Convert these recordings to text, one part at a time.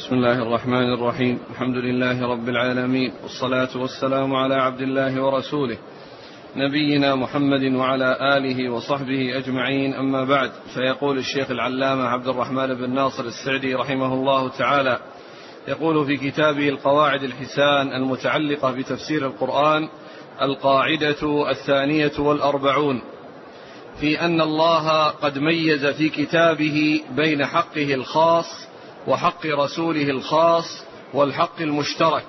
بسم الله الرحمن الرحيم. الحمد لله رب العالمين، والصلاة والسلام على عبد الله ورسوله نبينا محمد وعلى آله وصحبه أجمعين، أما بعد. فيقول الشيخ العلامة عبد الرحمن بن ناصر السعدي رحمه الله تعالى، يقول في كتابه القواعد الحسان المتعلقة بتفسير القرآن: القاعدة 42 في أن الله قد ميز في كتابه بين حقه الخاص وحق رسوله الخاص والحق المشترك.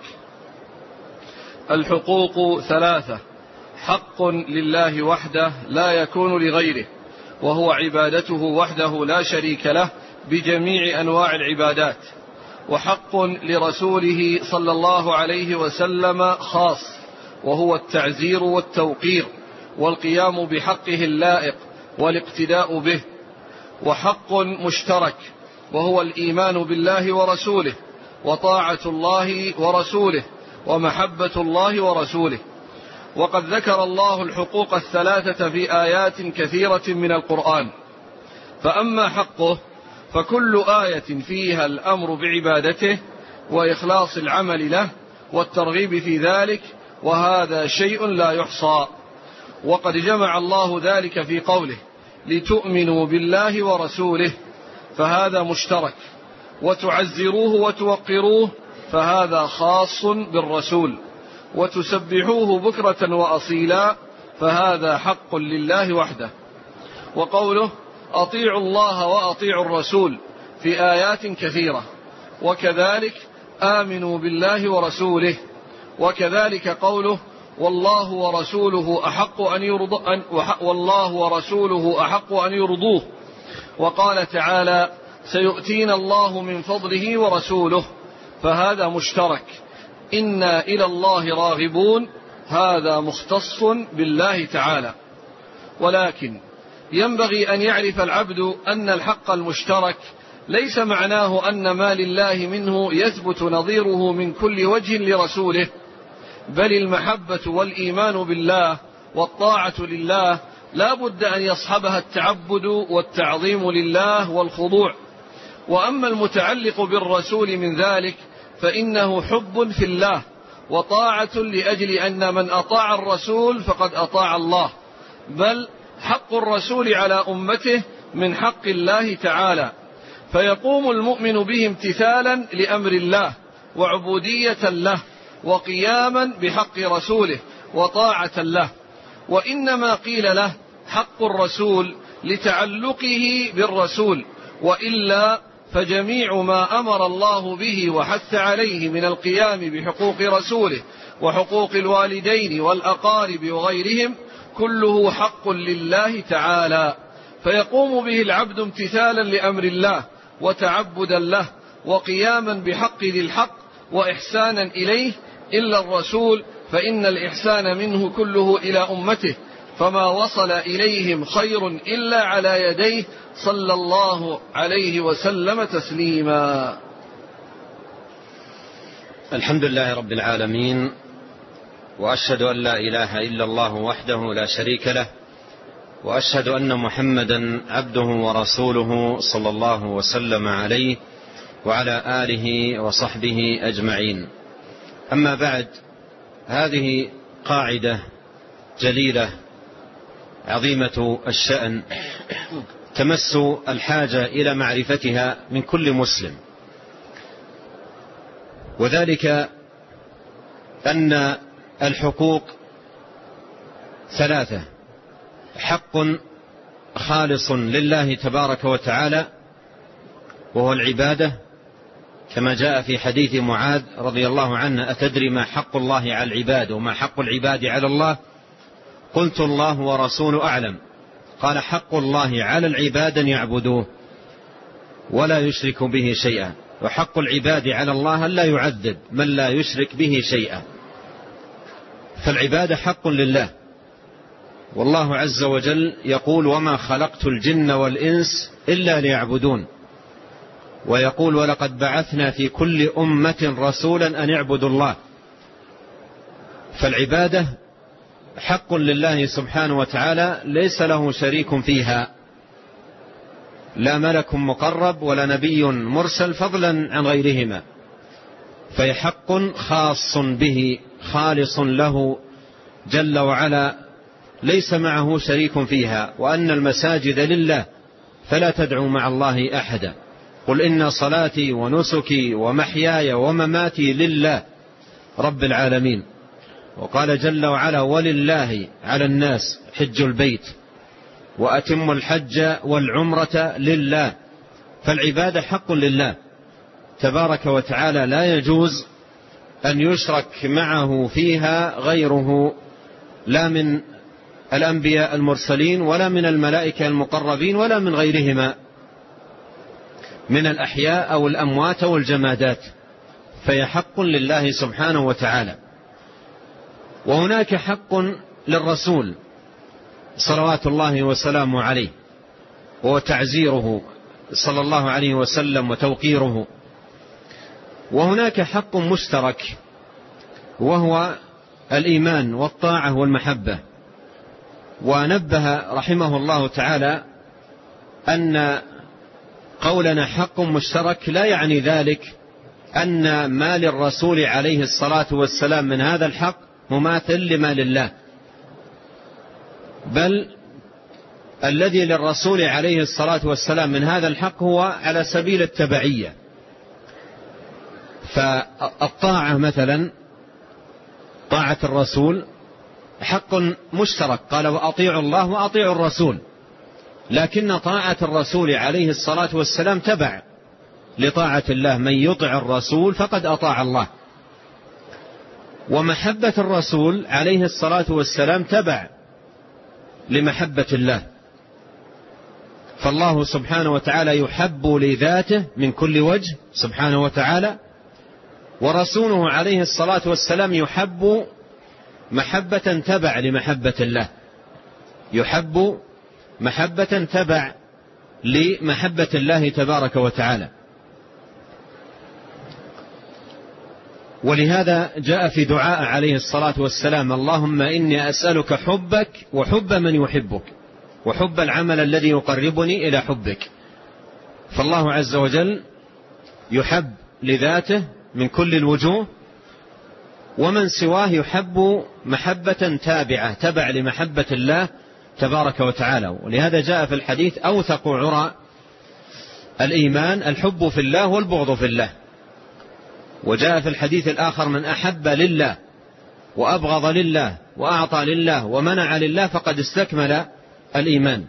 الحقوق 3: حق لله وحده لا يكون لغيره، وهو عبادته وحده لا شريك له بجميع أنواع العبادات، وحق لرسوله صلى الله عليه وسلم خاص، وهو التعزير والتوقير والقيام بحقه اللائق والاقتداء به، وحق مشترك وهو الإيمان بالله ورسوله وطاعة الله ورسوله ومحبة الله ورسوله. وقد ذكر الله الحقوق 3 في آيات كثيرة من القرآن. فأما حقه فكل آية فيها الأمر بعبادته وإخلاص العمل له والترغيب في ذلك، وهذا شيء لا يحصى. وقد جمع الله ذلك في قوله: لتؤمنوا بالله ورسوله، فهذا مشترك، وتعزروه وتوقروه، فهذا خاص بالرسول، وتسبحوه بكرة وأصيلا، فهذا حق لله وحده. وقوله: أطيعوا الله وأطيعوا الرسول، في آيات كثيرة. وكذلك آمنوا بالله ورسوله. وكذلك قوله: والله ورسوله أحق أن يرضوه. وقال تعالى: سيؤتينا الله من فضله ورسوله، فهذا مشترك. إنا إلى الله راغبون، هذا مختص بالله تعالى. ولكن ينبغي أن يعرف العبد أن الحق المشترك ليس معناه أن ما لله منه يثبت نظيره من كل وجه لرسوله، بل المحبة والإيمان بالله والطاعة لله لا بد أن يصحبها التعبد والتعظيم لله والخضوع. وأما المتعلق بالرسول من ذلك فإنه حب في الله وطاعة لأجل أن من أطاع الرسول فقد أطاع الله، بل حق الرسول على أمته من حق الله تعالى، فيقوم المؤمن به امتثالا لأمر الله وعبودية له وقياما بحق رسوله وطاعة له. وإنما قيل له حق الرسول لتعلقه بالرسول، وإلا فجميع ما أمر الله به وحث عليه من القيام بحقوق رسوله وحقوق الوالدين والأقارب وغيرهم كله حق لله تعالى، فيقوم به العبد امتثالا لأمر الله وتعبدا له وقياما بحق ذي الحق وإحسانا إليه، إلا الرسول فإن الإحسان منه كله إلى أمته، فما وصل إليهم خير إلا على يديه صلى الله عليه وسلم تسليما. الحمد لله رب العالمين، وأشهد أن لا إله إلا الله وحده لا شريك له، وأشهد أن محمدا عبده ورسوله صلى الله وسلم عليه وعلى آله وصحبه أجمعين. أما بعد، هذه قاعدة جليلة عظيمة الشأن تمس الحاجة إلى معرفتها من كل مسلم، وذلك أن الحقوق 3: حق خالص لله تبارك وتعالى وهو العبادة، كما جاء في حديث معاذ رضي الله عنه: أتدري ما حق الله على العباد وما حق العباد على الله؟ قلت: الله ورسوله أعلم. قال: حق الله على العباد أن يعبدوه ولا يشرك به شيئا، وحق العباد على الله أن لا يعذب من لا يشرك به شيئا. فالعبادة حق لله، والله عز وجل يقول: وما خلقت الجن والإنس إلا ليعبدون، ويقول: ولقد بعثنا في كل أمة رسولا أن يعبدوا الله. فالعبادة حق لله سبحانه وتعالى ليس له شريك فيها، لا ملك مقرب ولا نبي مرسل فضلا عن غيرهما، فحق خاص به خالص له جل وعلا ليس معه شريك فيها، وأن المساجد لله فلا تدعوا مع الله أحدا. قل إن صلاتي ونسكي ومحياي ومماتي لله رب العالمين. وقال جل وعلا ولله على الناس حج البيت وأتم الحج والعمرة لله. فالعبادة حق لله تبارك وتعالى، لا يجوز أن يشرك معه فيها غيره، لا من الأنبياء المرسلين ولا من الملائكة المقربين ولا من غيرهما من الأحياء أو الأموات أو الجمادات، فهي حق لله سبحانه وتعالى. وهناك حق للرسول صلوات الله وسلامه عليه، وتعزيره صلى الله عليه وسلم وتوقيره. وهناك حق مشترك وهو الإيمان والطاعة والمحبة. ونبه رحمه الله تعالى أن قولنا حق مشترك لا يعني ذلك أن ما للرسول عليه الصلاة والسلام من هذا الحق مماثل لما لله، بل الذي للرسول عليه الصلاة والسلام من هذا الحق هو على سبيل التبعية. فالطاعة مثلا طاعة الرسول حق مشترك، قال وأطيعوا الله وأطيعوا الرسول، لكن طاعة الرسول عليه الصلاة والسلام تبع لطاعة الله، من يطع الرسول فقد أطاع الله. ومحبة الرسول عليه الصلاة والسلام تبع لمحبة الله، فالله سبحانه وتعالى يحب لذاته من كل وجه سبحانه وتعالى، ورسوله عليه الصلاة والسلام يحب محبة تبع لمحبة الله، يحب محبة تبع لمحبة الله تبارك وتعالى. ولهذا جاء في دعاء عليه الصلاة والسلام اللهم إني أسألك حبك وحب من يحبك وحب العمل الذي يقربني إلى حبك. فالله عز وجل يحب لذاته من كل الوجوه، ومن سواه يحب محبة تابعة تبع لمحبة الله تبارك وتعالى. ولهذا جاء في الحديث أوثق عرى الإيمان الحب في الله والبغض في الله. وجاء في الحديث الآخر من أحب لله وأبغض لله وأعطى لله ومنع لله فقد استكمل الإيمان.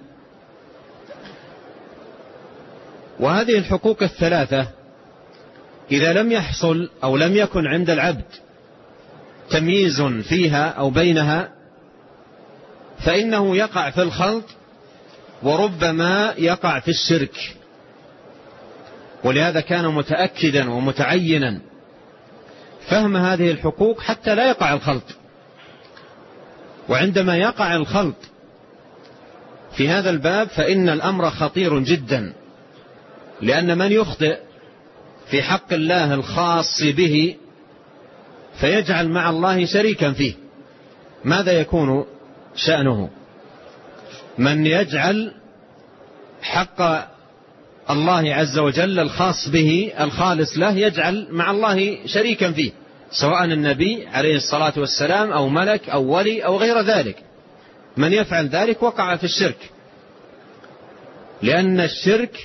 وهذه الحقوق الثلاثة إذا لم يحصل أو لم يكن عند العبد تمييز فيها أو بينها فإنه يقع في الخلط وربما يقع في الشرك. ولهذا كان متأكدا ومتعينا فهم هذه الحقوق حتى لا يقع الخلط. وعندما يقع الخلط في هذا الباب فإن الأمر خطير جدا، لأن من يخطئ في حق الله الخاص به فيجعل مع الله شريكا فيه ماذا يكون شأنه؟ من يجعل حق الله عز وجل الخاص به الخالص له يجعل مع الله شريكا فيه، سواء النبي عليه الصلاة والسلام أو ملك أو ولي أو غير ذلك. من يفعل ذلك وقع في الشرك، لأن الشرك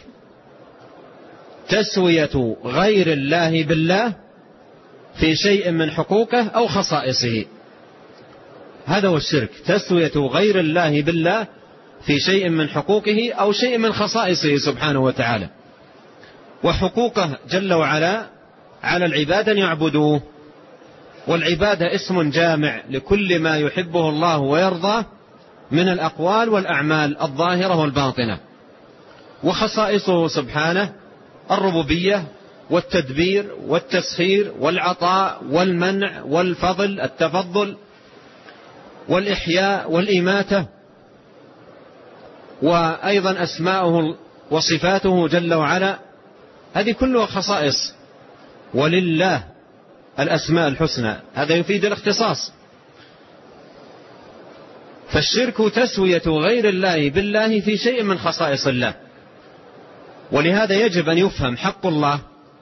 تسوية غير الله بالله في شيء من حقوقه أو خصائصه. هذا هو الشرك، تسوية غير الله بالله في شيء من حقوقه أو شيء من خصائصه سبحانه وتعالى. وحقوقه جل وعلا على العباد أن يعبدوه، والعبادة اسم جامع لكل ما يحبه الله ويرضاه من الأقوال والأعمال الظاهرة والباطنة. وخصائصه سبحانه الربوبية والتدبير والتسخير والعطاء والمنع والفضل التفضل والإحياء والإماتة، وأيضا أسماؤه وصفاته جل وعلا، هذه كلها خصائص. ولله الأسماء الحسنى، هذا يفيد الاختصاص. فالشرك تسوية غير الله بالله في شيء من خصائص الله، ولهذا يجب أن يفهم حق الله،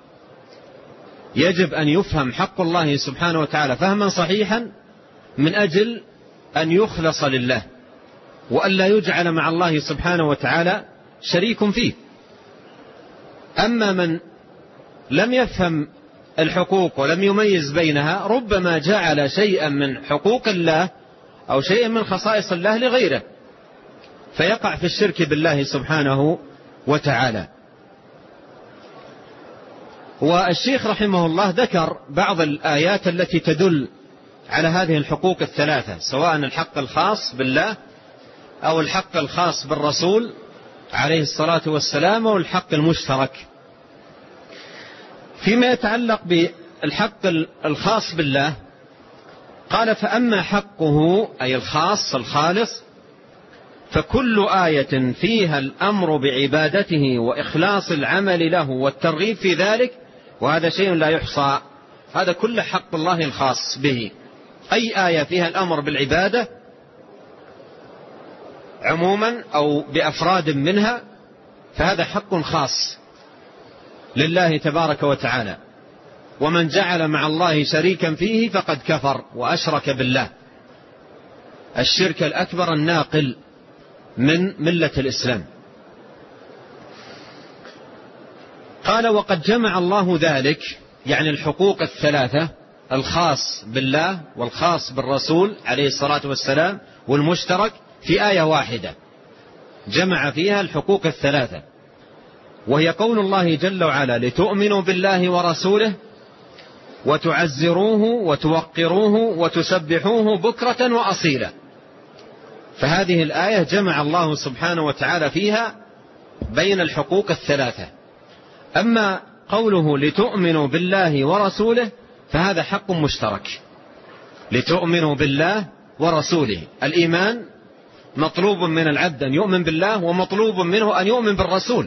يجب أن يفهم حق الله سبحانه وتعالى فهما صحيحا من أجل أن يخلص لله، وألا يجعل مع الله سبحانه وتعالى شريك فيه. أما من لم يفهم الحقوق ولم يميز بينها ربما جعل شيئا من حقوق الله أو شيئا من خصائص الله لغيره، فيقع في الشرك بالله سبحانه وتعالى. والشيخ رحمه الله ذكر بعض الآيات التي تدل على هذه الحقوق الثلاثة، سواء الحق الخاص بالله أو الحق الخاص بالرسول عليه الصلاة والسلام أو الحق المشترك. فيما يتعلق بالحق الخاص بالله قال: فأما حقه أي الخاص الخالص فكل آية فيها الأمر بعبادته وإخلاص العمل له والترغيب في ذلك، وهذا شيء لا يحصى، هذا كل حق الله الخاص به. أي آية فيها الأمر بالعبادة عموما أو بأفراد منها فهذا حق خاص لله تبارك وتعالى، ومن جعل مع الله شريكا فيه فقد كفر وأشرك بالله الشرك الأكبر الناقل من ملة الإسلام. قال: وقد جمع الله ذلك، يعني الحقوق الثلاثة، الخاص بالله والخاص بالرسول عليه الصلاة والسلام والمشترك، في آية واحدة جمع فيها الحقوق الثلاثة، وهي قول الله جل وعلا: لتؤمنوا بالله ورسوله وتعزروه وتوقروه وتسبحوه بكرة وأصيلا. فهذه الآية جمع الله سبحانه وتعالى فيها بين الحقوق الثلاثة. أما قوله لتؤمنوا بالله ورسوله فهذا حق مشترك، لتؤمنوا بالله ورسوله. الإيمان مطلوب من العبد أن يؤمن بالله، ومطلوب منه أن يؤمن بالرسول،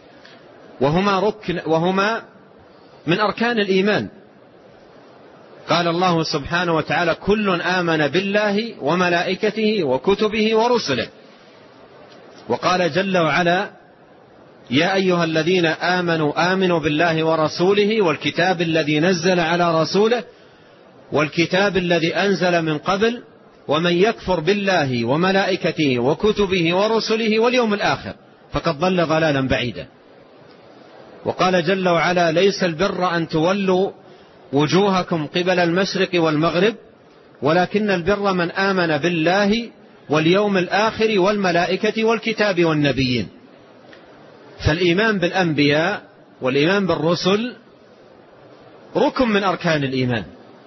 وهما من أركان الإيمان. قال الله سبحانه وتعالى: كل آمن بالله وملائكته وكتبه ورسله. وقال جل وعلا: يا أيها الذين آمنوا آمنوا بالله ورسوله والكتاب الذي نزل على رسوله والكتاب الذي أنزل من قبل ومن يكفر بالله وملائكته وكتبه ورسله واليوم الآخر فقد ضل ضلالا بعيدا. وقال جل وعلا: ليس البر أن تولوا وجوهكم قبل المشرق والمغرب ولكن البر من آمن بالله واليوم الآخر والملائكة والكتاب والنبيين. فالإيمان بالأنبياء والإيمان بالرسل ركن من أركان الإيمان،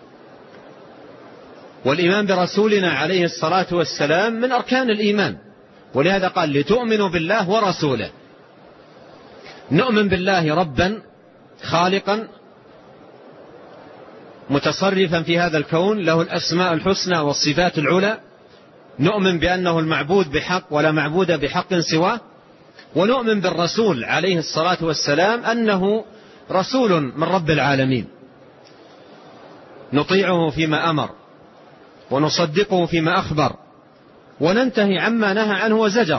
والإيمان برسولنا عليه الصلاة والسلام من أركان الإيمان. ولهذا قال: لتؤمنوا بالله ورسوله. نؤمن بالله ربا خالقا متصرفا في هذا الكون، له الأسماء الحسنى والصفات العلى. نؤمن بأنه المعبود بحق ولا معبود بحق سواه. ونؤمن بالرسول عليه الصلاة والسلام أنه رسول من رب العالمين، نطيعه فيما أمر ونصدقه فيما أخبر وننتهي عما نهى عنه وزجر.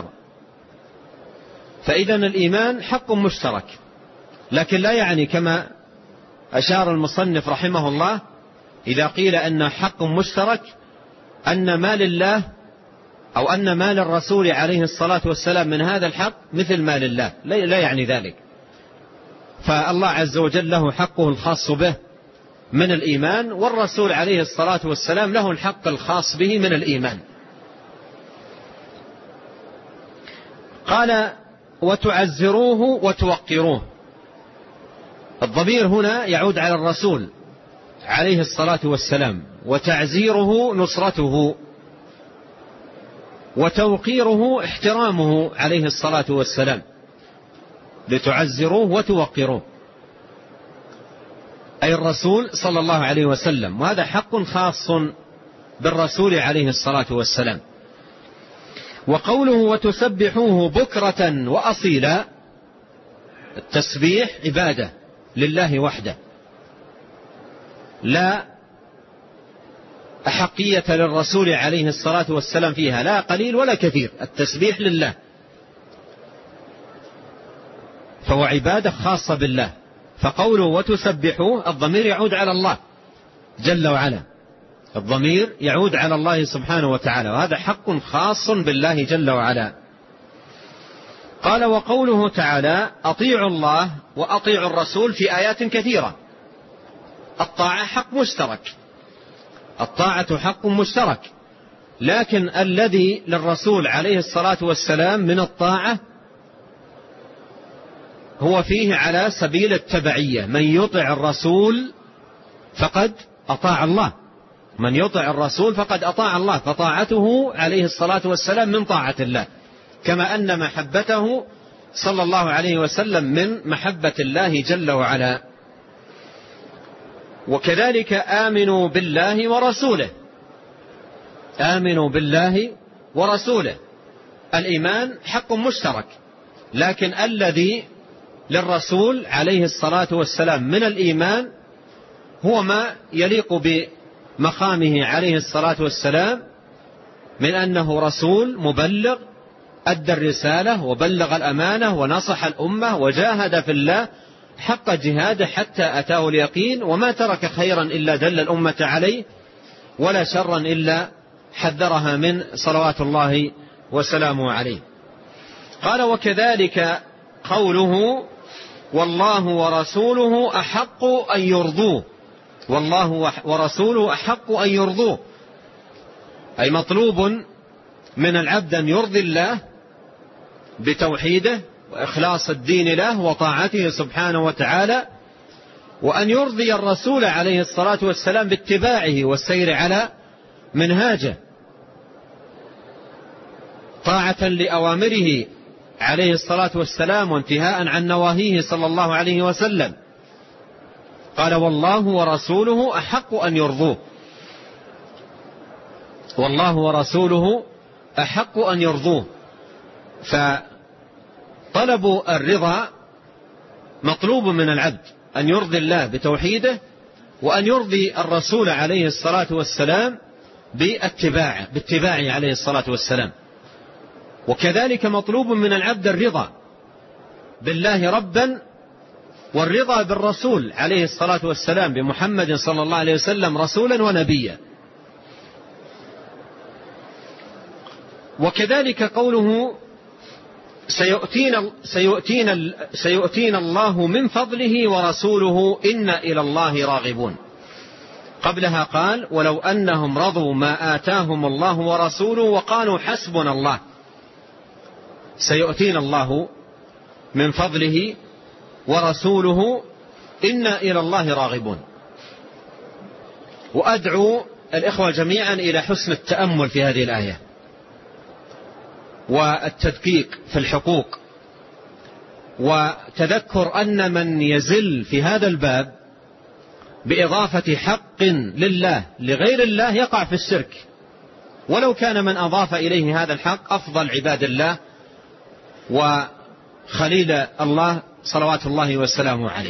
فإذا الإيمان حق مشترك، لكن لا يعني كما أشار المصنف رحمه الله إذا قيل أن حق مشترك أن مال الله أو أن مال الرسول عليه الصلاة والسلام من هذا الحق مثل مال الله، لا يعني ذلك. فالله عز وجل له حقه الخاص به من الإيمان، والرسول عليه الصلاة والسلام له الحق الخاص به من الإيمان. قال: وتعزروه وتوقروه. الضمير هنا يعود على الرسول عليه الصلاة والسلام، وتعزيره نصرته، وتوقيره احترامه عليه الصلاة والسلام. لتعزروه وتوقروه أي الرسول صلى الله عليه وسلم، وهذا حق خاص بالرسول عليه الصلاة والسلام. وقوله وتسبحوه بكرة وأصيلا، التسبيح عبادة لله وحده، لا أحقية للرسول عليه الصلاة والسلام فيها، لا قليل ولا كثير، التسبيح لله. فهو عبادة خاصة بالله. فقوله وتسبحوه الضمير يعود على الله جل وعلا، الضمير يعود على الله سبحانه وتعالى، وهذا حق خاص بالله جل وعلا. قال وقوله تعالى أطيعوا الله وأطيعوا الرسول في آيات كثيرة. الطاعة حق مشترك، الطاعة حق مشترك، لكن الذي للرسول عليه الصلاة والسلام من الطاعة هو فيه على سبيل التبعية. من يطع الرسول فقد أطاع الله، من يطع الرسول فقد أطاع الله، فطاعته عليه الصلاة والسلام من طاعة الله، كما أن محبته صلى الله عليه وسلم من محبة الله جل وعلا. وكذلك آمنوا بالله ورسوله، آمنوا بالله ورسوله. الإيمان حق مشترك، لكن الذي للرسول عليه الصلاة والسلام من الإيمان هو ما يليق بمقامه عليه الصلاة والسلام من أنه رسول مبلغ، أدى الرسالة وبلغ الأمانة ونصح الأمة وجاهد في الله حق جهاده حتى أتاه اليقين، وما ترك خيرا إلا دل الأمة عليه، ولا شرا إلا حذرها من، صلوات الله وسلامه عليه. قال وكذلك قوله والله ورسوله أحق أن يرضوه، والله ورسوله أحق أن يرضوه، أي مطلوب من العبد أن يرضي الله بتوحيده وإخلاص الدين له وطاعته سبحانه وتعالى، وأن يرضي الرسول عليه الصلاة والسلام باتباعه والسير على منهاجه، طاعة لأوامره عليه الصلاة والسلام وانتهاء عن نواهيه صلى الله عليه وسلم. قال والله ورسوله أحق أن يرضوه، والله ورسوله أحق أن يرضوه. فطلب الرضا مطلوب من العبد، أن يرضي الله بتوحيده، وأن يرضي الرسول عليه الصلاة والسلام باتباعه عليه الصلاة والسلام. وكذلك مطلوب من العبد الرضا بالله ربا، والرضا بالرسول عليه الصلاة والسلام بمحمد صلى الله عليه وسلم رسولا ونبيا. وكذلك قوله سيؤتينا الله من فضله ورسوله إنا إلى الله راغبون. قبلها قال ولو أنهم رضوا ما آتاهم الله ورسوله وقالوا حسبنا الله. سيؤتينا الله من فضله ورسوله إنا إلى الله راغبون. وأدعو الإخوة جميعا إلى حسن التأمل في هذه الآية والتدقيق في الحقوق، وتذكر أن من يزل في هذا الباب بإضافة حق لله لغير الله يقع في الشرك، ولو كان من أضاف إليه هذا الحق أفضل عباد الله وخليل الله صلوات الله وسلامه عليه.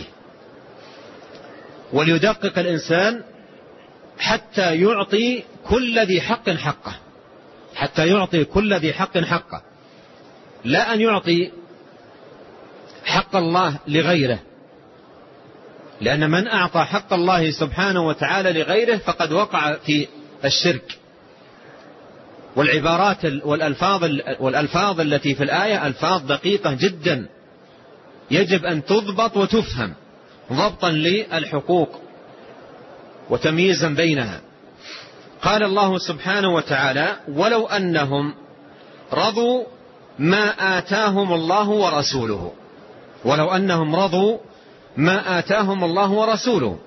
وليدقق الإنسان حتى يعطي كل ذي حق حقه، حتى يعطي كل ذي حق حقه، لا أن يعطي حق الله لغيره، لأن من أعطى حق الله سبحانه وتعالى لغيره فقد وقع في الشرك. والعبارات والألفاظ التي في الآية ألفاظ دقيقة جدا يجب أن تضبط وتفهم ضبطا للحقوق وتمييزا بينها. قال الله سبحانه وتعالى ولو أنهم رضوا ما آتاهم الله ورسوله، ولو أنهم رضوا ما آتاهم الله ورسوله.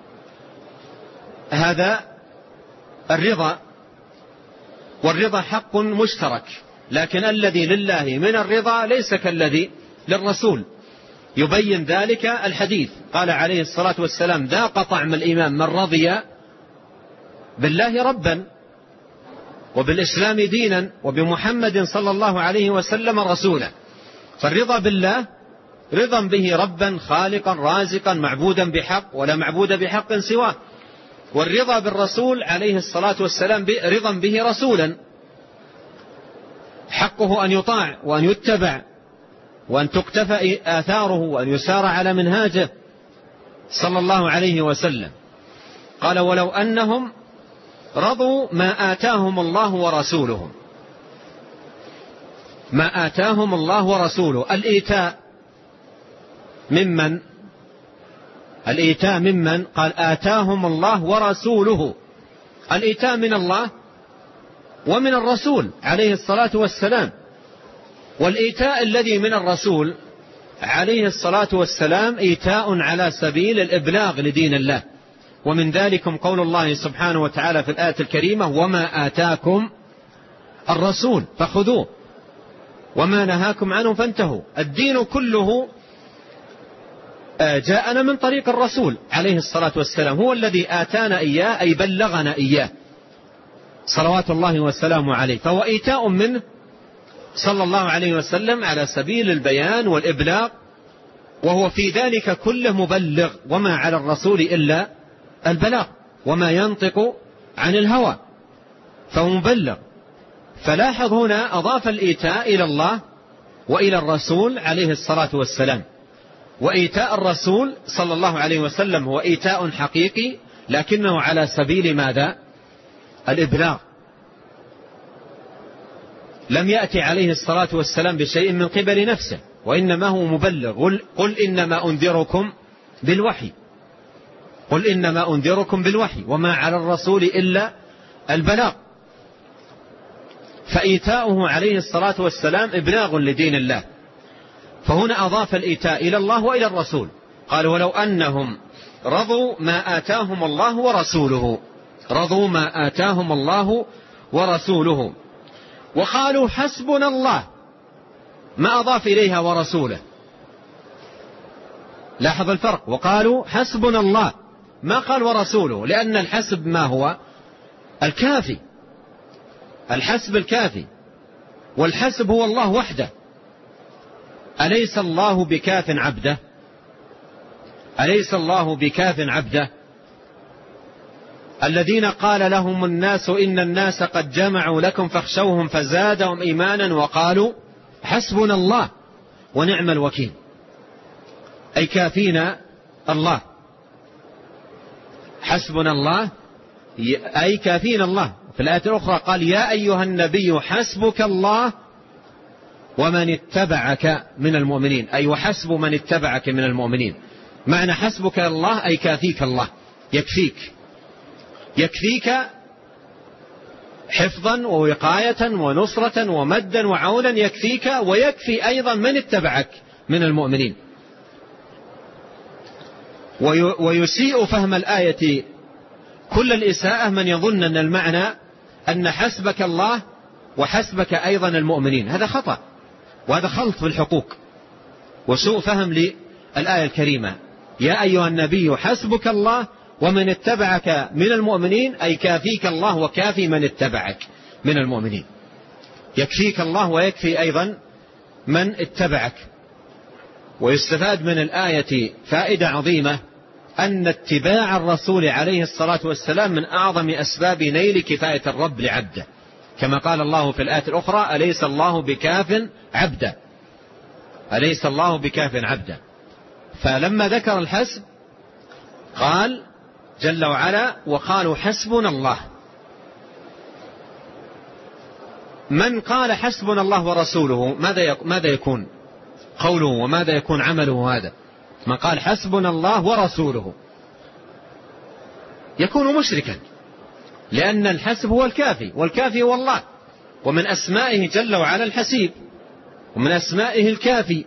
هذا الرضا، والرضا حق مشترك، لكن الذي لله من الرضا ليس كالذي للرسول. يبين ذلك الحديث، قال عليه الصلاة والسلام ذاق طعم الإيمان من رضي بالله ربا وبالإسلام دينا وبمحمد صلى الله عليه وسلم رسولا. فالرضا بالله رضا به ربا خالقا رازقا معبودا بحق ولا معبود بحق سواه، والرضا بالرسول عليه الصلاة والسلام رضا به رسولا حقه أن يطاع وأن يتبع وأن تقتفى آثاره وأن يسار على منهاجه صلى الله عليه وسلم. قال ولو أنهم رضوا ما آتاهم الله ورسوله. ما آتاهم الله ورسوله، الإيتاء ممن؟ الإيتاء ممن؟ قال آتاهم الله ورسوله. الإيتاء من الله ومن الرسول عليه الصلاة والسلام. والإيتاء الذي من الرسول عليه الصلاة والسلام إيتاء على سبيل الإبلاغ لدين الله. ومن ذلكم قول الله سبحانه وتعالى في الآية الكريمة وما آتاكم الرسول فخذوه وما نهاكم عنه فانتهوا. الدين كله جاءنا من طريق الرسول عليه الصلاة والسلام، هو الذي آتانا إياه أي بلغنا إياه صلوات الله وسلامه عليه. فهو إيتاء منه صلى الله عليه وسلم على سبيل البيان والإبلاغ، وهو في ذلك كله مبلغ، وما على الرسول إلا البلاغ، وما ينطق عن الهوى فهو مبلغ. فلاحظ هنا أضاف الإيتاء إلى الله وإلى الرسول عليه الصلاة والسلام. وإيتاء الرسول صلى الله عليه وسلم هو إيتاء حقيقي، لكنه على سبيل ماذا؟ الإبلاغ. لم يأتي عليه الصلاة والسلام بشيء من قبل نفسه، وإنما هو مبلغ. قل إنما أنذركم بالوحي، قل إنما أنذركم بالوحي وما على الرسول إلا البلاغ. فإيتاؤه عليه الصلاة والسلام إبلاغ لدين الله. فهنا أضاف الإيتاء إلى الله وإلى الرسول. قال ولو أنهم رضوا ما آتاهم الله ورسوله، رضوا ما آتاهم الله ورسوله وقالوا حسبنا الله، ما أضاف إليها ورسوله. لاحظ الفرق، وقالوا حسبنا الله ما قال ورسوله، لأن الحسب ما هو؟ الكافي، الحسب الكافي، والحسب هو الله وحده. أليس الله بكاف عبده؟ أليس الله بكاف عبده؟ الذين قال لهم الناس إن الناس قد جمعوا لكم فاخشوهم فزادهم إيمانا وقالوا حسبنا الله ونعم الوكيل، أي كافينا الله. حسبنا الله أي كافينا الله. في الآية الأخرى قال يا أيها النبي حسبك الله ومن اتبعك من المؤمنين، أي وحسب من اتبعك من المؤمنين. معنى حسبك الله أي كافيك الله، يكفيك، يكفيك حفظا ووقاية ونصرة ومدا وعونا، يكفيك ويكفي أيضا من اتبعك من المؤمنين. ويسيء فهم الآية كل الإساءة من يظن أن المعنى أن حسبك الله وحسبك أيضا المؤمنين. هذا خطأ، وهذا خلط في الحقوق وسوء فهم للآية الكريمة. يا أيها النبي حسبك الله ومن اتبعك من المؤمنين، أي كافيك الله وكافي من اتبعك من المؤمنين. يكفيك الله ويكفي أيضا من اتبعك. ويستفاد من الآية فائدة عظيمة، أن اتباع الرسول عليه الصلاة والسلام من أعظم أسباب نيل كفاية الرب لعبده، كما قال الله في الآية الأخرى أليس الله بكاف عبده، أليس الله بكاف عبده. فلما ذكر الحسب قال جل وعلا وقالوا حسبنا الله. من قال حسبنا الله ورسوله ماذا يكون قوله وماذا يكون عمله؟ هذا من قال حسبنا الله ورسوله يكون مشركا، لأن الحسب هو الكافي، والكافي هو الله، ومن أسمائه جل وعلا الحسيب، ومن أسمائه الكافي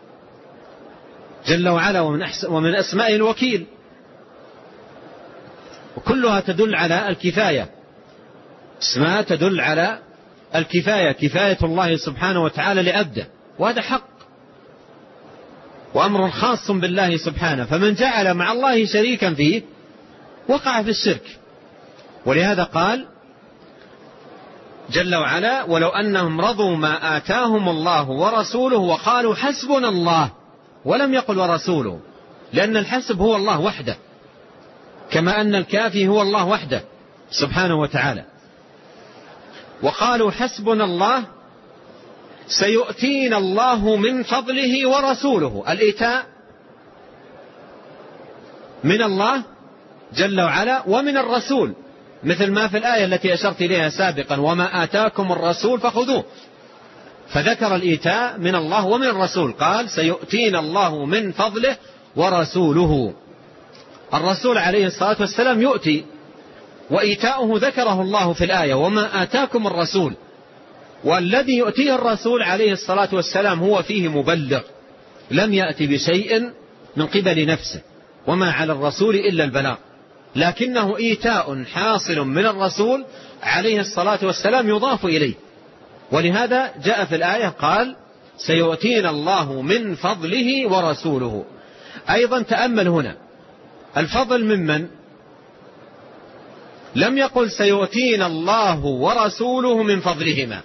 جل وعلا، ومن أسمائه الوكيل، وكلها تدل على الكفاية. اسماء تدل على الكفاية، كفاية الله سبحانه وتعالى لعبده، وهذا حق وأمر خاص بالله سبحانه. فمن جعل مع الله شريكا فيه وقع في الشرك. ولهذا قال جل وعلا ولو أنهم رضوا ما آتاهم الله ورسوله وقالوا حسبنا الله، ولم يقل ورسوله، لأن الحسب هو الله وحده، كما أن الكافي هو الله وحده سبحانه وتعالى. وقالوا حسبنا الله سيؤتينا الله من فضله ورسوله. الإيتاء من الله جل وعلا ومن الرسول، مثل ما في الآية التي أشرت إليها سابقا: وما آتاكم الرسول فخذوه. فذكر الإيتاء من الله ومن الرسول، قال: سيؤتينا الله من فضله ورسوله. الرسول عليه الصلاة والسلام يؤتي، وإيتاؤه ذكره الله في الآية: وما آتاكم الرسول. والذي يؤتيه الرسول عليه الصلاة والسلام هو فيه مبلغ، لم يأتي بشيء من قبل نفسه، وما على الرسول إلا البلاغ، لكنه إيتاء حاصل من الرسول عليه الصلاة والسلام يضاف إليه. ولهذا جاء في الآية قال: سيؤتينا الله من فضله ورسوله. أيضا تأمل هنا الفضل ممن؟ لم يقل سيؤتينا الله ورسوله من فضلهما،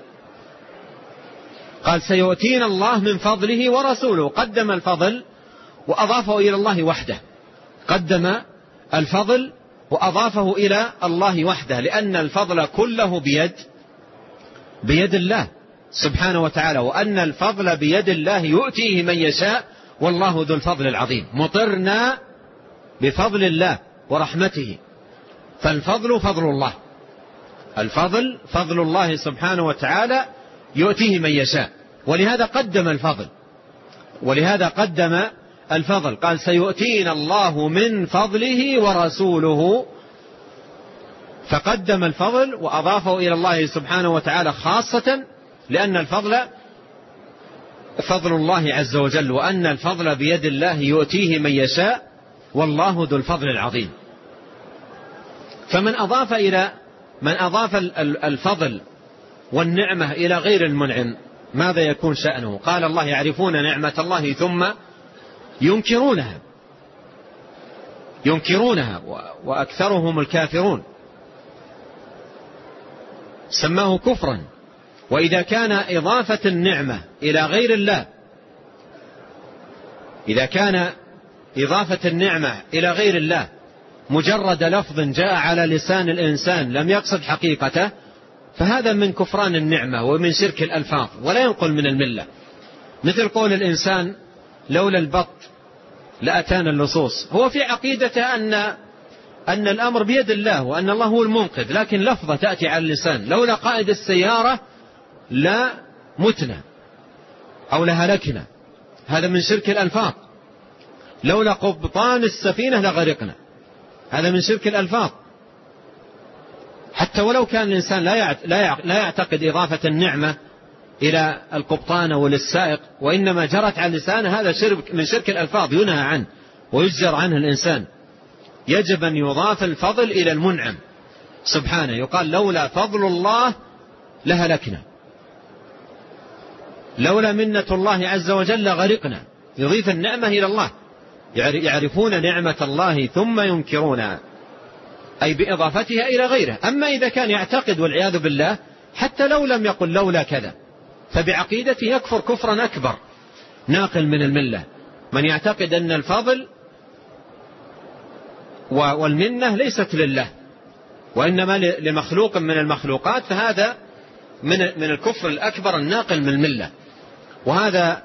قال سيؤتينا الله من فضله ورسوله. قدم الفضل وأضافه إلى الله وحده، قدم الفضل وأضافه إلى الله وحده، لأن الفضل كله بيد الله سبحانه وتعالى، وأن الفضل بيد الله يؤتيه من يشاء، والله ذو الفضل العظيم. مطرنا بفضل الله ورحمته، فالفضل فضل الله، الفضل فضل الله سبحانه وتعالى يؤتيه من يشاء. ولهذا قدم الفضل، ولهذا قدم الفضل، قال سيؤتينا الله من فضله ورسوله، فقدم الفضل وأضافه إلى الله سبحانه وتعالى خاصة، لأن الفضل فضل الله عز وجل، وأن الفضل بيد الله يؤتيه من يشاء، والله ذو الفضل العظيم. فمن أضاف الفضل والنعمة إلى غير المنعم ماذا يكون شأنه؟ قال الله: يعرفون نعمة الله ثم ينكرونها وأكثرهم الكافرون. سماه كفرا. وإذا كان إضافة النعمة إلى غير الله، إذا كان إضافة النعمة إلى غير الله مجرد لفظ جاء على لسان الإنسان لم يقصد حقيقته، فهذا من كفران النعمة ومن شرك الألفاظ، ولا ينقل من الملة. مثل قول الإنسان: لولا البط لأتانا اللصوص. هو في عقيدته أن الأمر بيد الله، وأن الله هو المنقذ، لكن لفظة تأتي على اللسان: لولا قائد السيارة لا متنا أو لهلكنا. هذا من شرك الألفاظ. لولا قبطان السفينة لغرقنا. هذا من شرك الألفاظ. حتى ولو كان الإنسان لا يعتقد إضافة النعمة إلى القبطان وللسائق، وإنما جرت على لسانه، هذا شرك من شرك الألفاظ ينهى عنه ويزجر عنه الإنسان. يجب أن يضاف الفضل إلى المنعم سبحانه، يقال: لولا فضل الله لهلكنا، لولا منة الله عز وجل غرقنا. يضيف النعمة إلى الله. يعرفون نعمة الله ثم ينكرونها، أي بإضافتها إلى غيره. أما إذا كان يعتقد والعياذ بالله حتى لو لم يقل لولا كذا، فبعقيدته يكفر كفرا أكبر ناقل من الملة. من يعتقد أن الفضل والمنة ليست لله وإنما لمخلوق من المخلوقات، فهذا من الكفر الأكبر الناقل من الملة. وهذا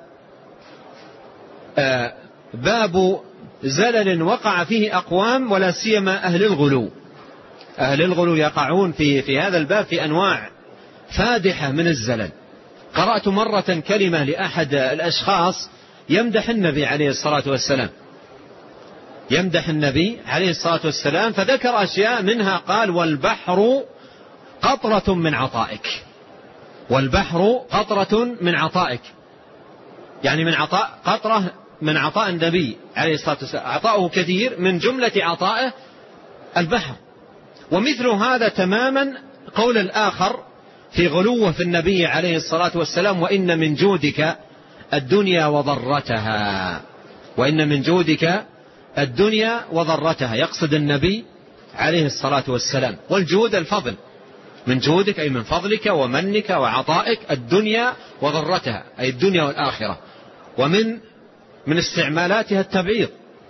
باب زلل وقع فيه أقوام، ولا سيما أهل الغلو. أهل الغلو يقعون في هذا الباب في أنواع فادحة من الزلل. قرأت مرة كلمة لأحد الأشخاص يمدح النبي عليه الصلاة والسلام، يمدح النبي عليه الصلاة والسلام، فذكر أشياء منها قال: والبحر قطرة من عطائك. والبحر قطرة من عطائك، يعني من عطاء، قطرة من عطاء النبي عليه الصلاة والسلام، عطاؤه كثير، من جملة عطائه البحر. ومثل هذا تماما قول الآخر في غلوه في النبي عليه الصلاة والسلام: وإن من جودك الدنيا وضرتها. وإن من جودك الدنيا وضرتها، يقصد النبي عليه الصلاة والسلام. والجود الفضل، من جودك أي من فضلك ومنك وعطائك الدنيا وضرتها، أي الدنيا والآخرة. ومن استعمالاتها التبعيض،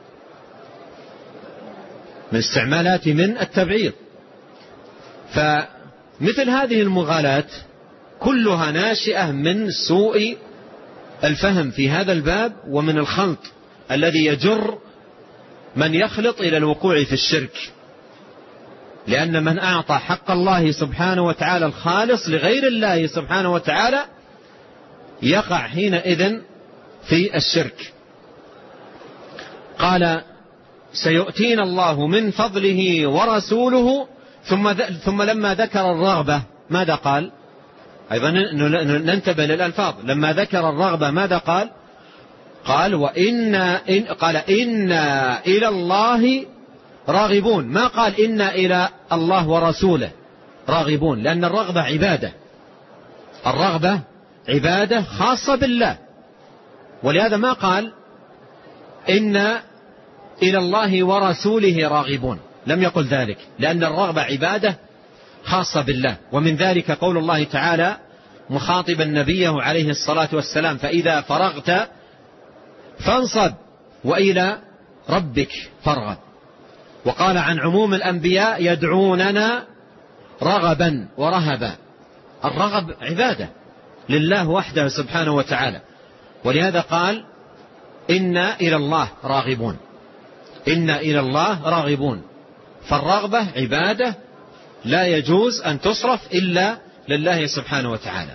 من استعمالات من التبعيض. فمثل هذه المغالاة كلها ناشئة من سوء الفهم في هذا الباب ومن الخلط الذي يجر من يخلط إلى الوقوع في الشرك. لأن من أعطى حق الله سبحانه وتعالى الخالص لغير الله سبحانه وتعالى يقع حينئذ في الشرك. قال سيؤتينا الله من فضله ورسوله، ثم لما ذكر الرغبة ماذا قال؟ أيضا ننتبه للألفاظ. لما ذكر الرغبة ماذا قال؟ قال إنا إلى الله راغبون، ما قال إنا إلى الله ورسوله راغبون، لأن الرغبة عبادة، الرغبة عبادة خاصة بالله، ولهذا ما قال إنا إلى الله ورسوله راغبون، لم يقل ذلك، لأن الرغبة عبادة خاصة بالله. ومن ذلك قول الله تعالى مخاطبا نبيه عليه الصلاة والسلام: فإذا فرغت فانصب وإلى ربك فارغب. وقال عن عموم الأنبياء: يدعوننا رغبا ورهبا. الرغب عبادة لله وحده سبحانه وتعالى، ولهذا قال إنا إلى الله راغبون، إنا إلى الله راغبون. فالرغبة عبادة لا يجوز أن تصرف إلا لله سبحانه وتعالى.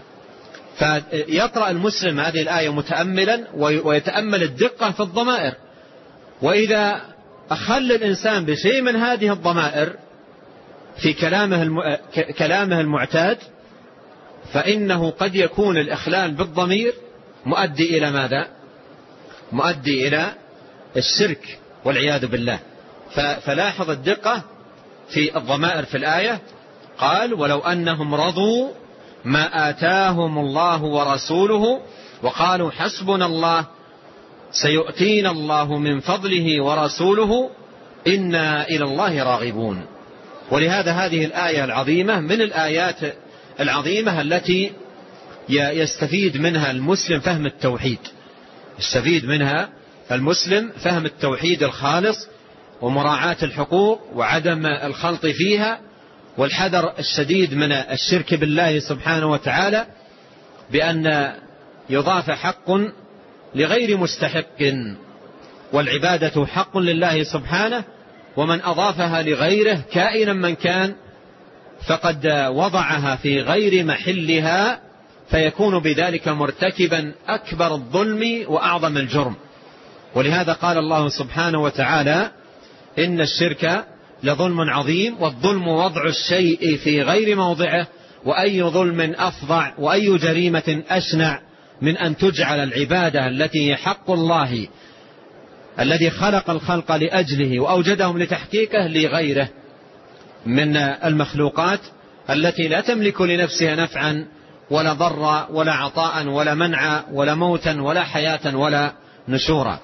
فيقرأ المسلم هذه الآية متأملا ويتأمل الدقة في الضمائر، وإذا أخل الإنسان بشيء من هذه الضمائر في كلامه المعتاد فإنه قد يكون الإخلال بالضمير مؤدي إلى ماذا؟ مؤدي إلى الشرك والعياذ بالله. فلاحظ الدقة في الضمائر في الآية. قال: ولو أنهم رضوا ما آتاهم الله ورسوله وقالوا حسبنا الله سيؤتينا الله من فضله ورسوله إنا إلى الله راغبون. ولهذا هذه الآية العظيمة من الآيات العظيمة التي يستفيد منها المسلم فهم التوحيد، يستفيد منها المسلم فهم التوحيد الخالص ومراعاة الحقوق وعدم الخلط فيها والحذر الشديد من الشرك بالله سبحانه وتعالى، بأن يضاف حق لغير مستحق، والعبادة حق لله سبحانه، ومن أضافها لغيره كائنا من كان فقد وضعها في غير محلها، فيكون بذلك مرتكبا أكبر الظلم وأعظم الجرم. ولهذا قال الله سبحانه وتعالى: إن الشرك لظلم عظيم، والظلم وضع الشيء في غير موضعه، وأي ظلم أفظع وأي جريمة أشنع من أن تجعل العبادة التي هي حق الله الذي خلق الخلق لأجله وأوجدهم لتحقيقه لغيره من المخلوقات التي لا تملك لنفسها نفعا ولا ضرا ولا عطاء ولا منعا ولا موتا ولا حياة ولا نشورا.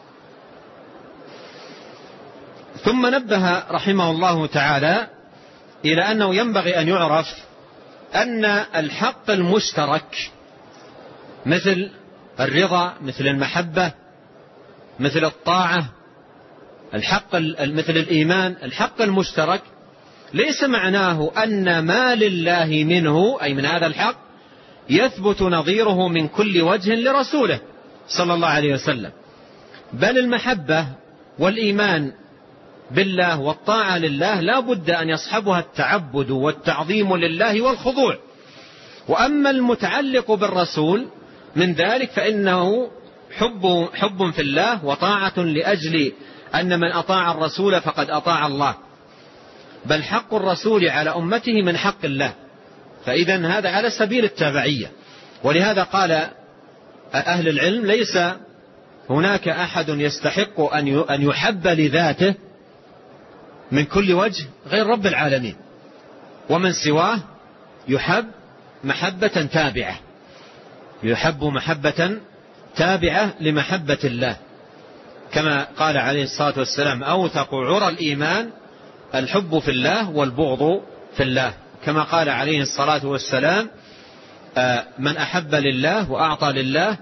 ثم نبه رحمه الله تعالى إلى أنه ينبغي أن يعرف أن الحق المشترك مثل الرضا، مثل المحبة، مثل الطاعة، الحق مثل الإيمان، الحق المشترك ليس معناه أن ما لله منه أي من هذا الحق يثبت نظيره من كل وجه لرسوله صلى الله عليه وسلم، بل المحبة والإيمان بالله والطاعة لله لا بد أن يصحبها التعبد والتعظيم لله والخضوع. وأما المتعلق بالرسول من ذلك فإنه حب في الله وطاعة لأجل أن من أطاع الرسول فقد أطاع الله، بل حق الرسول على أمته من حق الله، فإذا هذا على سبيل التابعية. ولهذا قال أهل العلم: ليس هناك أحد يستحق أن يحب لذاته من كل وجه غير رب العالمين، ومن سواه يحب محبة تابعة، يحب محبة تابعة لمحبة الله، كما قال عليه الصلاة والسلام: أوثق عرى الإيمان الحب في الله والبغض في الله، كما قال عليه الصلاة والسلام: من أحب لله وأعطى لله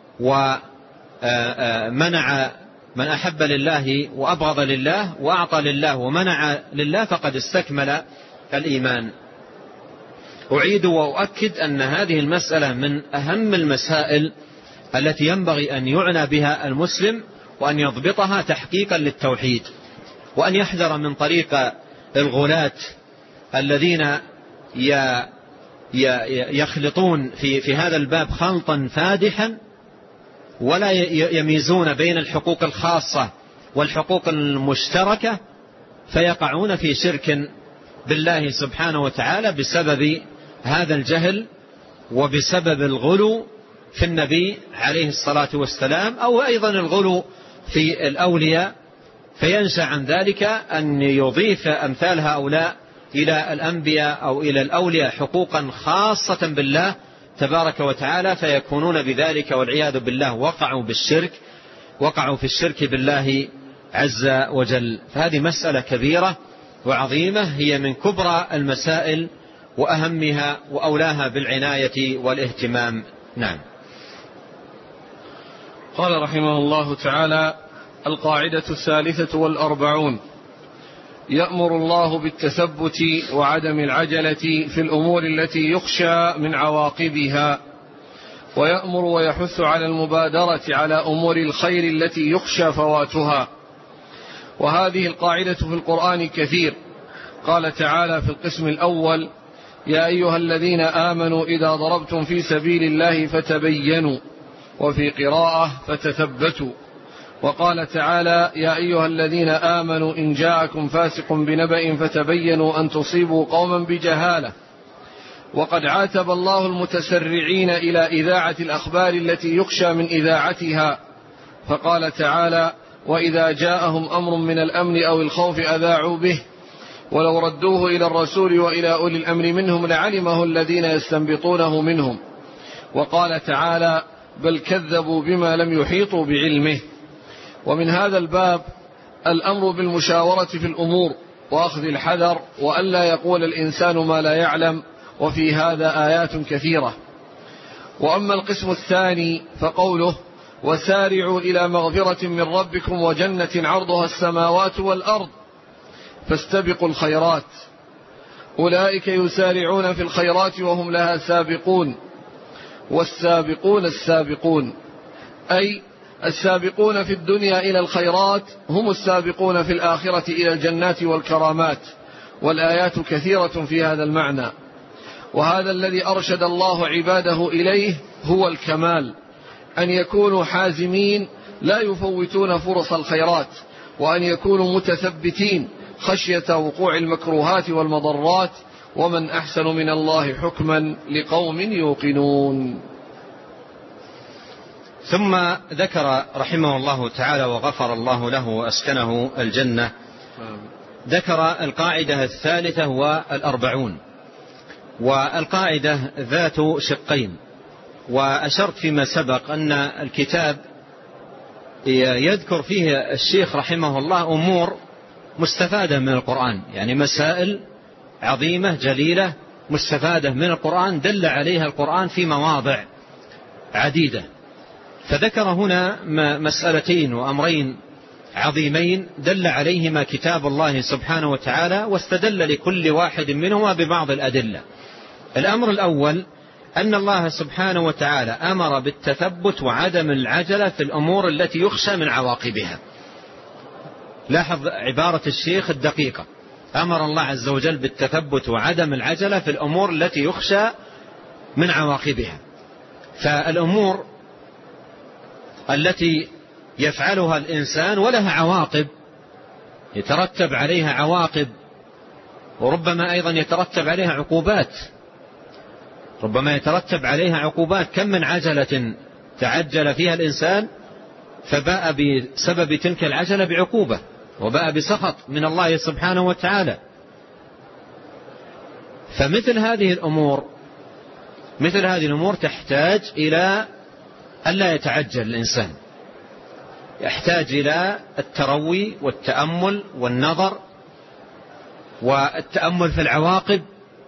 ومنع، من أحب لله وأبغض لله وأعطى لله ومنع لله فقد استكمل الإيمان. أعيد وأؤكد أن هذه المسألة من أهم المسائل التي ينبغي أن يعنى بها المسلم، وأن يضبطها تحقيقا للتوحيد، وأن يحذر من طريق الغلاة الذين يخلطون في هذا الباب خلطا فادحا، ولا يميزون بين الحقوق الخاصة والحقوق المشتركة، فيقعون في شرك بالله سبحانه وتعالى بسبب هذا الجهل وبسبب الغلو في النبي عليه الصلاة والسلام، أو أيضا الغلو في الأولياء، فينشأ عن ذلك أن يضيف أمثال هؤلاء إلى الأنبياء أو إلى الأولياء حقوقا خاصة بالله تبارك وتعالى، فيكونون بذلك والعياذ بالله وقعوا في الشرك بالله عز وجل. فهذه مسألة كبيرة وعظيمة، هي من كبرى المسائل وأهمها وأولاها بالعناية والاهتمام. نعم. قال رحمه الله تعالى: القاعدة 43: يأمر الله بالتثبت وعدم العجلة في الأمور التي يخشى من عواقبها، ويأمر ويحث على المبادرة على أمور الخير التي يخشى فواتها. وهذه القاعدة في القرآن كثير. قال تعالى في القسم الأول: يا أيها الذين آمنوا إذا ضربتم في سبيل الله فتبينوا، وفي قراءة فتثبتوا. وقال تعالى: يا أيها الذين آمنوا إن جاءكم فاسق بنبأ فتبينوا أن تصيبوا قوما بجهالة. وقد عاتب الله المتسرعين إلى إذاعة الأخبار التي يخشى من إذاعتها، فقال تعالى: وإذا جاءهم أمر من الأمن أو الخوف أذاعوا به، ولو ردوه إلى الرسول وإلى أولي الأمر منهم لعلمه الذين يستنبطونه منهم. وقال تعالى: بل كذبوا بما لم يحيطوا بعلمه. ومن هذا الباب الأمر بالمشاورة في الأمور وأخذ الحذر، وألا يقول الإنسان ما لا يعلم، وفي هذا آيات كثيرة. وأما القسم الثاني فقوله: وسارعوا إلى مغفرة من ربكم وجنة عرضها السماوات والأرض فاستبقوا الخيرات، أولئك يسارعون في الخيرات وهم لها سابقون. والسابقون السابقون، أي السابقون في الدنيا إلى الخيرات هم السابقون في الآخرة إلى الجنات والكرامات. والآيات كثيرة في هذا المعنى. وهذا الذي أرشد الله عباده إليه هو الكمال، أن يكونوا حازمين لا يفوتون فرص الخيرات، وأن يكونوا متثبتين خشية وقوع المكروهات والمضرات. ومن أحسن من الله حكما لقوم يوقنون. ثم ذكر رحمه الله تعالى وغفر الله له وأسكنه الجنة، ذكر القاعدة 43. والقاعدة ذات شقين، وأشرت فيما سبق أن الكتاب يذكر فيه الشيخ رحمه الله أمور مستفادة من القرآن، يعني مسائل عظيمة جليلة مستفادة من القرآن دل عليها القرآن في مواضع عديدة. فذكر هنا مسألتين وأمرين عظيمين دل عليهما كتاب الله سبحانه وتعالى، واستدل لكل واحد منهما ببعض الأدلة. الأمر الأول أن الله سبحانه وتعالى أمر بالتثبت وعدم العجلة في الأمور التي يخشى من عواقبها. لاحظ عبارة الشيخ الدقيقة: أمر الله عز وجل بالتثبت وعدم العجلة في الأمور التي يخشى من عواقبها. فالأمور التي يفعلها الإنسان ولها عواقب، يترتب عليها عواقب، وربما أيضا يترتب عليها عقوبات، كم من عجلة تعجل فيها الإنسان فباء بسبب تلك العجلة بعقوبة، وباء بسخط من الله سبحانه وتعالى. فمثل هذه الأمور تحتاج إلى ألا يتعجل الإنسان، يحتاج إلى التروي والتأمل والنظر والتأمل في العواقب.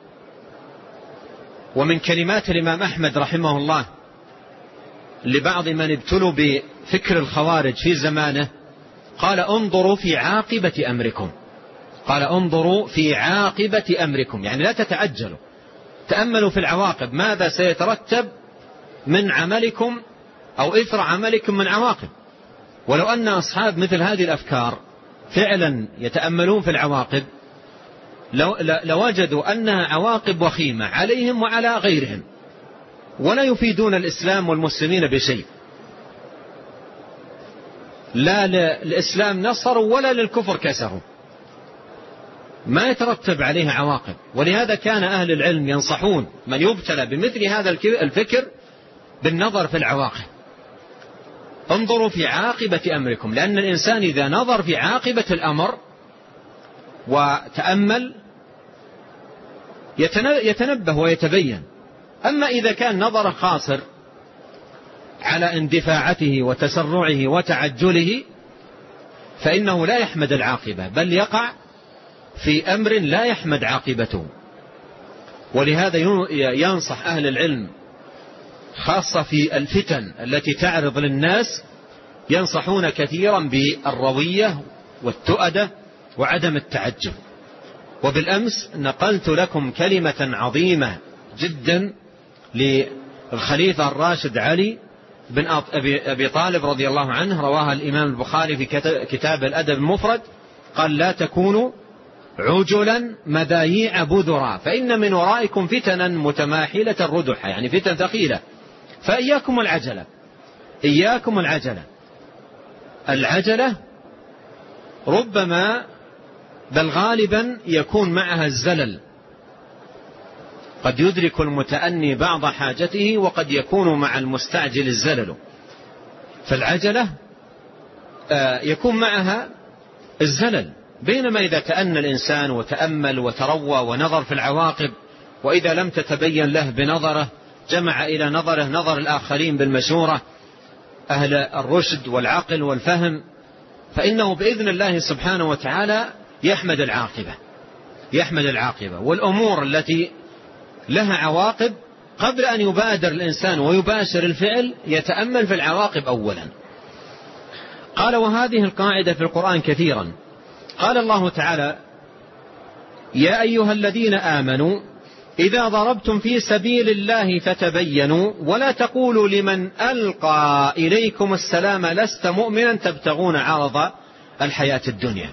ومن كلمات الإمام أحمد رحمه الله لبعض من ابتلوا بفكر الخوارج في زمانه، قال: انظروا في عاقبة أمركم، يعني لا تتعجلوا، تأملوا في العواقب، ماذا سيترتب من عملكم أو إثر عملكم من عواقب. ولو أن أصحاب مثل هذه الأفكار فعلا يتأملون في العواقب لوجدوا أنها عواقب وخيمة عليهم وعلى غيرهم، ولا يفيدون الإسلام والمسلمين بشيء. لا للإسلام نصروا ولا للكفر كسروا، ما يترتب عليه عواقب. ولهذا كان أهل العلم ينصحون من يبتلى بمثل هذا الفكر بالنظر في العواقب. انظروا في عاقبة أمركم، لأن الإنسان إذا نظر في عاقبة الأمر وتأمل يتنبه ويتبين. أما إذا كان نظره خاسر على اندفاعته وتسرعه وتعجله فإنه لا يحمد العاقبة، بل يقع في أمر لا يحمد عاقبته. ولهذا ينصح أهل العلم خاصة في الفتن التي تعرض للناس، ينصحون كثيرا بالروية والتؤدة وعدم التعجل. وبالأمس نقلت لكم كلمة عظيمة جدا للخليفة الراشد علي بن أبي طالب رضي الله عنه، رواها الإمام البخاري في كتاب الأدب المفرد، قال: لا تكونوا عجلا مذايع بذرا فإن من ورائكم فتنا متماحلة الردح، يعني فتن ثقيلة، فإياكم العجلة. إياكم العجلة. العجلة ربما بل غالبا يكون معها الزلل، قد يدرك المتأني بعض حاجته وقد يكون مع المستعجل الزلل. فالعجلة يكون معها الزلل، بينما إذا تأنى الإنسان وتأمل وتروى ونظر في العواقب، وإذا لم تتبين له بنظره جمع إلى نظره نظر الآخرين بالمشورة أهل الرشد والعقل والفهم، فإنه بإذن الله سبحانه وتعالى يحمد العاقبة. يحمد العاقبة. والأمور التي لها عواقب قبل أن يبادر الإنسان ويباشر الفعل يتأمل في العواقب أولا. قال: وهذه القاعدة في القرآن كثيرا. قال الله تعالى: يا أيها الذين آمنوا إذا ضربتم في سبيل الله فتبينوا ولا تقولوا لمن ألقى إليكم السلام لست مؤمنا تبتغون عرض الحياة الدنيا.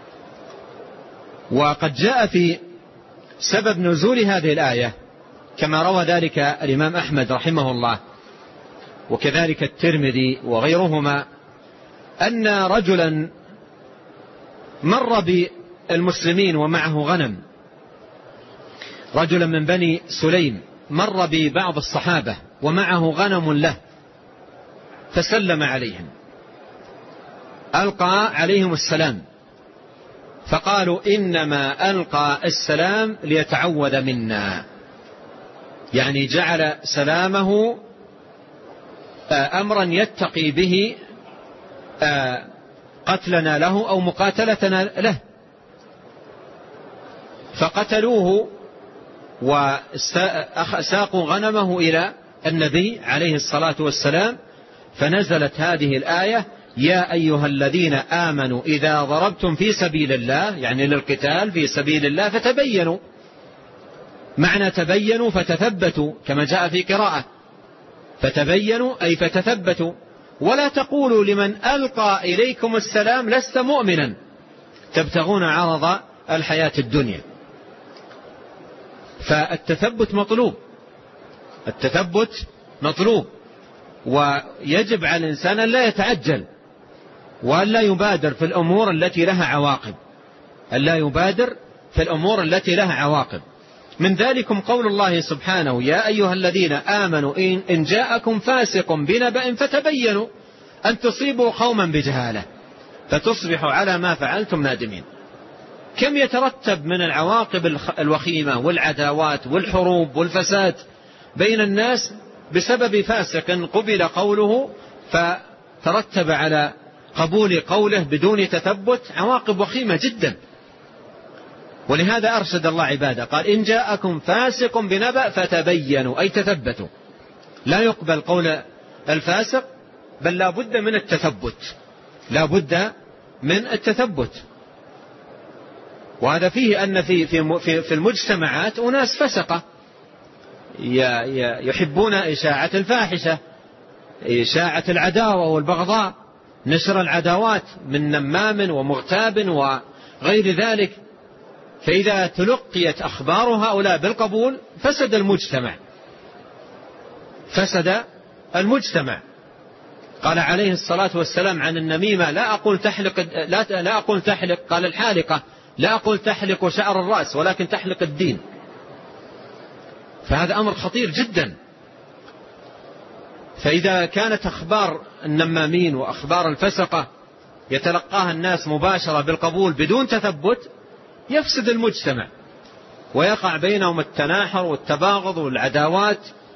وقد جاء في سبب نزول هذه الآية كما روى ذلك الإمام أحمد رحمه الله وكذلك الترمذي وغيرهما أن رجلا مر بالمسلمين ومعه غنم، رجلا من بني سليم مر ببعض الصحابة ومعه غنم له فسلم عليهم، ألقى عليهم السلام، فقالوا: إنما ألقى السلام ليتعوذ منا، يعني جعل سلامه أمرا يتقي به قتلنا له أو مقاتلتنا له. فقتلوه وساقوا غنمه إلى النبي عليه الصلاة والسلام، فنزلت هذه الآية: يا أيها الذين آمنوا إذا ضربتم في سبيل الله، يعني للقتال في سبيل الله، فتبينوا. معنى تبينوا فتثبتوا كما جاء في قراءة، فتبينوا أي فتثبتوا. ولا تقولوا لمن ألقى إليكم السلام لست مؤمنا تبتغون عرض الحياة الدنيا. فالتثبت مطلوب، التثبت مطلوب، ويجب على الإنسان أن لا يتعجل وأن لا يبادر في الأمور التي لها عواقب، أن لا يبادر في الأمور التي لها عواقب. من ذلكم قول الله سبحانه: يا أيها الذين آمنوا إن جاءكم فاسق بنبأ فتبينوا أن تصيبوا قوما بجهالة فتصبحوا على ما فعلتم نادمين. كم يترتب من العواقب الوخيمة والعداوات والحروب والفساد بين الناس بسبب فاسق قبل قوله فترتب على قبول قوله بدون تثبت عواقب وخيمة جدا. ولهذا أرشد الله عباده قال: إن جاءكم فاسق بنبأ فتبينوا، أي تثبتوا. لا يقبل قول الفاسق، بل لا بد من التثبت، لا بد من التثبت. وهذا فيه أن في المجتمعات أناس فسقة يحبون إشاعة الفاحشة، إشاعة العداوة والبغضاء، نشر العداوات من نمام ومغتاب وغير ذلك. فإذا تلقيت أخبار هؤلاء بالقبول فسد المجتمع. قال عليه الصلاة والسلام عن النميمة: لا أقول تحلق، قال الحالقة: لا أقول تحلق شعر الرأس ولكن تحلق الدين. فهذا أمر خطير جدا. فإذا كانت أخبار النمامين وأخبار الفسقة يتلقاها الناس مباشرة بالقبول بدون تثبت يفسد المجتمع ويقع بينهم التناحر والتباغض والعداوات.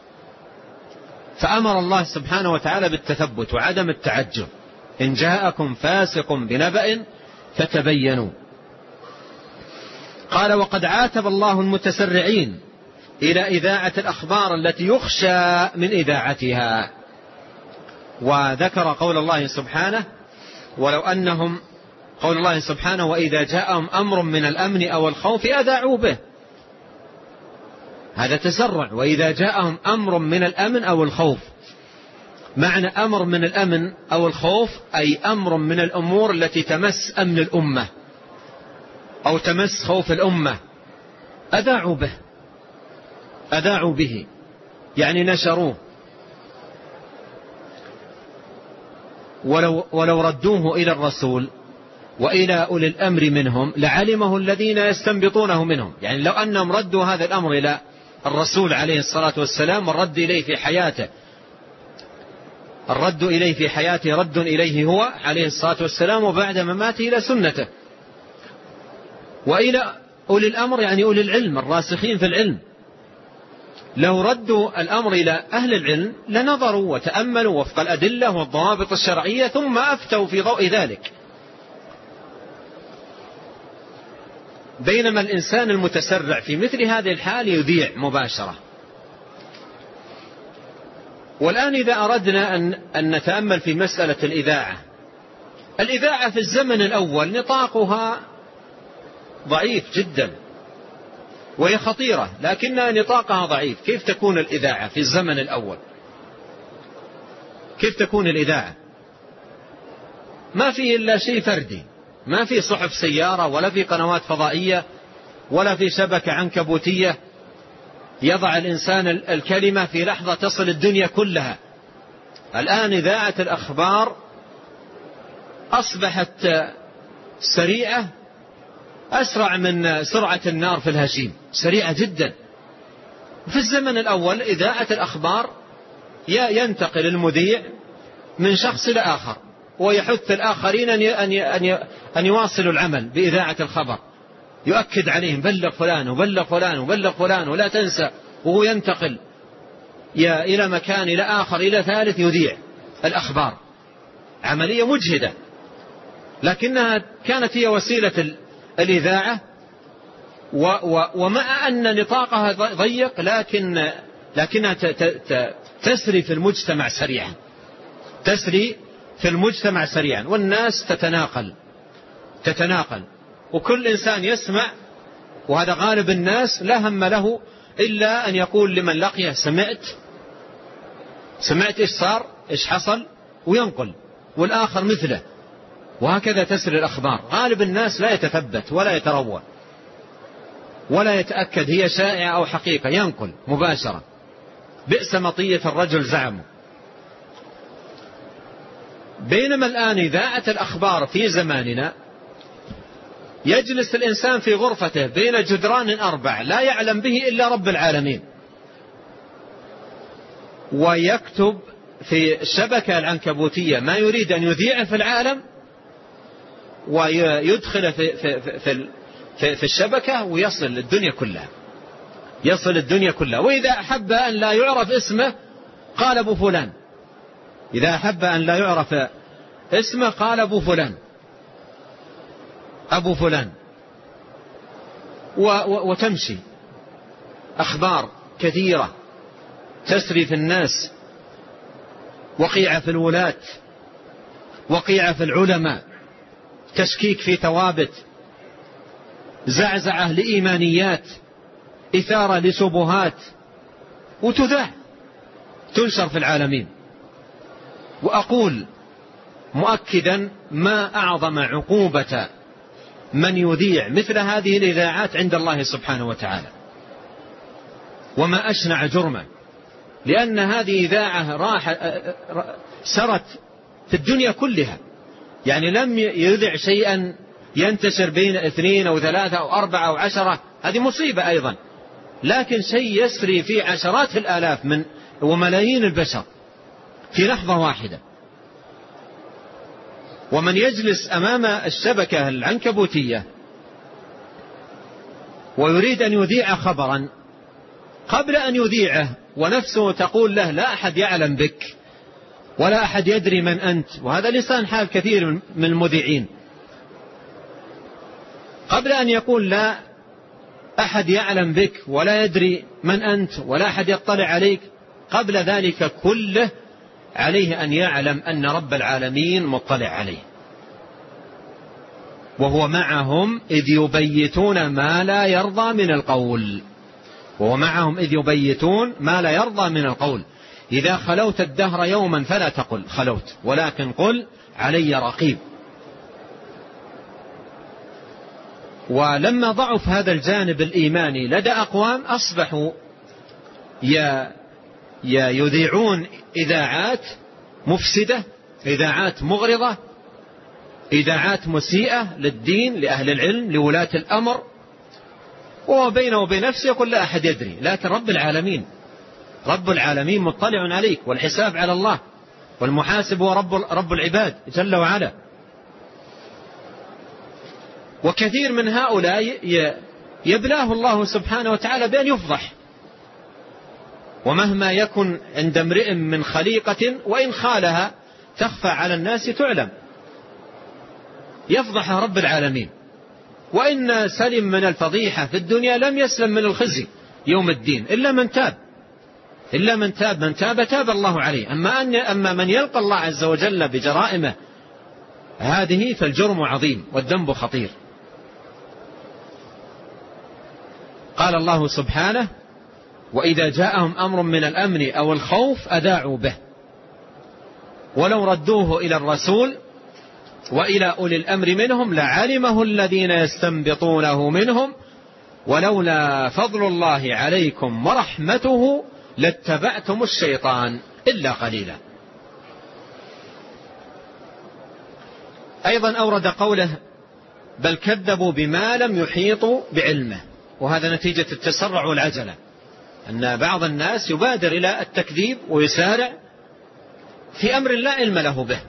فأمر الله سبحانه وتعالى بالتثبت وعدم التعجل: إن جاءكم فاسق بنبأ فتبينوا. قال: وقد عاتب الله المتسرعين إلى إذاعة الأخبار التي يخشى من إذاعتها. وذكر قول الله سبحانه: قول الله سبحانه: وإذا جاءهم أمر من الأمن أو الخوف أذاعوا به. هذا تسرع. وإذا جاءهم أمر من الأمن أو الخوف، معنى أمر من الأمن أو الخوف أي أمر من الأمور التي تمس أمن الأمة أو تمس خوف الأمة، أذاعوا به يعني نشروه. ولو ردوه إلى الرسول وإلى أولي الأمر منهم لعلمه الذين يستنبطونه منهم. يعني لو أنهم ردوا هذا الأمر إلى الرسول عليه الصلاة والسلام، والرد إليه في حياته، الرد إليه في حياته رد إليه هو عليه الصلاة والسلام، وبعد مماته إلى سنته. وإلى أولي الأمر يعني أولي العلم الراسخين في العلم، لو ردوا الأمر إلى أهل العلم لنظروا وتأملوا وفق الأدلة والضوابط الشرعية ثم أفتوا في ضوء ذلك. بينما الإنسان المتسرع في مثل هذه الحال يذيع مباشرة. والآن إذا أردنا أن نتأمل في مسألة الإذاعة في الزمن الأول نطاقها ضعيف جدا وهي خطيرة، لكنها نطاقها ضعيف. كيف تكون الإذاعة في الزمن الأول؟ كيف تكون الإذاعة؟ ما فيه إلا شيء فردي، ما في صحف سيارة ولا في قنوات فضائية ولا في شبكة عنكبوتية يضع الإنسان الكلمة في لحظة تصل الدنيا كلها. الآن إذاعة الأخبار أصبحت سريعة، أسرع من سرعة النار في الهشيم، سريعة جدا. في الزمن الأول إذاعة الأخبار ينتقل المذيع من شخص إلى آخر ويحث الآخرين أن يواصلوا العمل بإذاعة الخبر، يؤكد عليهم: بلغ فلان وبلغ فلان وبلغ فلان ولا تنسى. وهو ينتقل إلى مكان إلى آخر إلى ثالث يذيع الأخبار. عملية مجهدة، لكنها كانت هي وسيلة الإذاعة. ومع أن نطاقها ضيق لكنها تسري في المجتمع سريعا، تسري في المجتمع سريعا، والناس تتناقل وكل إنسان يسمع. وهذا غالب الناس لا هم له إلا أن يقول لمن لقيه: سمعت إيش صار، إيش حصل، وينقل، والآخر مثله. وهكذا تسري الأخبار. غالب الناس لا يتثبت ولا يتروى ولا يتأكد هي شائعة أو حقيقة، ينقل مباشرة. بئس مطية الرجل زعمه. بينما الآن إذاعة الأخبار في زماننا يجلس الإنسان في غرفته بين جدران 4 لا يعلم به إلا رب العالمين، ويكتب في الشبكة العنكبوتية ما يريد أن يذيعه في العالم، ويدخل في الشبكة ويصل الدنيا كلها. وإذا أحب أن لا يعرف اسمه قال أبو فلان، إذا أحب أن لا يعرف اسمه قال أبو فلان. وتمشي أخبار كثيرة تسري في الناس، وقيعة في الولاة، وقيعة في العلماء، تشكيك في ثوابت، زعزعة لإيمانيات، إثارة لشبهات، وتذاع تنشر في العالمين. وأقول مؤكدا ما أعظم عقوبة من يذيع مثل هذه الإذاعات عند الله سبحانه وتعالى، وما أشنع جرما، لأن هذه إذاعة سرت في الدنيا كلها، يعني لم يذع شيئا ينتشر بين 2 أو 3 أو 4 أو 10، هذه مصيبة أيضا، لكن شيء يسري في عشرات الآلاف من وملايين البشر في لحظة واحدة. ومن يجلس أمام الشبكة العنكبوتية ويريد أن يذيع خبرا قبل أن يذيعه ونفسه تقول له لا أحد يعلم بك ولا أحد يدري من أنت، وهذا لسان حال كثير من المذيعين، قبل أن يقول لا أحد يعلم بك ولا يدري من أنت ولا أحد يطلع عليك، قبل ذلك كله عليه أن يعلم أن رب العالمين مطلع عليه، وهو معهم إذ يبيتون ما لا يرضى من القول، وهو معهم إذ يبيتون ما لا يرضى من القول. إذا خلوت الدهر يوما فلا تقل خلوت، ولكن قل علي رقيب. ولما ضعف هذا الجانب الإيماني لدى أقوام أصبحوا يذيعون إذاعات مفسدة، إذاعات مغرضة، إذاعات مسيئة للدين، لأهل العلم، لولاة الأمر، وبينه وبين نفسه يقول لا أحد يدري، لكن رب العالمين مطلع عليك، والحساب على الله، والمحاسب هو رب العباد جل وعلا. وكثير من هؤلاء يبلاه الله سبحانه وتعالى بأن يفضح، ومهما يكن عند امرئ من خليقة وإن خالها تخفى على الناس تعلم، يفضح رب العالمين. وإن سلم من الفضيحة في الدنيا لم يسلم من الخزي يوم الدين إلا من تاب تاب الله عليه. أما من يلقى الله عز وجل بجرائمه هذه فالجرم عظيم والذنب خطير. قال الله سبحانه وإذا جاءهم أمر من الأمن أو الخوف أذاعوا به ولو ردوه إلى الرسول وإلى أولي الأمر منهم لعلمه الذين يستنبطونه منهم ولولا فضل الله عليكم ورحمته لاتبعتم الشيطان إلا قليلا. أيضا أورد قوله بل كذبوا بما لم يحيطوا بعلمه، وهذا نتيجة التسرع والعجلة، أن بعض الناس يبادر إلى التكذيب ويسارع في أمر لا علم له به،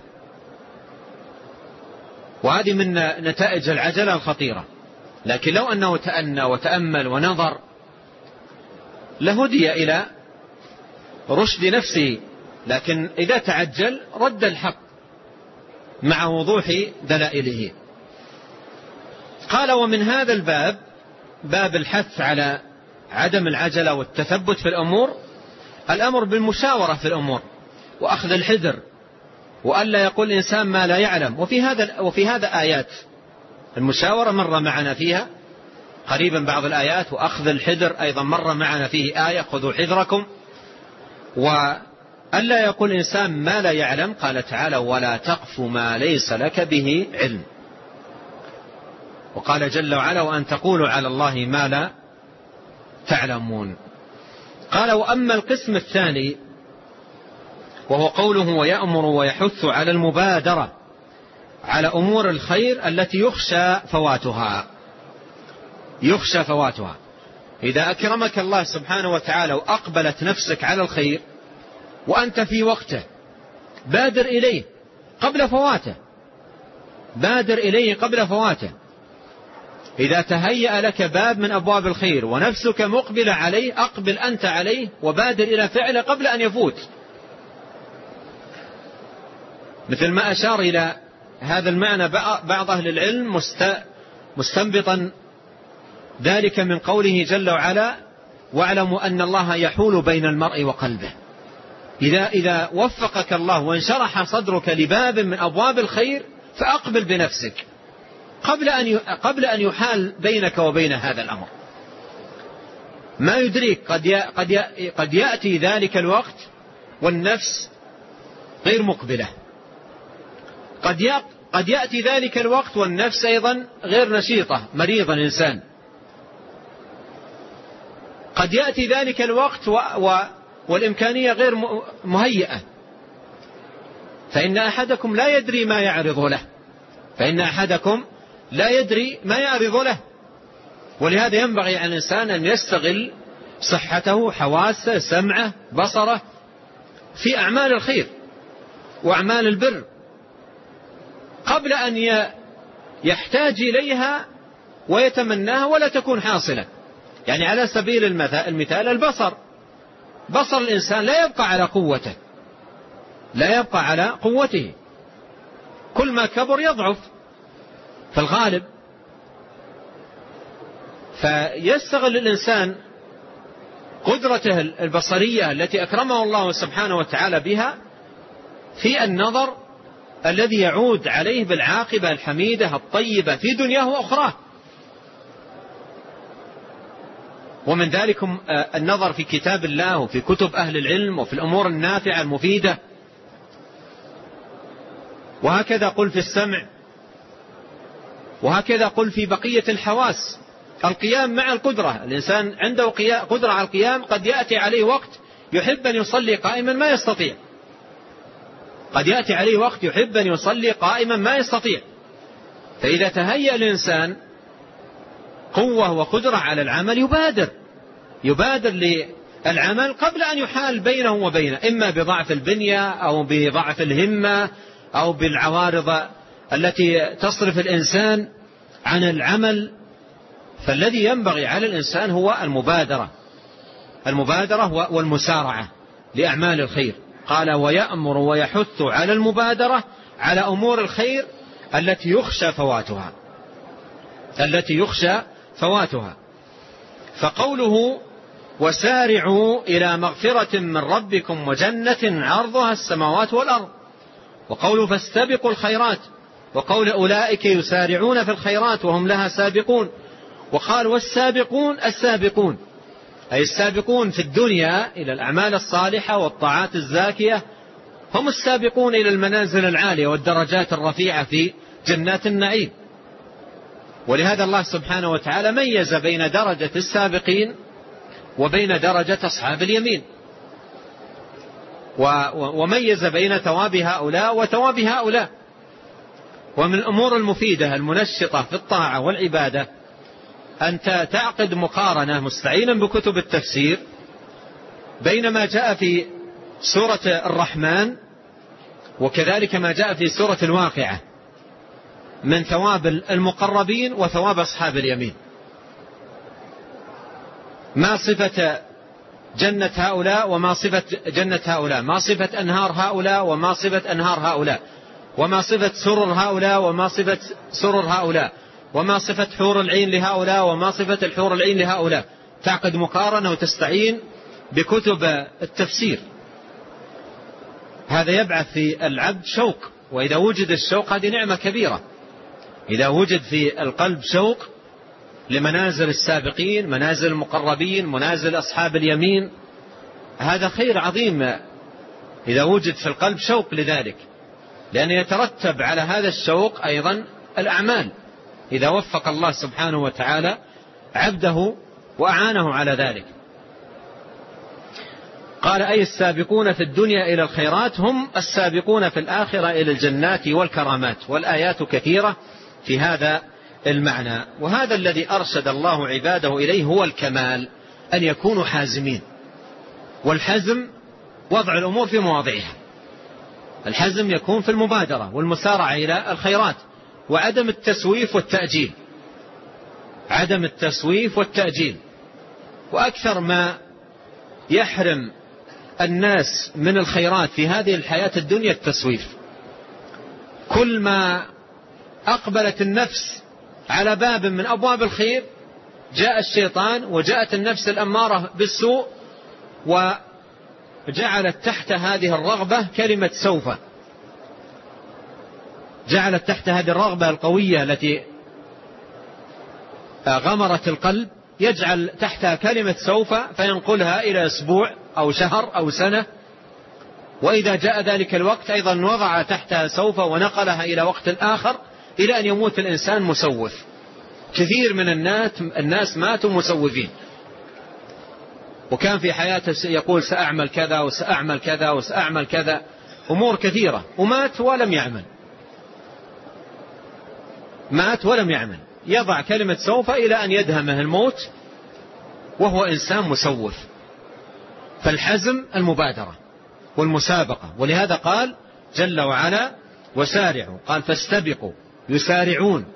وهذه من نتائج العجلة الخطيرة. لكن لو أنه تأنى وتأمل ونظر لهدي إلى رشد نفسه، لكن إذا تعجل رد الحق مع وضوح دلائله. قال ومن هذا الباب، باب الحث على عدم العجلة والتثبت في الأمور، الأمر بالمشاورة في الأمور وأخذ الحذر، وألا يقول الإنسان ما لا يعلم. وفي هذا آيات المشاورة مر معنا فيها قريبا بعض الآيات، وأخذ الحذر أيضا مر معنا فيه آية خذوا حذركم. وألا يقول الإنسان ما لا يعلم، قال تعالى ولا تقف ما ليس لك به علم، وقال جل وعلا وأن تقولوا على الله ما لا تعلمون. قال وأما القسم الثاني وهو قوله ويأمر ويحث على المبادرة على أمور الخير التي يخشى فواتها. إذا أكرمك الله سبحانه وتعالى وأقبلت نفسك على الخير وأنت في وقته بادر إليه قبل فواته. إذا تهيأ لك باب من أبواب الخير ونفسك مقبلة عليه أقبل أنت عليه وبادر إلى فعله قبل أن يفوت. مثل ما أشار إلى هذا المعنى بعض أهل العلم مستنبطا ذلك من قوله جل وعلا واعلموا أن الله يحول بين المرء وقلبه. إذا وفقك الله وانشرح صدرك لباب من أبواب الخير فأقبل بنفسك قبل أن يحال بينك وبين هذا الأمر. ما يدريك قد يأتي ذلك الوقت والنفس غير مقبلة، قد يأتي ذلك الوقت والنفس أيضا غير نشيطة، مريض الإنسان. قد يأتي ذلك الوقت والإمكانية غير مهيئة، فإن أحدكم لا يدري ما يعرض له، فإن أحدكم لا يدري ما يعرض له. ولهذا ينبغي على الإنسان أن يستغل صحته، حواسه، سمعه، بصره في أعمال الخير وأعمال البر قبل أن يحتاج إليها ويتمناها ولا تكون حاصلة. يعني على سبيل المثال البصر، بصر الإنسان لا يبقى على قوته، لا يبقى على قوته، كل ما كبر يضعف في الغالب. فيستغل الإنسان قدرته البصرية التي أكرمه الله سبحانه وتعالى بها في النظر الذي يعود عليه بالعاقبة الحميدة الطيبة في دنياه وأخراه. ومن ذلك النظر في كتاب الله وفي كتب أهل العلم وفي الأمور النافعة المفيدة. وهكذا قل في السمع، وهكذا قل في بقية الحواس. القيام مع القدرة، الإنسان عنده قدرة على القيام، قد يأتي عليه وقت يحب أن يصلي قائما ما يستطيع، قد يأتي عليه وقت يحب أن يصلي قائما ما يستطيع. فإذا تهيأ الإنسان قوة وقدرة على العمل يبادر للعمل قبل أن يحال بينه وبينه، إما بضعف البنية أو بضعف الهمة أو بالعوارض التي تصرف الإنسان عن العمل. فالذي ينبغي على الإنسان هو المبادرة والمسارعة لأعمال الخير. قال ويأمر ويحث على المبادرة على أمور الخير التي يخشى فواتها. فقوله وسارعوا إلى مغفرة من ربكم وجنة عرضها السماوات والأرض، وقوله فاستبقوا الخيرات، وقول أولئك يسارعون في الخيرات وهم لها سابقون. وقال والسابقون السابقون، أي السابقون في الدنيا إلى الأعمال الصالحة والطاعات الزاكية، هم السابقون إلى المنازل العالية والدرجات الرفيعة في جنات النعيم. ولهذا الله سبحانه وتعالى ميز بين درجة السابقين وبين درجة أصحاب اليمين، وميز بين ثواب هؤلاء وثواب هؤلاء. ومن الأمور المفيدة المنشطة في الطاعة والعبادة أن تعقد مقارنة مستعينا بكتب التفسير بين ما جاء في سورة الرحمن وكذلك ما جاء في سورة الواقعة من ثواب المقربين وثواب أصحاب اليمين. ما صفة جنة هؤلاء وما صفة جنة هؤلاء، ما صفة أنهار هؤلاء وما صفة أنهار هؤلاء، وما صفة سرر هؤلاء وما صفة سرر هؤلاء، وما صفة حور العين لهؤلاء وما صفة الحور العين لهؤلاء. تعقد مقارنة وتستعين بكتب التفسير. هذا يبعث في العبد شوق، وإذا وجد الشوق هذه نعمة كبيرة. إذا وجد في القلب شوق لمنازل السابقين، منازل المقربين، منازل أصحاب اليمين، هذا خير عظيم. إذا وجد في القلب شوق لذلك، لأن يترتب على هذا الشوق أيضا الأعمال إذا وفق الله سبحانه وتعالى عبده وأعانه على ذلك. قال أي السابقون في الدنيا إلى الخيرات هم السابقون في الآخرة إلى الجنات والكرامات. والآيات كثيرة في هذا المعنى. وهذا الذي أرشد الله عباده إليه هو الكمال، أن يكونوا حازمين. والحزم وضع الأمور في مواضعها. الحزم يكون في المبادرة والمسارعة إلى الخيرات، وعدم التسويف والتأجيل. عدم التسويف والتأجيل. وأكثر ما يحرم الناس من الخيرات في هذه الحياة الدنيا التسويف. كل ما أقبلت النفس على باب من أبواب الخير جاء الشيطان وجاءت النفس الأمارة بالسوء وجعلت تحت هذه الرغبة كلمة سوف، جعلت تحت هذه الرغبة القوية التي غمرت القلب يجعل تحتها كلمة سوف فينقلها إلى أسبوع أو شهر أو سنة، وإذا جاء ذلك الوقت أيضا وضع تحتها سوف ونقلها إلى وقت آخر إلى أن يموت الإنسان مسوف. كثير من الناس ماتوا مسوفين، وكان في حياته يقول سأعمل كذا وسأعمل كذا وسأعمل كذا، أمور كثيرة، ومات ولم يعمل، مات ولم يعمل، يضع كلمة سوف إلى أن يدهمه الموت وهو إنسان مسوف. فالحزم المبادرة والمسابقة، ولهذا قال جل وعلا وسارعوا، قال فاستبقوا، يسارعون،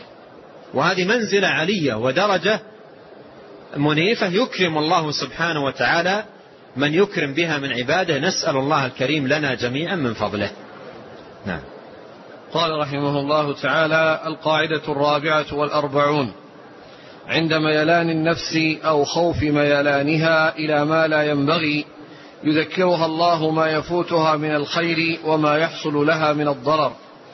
وهذه منزلة علية ودرجة منيفة يكرم الله سبحانه وتعالى من يكرم بها من عباده. نسأل الله الكريم لنا جميعا من فضله. نعم. قال رحمه الله تعالى: القاعدة 44: عند ميلان النفس أو خوف ميلانها إلى ما لا ينبغي يذكرها الله ما يفوتها من الخير وما يحصل لها من الضرر،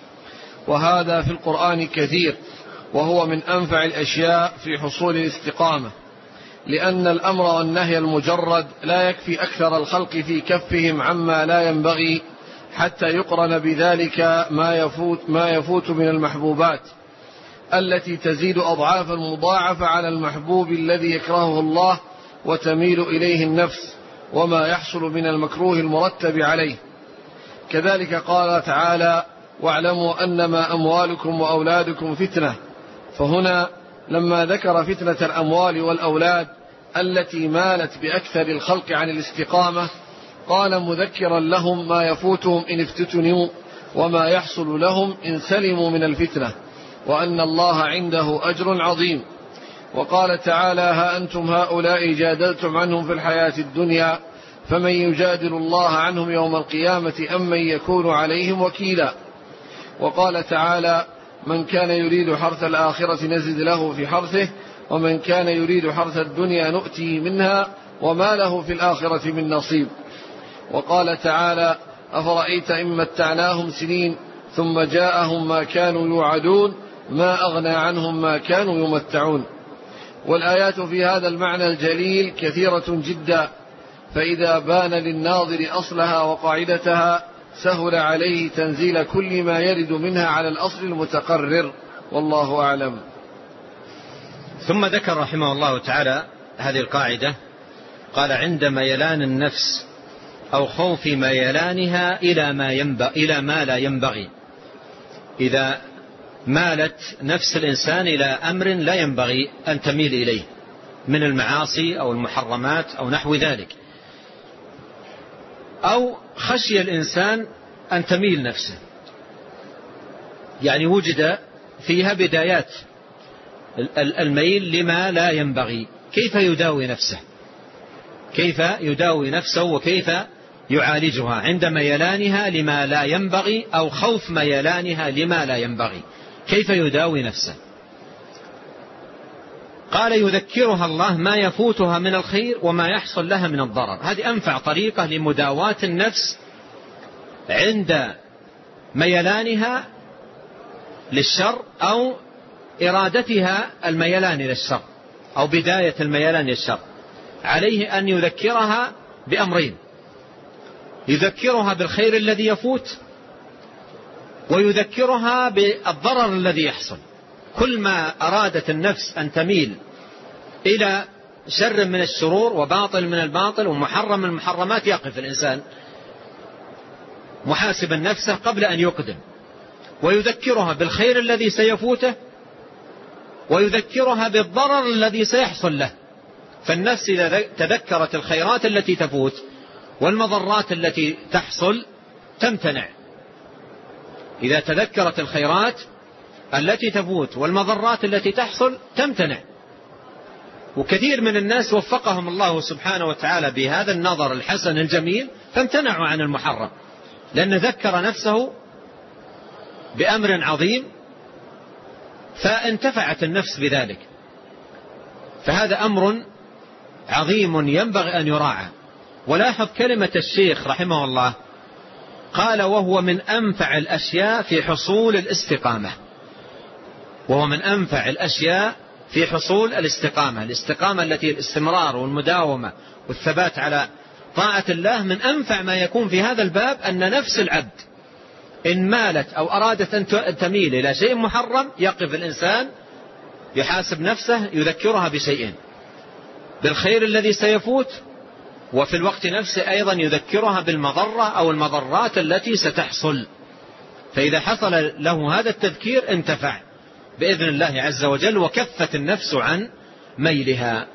وهذا في القرآن كثير، وهو من أنفع الأشياء في حصول الاستقامة، لأن الأمر والنهي المجرد لا يكفي أكثر الخلق في كفهم عما لا ينبغي حتى يقرن بذلك ما يفوت من المحبوبات التي تزيد أضعافا مضاعفة على المحبوب الذي يكرهه الله وتميل إليه النفس، وما يحصل من المكروه المرتب عليه. كذلك قال تعالى: واعلموا أنما أموالكم وأولادكم فتنة. فهنا لما ذكر فتنة الأموال والأولاد التي مالت بأكثر الخلق عن الاستقامة، قال مذكرا لهم ما يفوتهم إن افتتنوا وما يحصل لهم إن سلموا من الفتنة، وأن الله عنده أجر عظيم. وقال تعالى: ها أنتم هؤلاء جادلتم عنهم في الحياة الدنيا فمن يجادل الله عنهم يوم القيامة أم من يكون عليهم وكيلا. وقال تعالى: من كان يريد حرث الآخرة نزد له في حرثه ومن كان يريد حرث الدنيا نؤتيه منها وما له في الآخرة من نصيب. وقال تعالى: أفرأيت إن متعناهم سنين ثم جاءهم ما كانوا يوعدون ما أغنى عنهم ما كانوا يمتعون. والآيات في هذا المعنى الجليل كثيرة جدا، فإذا بان للناظر أصلها وقاعدتها سهل عليه تنزيل كل ما يرد منها على الأصل المتقرر، والله أعلم. ثم ذكر رحمه الله تعالى هذه القاعدة، قال: عند ميلان النفس أو خوف ميلانها إلى ما لا ينبغي. إذا مالت نفس الإنسان إلى أمر لا ينبغي أن تميل إليه من المعاصي أو المحرمات أو نحو ذلك، أو خشي الإنسان أن تميل نفسه، يعني وجد فيها بدايات الميل لما لا ينبغي، كيف يداوي نفسه؟ كيف يداوي نفسه وكيف يعالجها عند ميلانها لما لا ينبغي أو خوف ميلانها لما لا ينبغي، كيف يداوي نفسه؟ قال: يذكرها الله ما يفوتها من الخير وما يحصل لها من الضرر. هذه أنفع طريقة لمداواة النفس عند ميلانها للشر أو إرادتها الميلان للشر أو بداية الميلان للشر. عليه أن يذكرها بأمرين: يذكرها بالخير الذي يفوت، ويذكرها بالضرر الذي يحصل. كل ما أرادت النفس أن تميل إلى شر من الشرور وباطل من الباطل ومحرم من المحرمات، يقف الإنسان محاسبا نفسه قبل أن يقدم، ويذكرها بالخير الذي سيفوته، ويذكرها بالضرر الذي سيحصل له. فالنفس إذا تذكرت الخيرات التي تفوت والمضرات التي تحصل تمتنع. إذا تذكرت الخيرات التي تفوت والمضرات التي تحصل تمتنع. وكثير من الناس وفقهم الله سبحانه وتعالى بهذا النظر الحسن الجميل فامتنعوا عن المحرم، لأن ذكر نفسه بأمر عظيم فانتفعت النفس بذلك. فهذا أمر عظيم ينبغي أن يراعى. ولاحظ كلمة الشيخ رحمه الله، قال: وهو من أنفع الأشياء في حصول الاستقامة. وهو من أنفع الأشياء في حصول الاستقامة التي الاستمرار والمداومة والثبات على طاعة الله. من أنفع ما يكون في هذا الباب أن نفس العبد إن مالت أو أرادت أن تميل إلى شيء محرم يقف الإنسان يحاسب نفسه، يذكرها بشيئين: بالخير الذي سيفوت، وفي الوقت نفسه أيضا يذكرها بالمضرة أو المضرات التي ستحصل. فإذا حصل له هذا التذكير انتفع بإذن الله عز وجل وكفت النفس عن ميلها.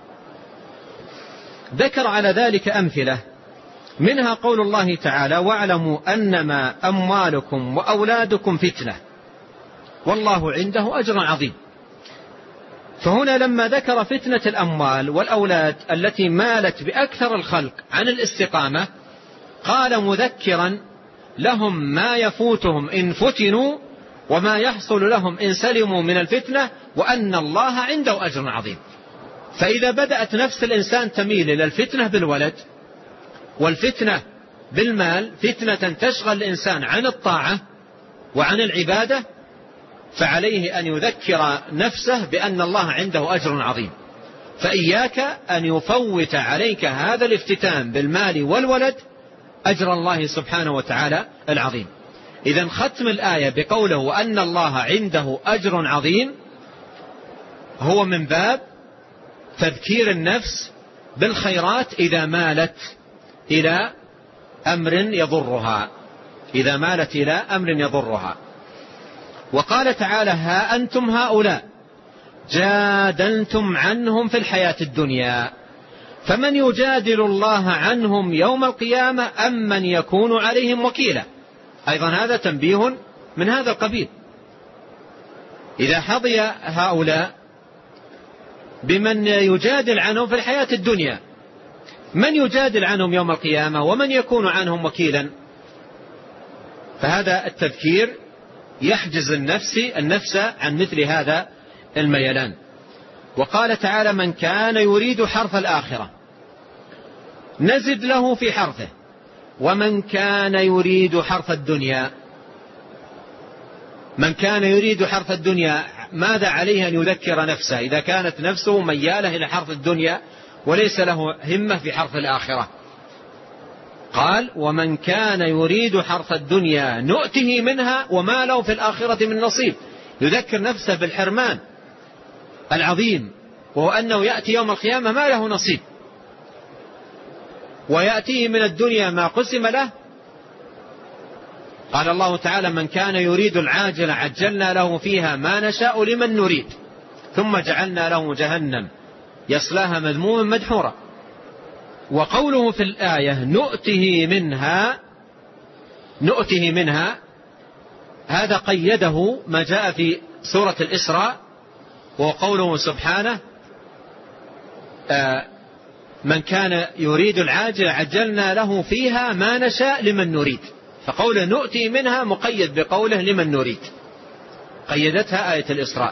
ذكر على ذلك أمثلة، منها قول الله تعالى: واعلموا أنما أموالكم وأولادكم فتنة والله عنده أجر عظيم. فهنا لما ذكر فتنة الأموال والأولاد التي مالت بأكثر الخلق عن الاستقامة، قال مذكرا لهم ما يفوتهم إن فتنوا وما يحصل لهم إن سلموا من الفتنة، وأن الله عنده أجر عظيم. فإذا بدأت نفس الإنسان تميل إلى الفتنة بالولد والفتنة بالمال، فتنة تشغل الإنسان عن الطاعة وعن العبادة، فعليه أن يذكر نفسه بأن الله عنده أجر عظيم. فإياك أن يفوت عليك هذا الافتتان بالمال والولد أجر الله سبحانه وتعالى العظيم. إذن ختم الآية بقوله وأن الله عنده أجر عظيم هو من باب تذكير النفس بالخيرات إذا مالت إلى أمر يضرها، إذا مالت إلى أمر يضرها. وقال تعالى: ها أنتم هؤلاء جادلتم عنهم في الحياة الدنيا فمن يجادل الله عنهم يوم القيامة أم من يكون عليهم وكيلا. أيضا هذا تنبيه من هذا القبيل. إذا حظي هؤلاء بمن يجادل عنهم في الحياة الدنيا، من يجادل عنهم يوم القيامة ومن يكون عنهم وكيلا؟ فهذا التذكير يحجز النفس عن مثل هذا الميلان. وقال تعالى: من كان يريد حرث الآخرة نزد له في حرثه ومن كان يريد حرث الدنيا. من كان يريد حرث الدنيا ماذا عليه أن يذكر نفسه إذا كانت نفسه ميالة إلى حرث الدنيا وليس له همة في حرث الآخرة؟ قال: ومن كان يريد حرث الدنيا نؤته منها وما له في الآخرة من نصيب. يذكر نفسه بالحرمان العظيم، وهو أنه يأتي يوم القيامة ما له نصيب، ويأتيه من الدنيا ما قسم له. قال الله تعالى: من كان يريد العاجل عجلنا له فيها ما نشاء لمن نريد ثم جعلنا له جهنم يصلاها مذموما مدحورا. وقوله في الآية نؤته منها هذا قيده ما جاء في سورة الإسراء، وقوله سبحانه: من كان يريد العاجل عجلنا له فيها ما نشاء لمن نريد. فقوله نؤتي منها مقيد بقوله لمن نريد، قيدتها آية الإسراء.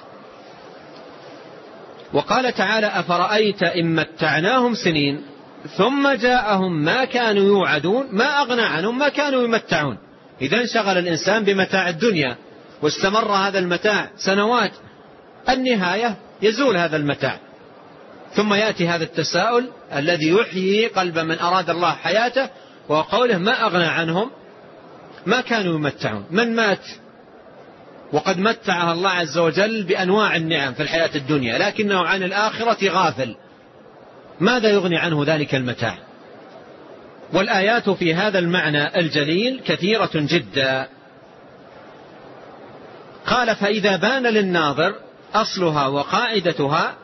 وقال تعالى: أفرأيت إن متعناهم سنين ثم جاءهم ما كانوا يوعدون ما أغنى عنهم ما كانوا يمتعون. إذا انشغل الإنسان بمتاع الدنيا واستمر هذا المتاع سنوات، النهاية يزول هذا المتاع، ثم يأتي هذا التساؤل الذي يحيي قلب من أراد الله حياته، وقوله ما أغنى عنهم ما كانوا يمتعون. من مات وقد متعها الله عز وجل بأنواع النعم في الحياة الدنيا لكنه عن الآخرة غافل، ماذا يغني عنه ذلك المتاع؟ والآيات في هذا المعنى الجليل كثيرة جدا. قال: فإذا بان للناظر أصلها وقاعدتها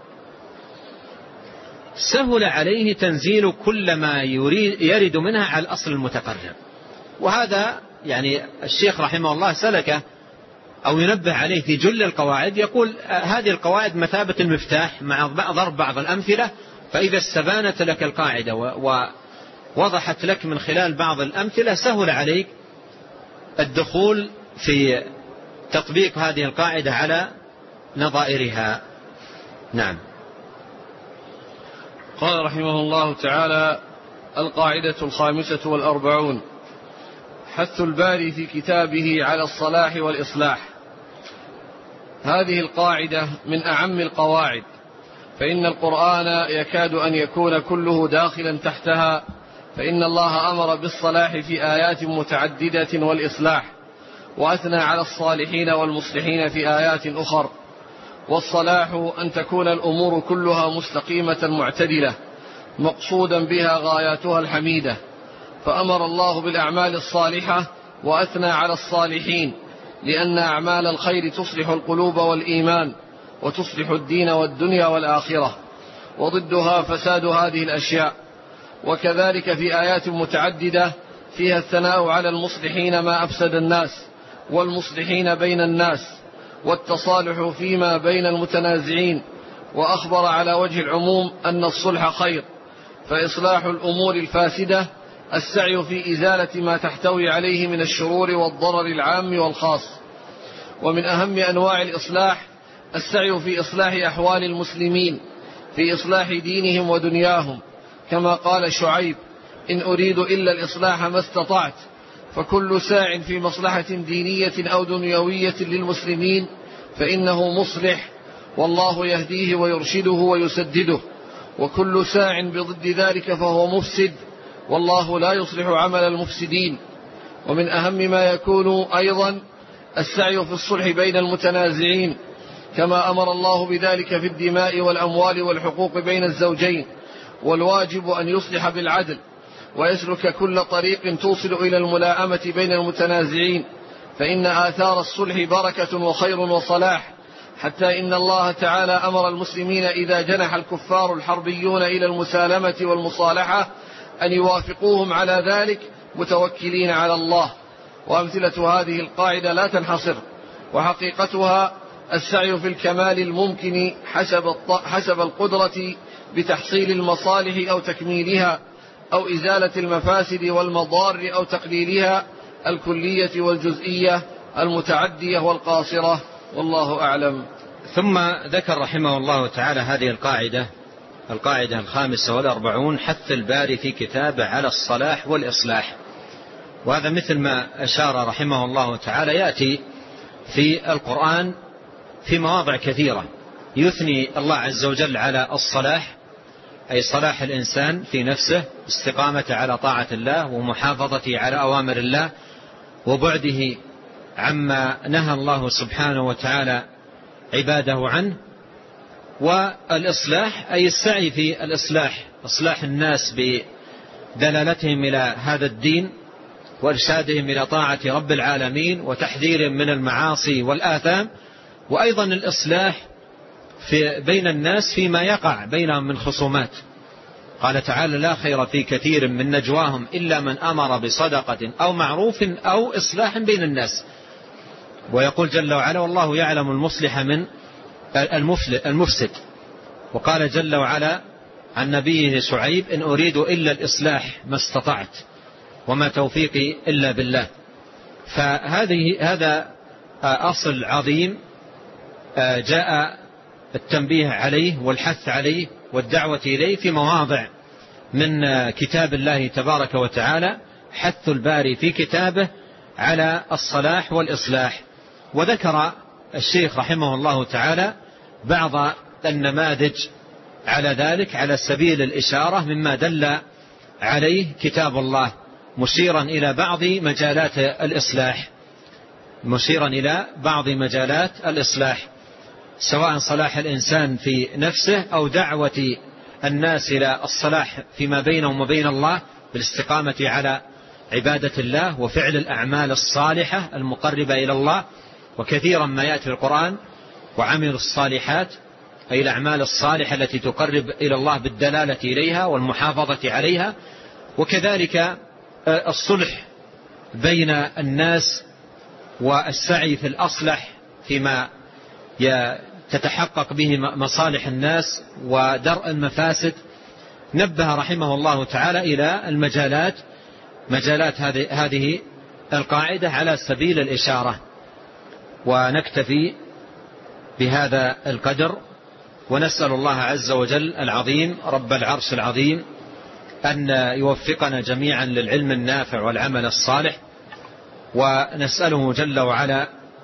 سهل عليه تنزيل كل ما يريد منها على الأصل المتقرر. وهذا يعني الشيخ رحمه الله سلكه أو ينبه عليه في جل القواعد. يقول هذه القواعد مثابة المفتاح مع ضرب بعض الأمثلة، فإذا استبانت لك القاعدة ووضحت لك من خلال بعض الأمثلة سهل عليك الدخول في تطبيق هذه القاعدة على نظائرها. نعم. قال رحمه الله تعالى: القاعدة 45 حث الباري في كتابه على الصلاح والإصلاح. هذه القاعدة من أعم القواعد، فإن القرآن يكاد أن يكون كله داخلا تحتها، فإن الله أمر بالصلاح في آيات متعددة والإصلاح، وأثنى على الصالحين والمصلحين في آيات أخر. والصلاح أن تكون الأمور كلها مستقيمة معتدلة مقصودا بها غاياتها الحميدة، فأمر الله بالأعمال الصالحة وأثنى على الصالحين، لأن أعمال الخير تصلح القلوب والإيمان، وتصلح الدين والدنيا والآخرة، وضدها فساد هذه الأشياء. وكذلك في آيات متعددة فيها الثناء على المصلحين ما أفسد الناس، والمصلحين بين الناس، والتصالح فيما بين المتنازعين، وأخبر على وجه العموم أن الصلح خير، فإصلاح الأمور الفاسدة السعي في إزالة ما تحتوي عليه من الشرور والضرر العام والخاص. ومن أهم أنواع الإصلاح السعي في إصلاح أحوال المسلمين، في إصلاح دينهم ودنياهم، كما قال شعيب: إن أريد إلا الإصلاح ما استطعت. فكل ساع في مصلحة دينية أو دنيوية للمسلمين فإنه مصلح، والله يهديه ويرشده ويسدده، وكل ساع بضد ذلك فهو مفسد، والله لا يصلح عمل المفسدين. ومن أهم ما يكون أيضا السعي في الصلح بين المتنازعين، كما أمر الله بذلك في الدماء والأموال والحقوق بين الزوجين، والواجب أن يصلح بالعدل ويسلك كل طريق توصل إلى الملاءمة بين المتنازعين، فإن آثار الصلح بركة وخير وصلاح، حتى إن الله تعالى أمر المسلمين إذا جنح الكفار الحربيون إلى المسالمة والمصالحة أن يوافقوهم على ذلك متوكلين على الله. وأمثلة هذه القاعدة لا تنحصر، وحقيقتها السعي في الكمال الممكن حسب القدرة بتحصيل المصالح أو تكميلها، أو إزالة المفاسد والمضار أو تقليلها، الكلية والجزئية، المتعدية والقاصرة، والله أعلم. ثم ذكر رحمه الله تعالى هذه القاعدة 45، حث الباري في كتابه على الصلاح والإصلاح. وهذا مثل ما أشار رحمه الله تعالى يأتي في القرآن في مواضع كثيرة، يثني الله عز وجل على الصلاح، أي صلاح الإنسان في نفسه، استقامة على طاعة الله ومحافظته على أوامر الله وبعده عما نهى الله سبحانه وتعالى عباده عنه. والإصلاح أي السعي في الإصلاح، إصلاح الناس بدلالتهم إلى هذا الدين وإرشادهم إلى طاعة رب العالمين وتحذيرهم من المعاصي والآثام. وأيضا الإصلاح بين الناس فيما يقع بينهم من خصومات. قال تعالى: لا خير في كثير من نجواهم إلا من أمر بصدقة أو معروف أو إصلاح بين الناس. ويقول جل وعلا: والله يعلم المصلح من المفسد. وقال جل وعلا عن نبيه شعيب: إن أريد إلا الإصلاح ما استطعت وما توفيقي إلا بالله. هذا أصل عظيم جاء التنبيه عليه والحث عليه والدعوة إليه في مواضع من كتاب الله تبارك وتعالى، حث الباري في كتابه على الصلاح والإصلاح. وذكر الشيخ رحمه الله تعالى بعض النماذج على ذلك على سبيل الإشارة مما دل عليه كتاب الله، مشيرا إلى بعض مجالات الإصلاح، سواء صلاح الإنسان في نفسه أو دعوة الناس إلى الصلاح فيما بينهم وبين الله بالاستقامة على عبادة الله وفعل الأعمال الصالحة المقربة إلى الله. وكثيرا ما يأتي في القرآن: وعملوا الصالحات، أي الأعمال الصالحة التي تقرب إلى الله بالدلالة إليها والمحافظة عليها. وكذلك الصلح بين الناس والسعي في الأصلح فيما تتحقق به مصالح الناس ودرء المفاسد. نبه رحمه الله تعالى إلى مجالات هذه القاعدة على سبيل الإشارة. ونكتفي بهذا القدر، ونسأل الله عز وجل العظيم رب العرش العظيم أن يوفقنا جميعا للعلم النافع والعمل الصالح، ونسأله جل وعلا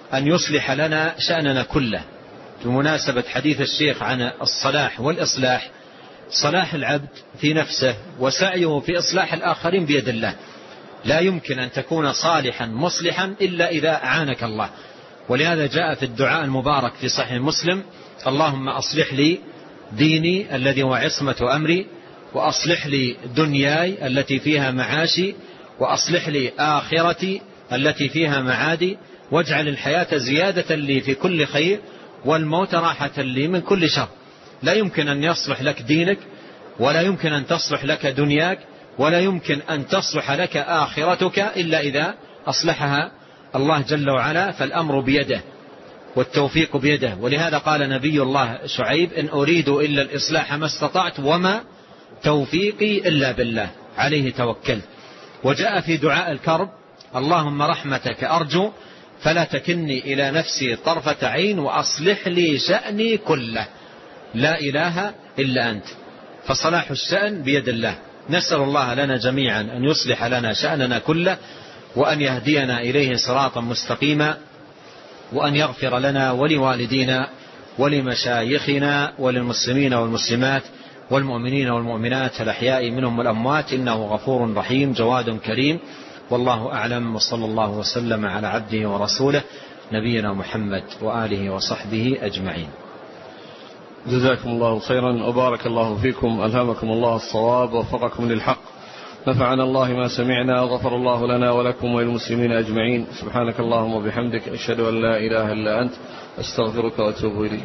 أن يصلح لنا شأننا كله. بمناسبة حديث الشيخ عن الصلاح والإصلاح، صلاح العبد في نفسه وسعيه في إصلاح الآخرين بيد الله. لا يمكن أن تكون صالحا مصلحا إلا إذا أعانك الله. ولهذا جاء في الدعاء المبارك في صحيح مسلم: اللهم أصلح لي ديني الذي هو عصمة أمري، وأصلح لي دنياي التي فيها معاشي، وأصلح لي آخرتي التي فيها معادي، واجعل الحياة زيادة لي في كل خير، والموت راحة لي من كل شر. لا يمكن أن يصلح لك دينك، ولا يمكن أن تصلح لك دنياك، ولا يمكن أن تصلح لك آخرتك إلا إذا أصلحها الله جل وعلا. فالأمر بيده والتوفيق بيده. ولهذا قال نبي الله شعيب: إن أريد إلا الإصلاح ما استطعت وما توفيقي إلا بالله عليه توكلت. وجاء في دعاء الكرب: اللهم رحمتك أرجو فلا تكلني إلى نفسي طرفة عين، وأصلح لي شأني كله، لا إله إلا أنت. فصلاح الشأن بيد الله. نسأل الله لنا جميعا أن يصلح لنا شأننا كله، وأن يهدينا إليه صراطا مستقيما، وأن يغفر لنا ولوالدينا ولمشايخنا وللمسلمين والمسلمات والمؤمنين والمؤمنات الأحياء منهم والأموات، إنه غفور رحيم جواد كريم. والله أعلم، وصلى الله وسلم على عبده ورسوله نبينا محمد وآله وصحبه أجمعين. جزاكم الله خيرا وبارك الله فيكم، ألهمكم الله الصواب ووفقكم للحق، نفعنا الله ما سمعنا، وغفر الله لنا ولكم وللمسلمين أجمعين. سبحانك اللهم وبحمدك، أشهد أن لا إله إلا أنت، أستغفرك وأتوب إليك.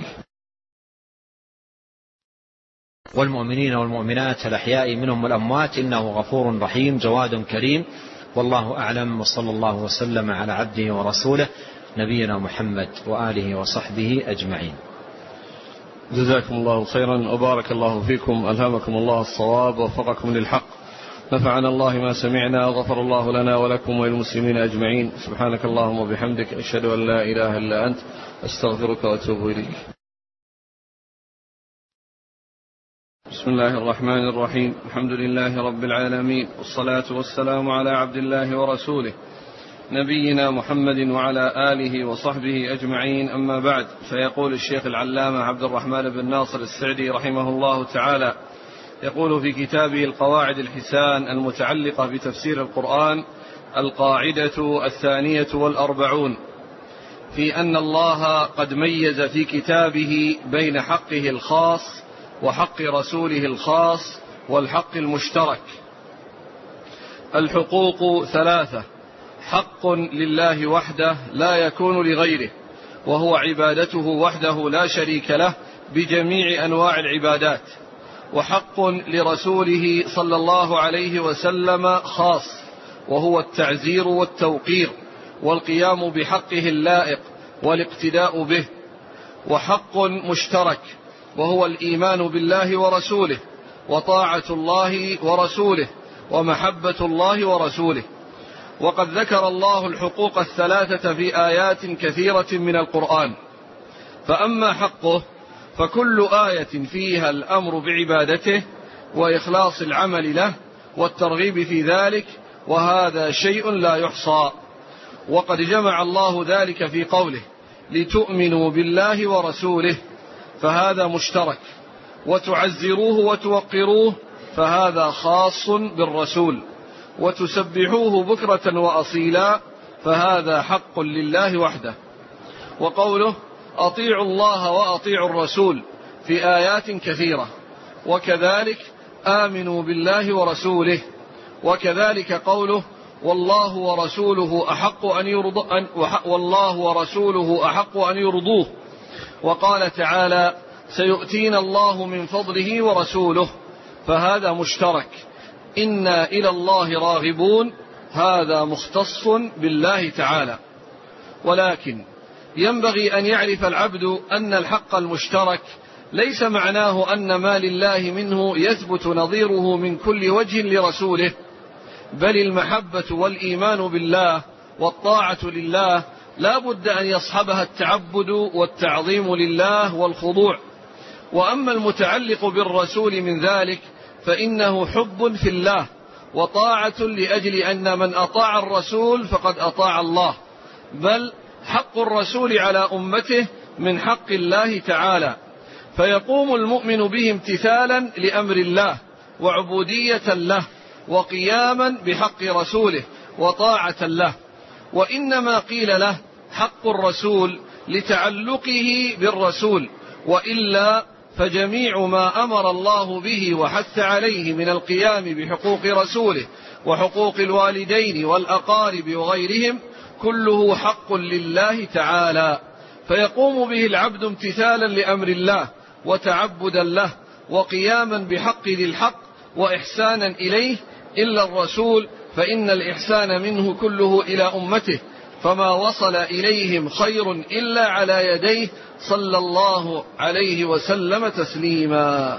والمؤمنين والمؤمنات الأحياء منهم والأموات، إنه غفور رحيم جواد كريم. والله أعلم، وصلى الله وسلم على عبده ورسوله نبينا محمد وآله وصحبه أجمعين. جزاكم الله خيرا وبارك الله فيكم، ألهمكم الله الصواب ووفقكم للحق، نفعنا الله ما سمعنا، وغفر الله لنا ولكم وللمسلمين أجمعين. سبحانك اللهم وبحمدك، أشهد أن لا إله إلا أنت، أستغفرك وأتوب إليك. بسم الله الرحمن الرحيم. الحمد لله رب العالمين، والصلاة والسلام على عبد الله ورسوله نبينا محمد وعلى آله وصحبه أجمعين. أما بعد، فيقول الشيخ العلامة عبد الرحمن بن ناصر السعدي رحمه الله تعالى، يقول في كتابه القواعد الحسان المتعلقة بتفسير القرآن: القاعدة 42 في أن الله قد ميز في كتابه بين حقه الخاص وحق رسوله الخاص والحق المشترك. الحقوق 3: حق لله وحده لا يكون لغيره، وهو عبادته وحده لا شريك له بجميع أنواع العبادات، وحق لرسوله صلى الله عليه وسلم خاص، وهو التعزير والتوقير والقيام بحقه اللائق والاقتداء به، وحق مشترك وهو الإيمان بالله ورسوله وطاعة الله ورسوله ومحبة الله ورسوله. وقد ذكر الله الحقوق 3 في آيات كثيرة من القرآن. فأما حقه فكل آية فيها الأمر بعبادته وإخلاص العمل له والترغيب في ذلك، وهذا شيء لا يحصى. وقد جمع الله ذلك في قوله: لتؤمنوا بالله ورسوله، فهذا مشترك، وتعزروه وتوقروه، فهذا خاص بالرسول، وتسبحوه بكرة وأصيلا، فهذا حق لله وحده. وقوله: أطيعوا الله وأطيعوا الرسول، في آيات كثيرة. وكذلك آمنوا بالله ورسوله. وكذلك قوله: والله ورسوله أحق أن يرضوه. وقال تعالى: سيؤتينا الله من فضله ورسوله، فهذا مشترك. إنا إلى الله راغبون، هذا مختص بالله تعالى. ولكن ينبغي أن يعرف العبد أن الحق المشترك ليس معناه أن ما لله منه يثبت نظيره من كل وجه لرسوله، بل المحبة والإيمان بالله والطاعة لله لا بد أن يصحبها التعبد والتعظيم لله والخضوع. وأما المتعلق بالرسول من ذلك فإنه حب في الله وطاعة، لأجل أن من أطاع الرسول فقد أطاع الله، بل حق الرسول على أمته من حق الله تعالى، فيقوم المؤمن به امتثالا لأمر الله وعبودية له وقياما بحق رسوله وطاعة له. وإنما قيل له حق الرسول لتعلقه بالرسول، وإلا فجميع ما أمر الله به وحث عليه من القيام بحقوق رسوله وحقوق الوالدين والأقارب وغيرهم كله حق لله تعالى، فيقوم به العبد امتثالا لأمر الله وتعبدا له وقياما بحق ذي الحق وإحسانا إليه، إلا الرسول فإن الإحسان منه كله إلى أمته، فما وصل إليهم خير إلا على يديه صلى الله عليه وسلم تسليما.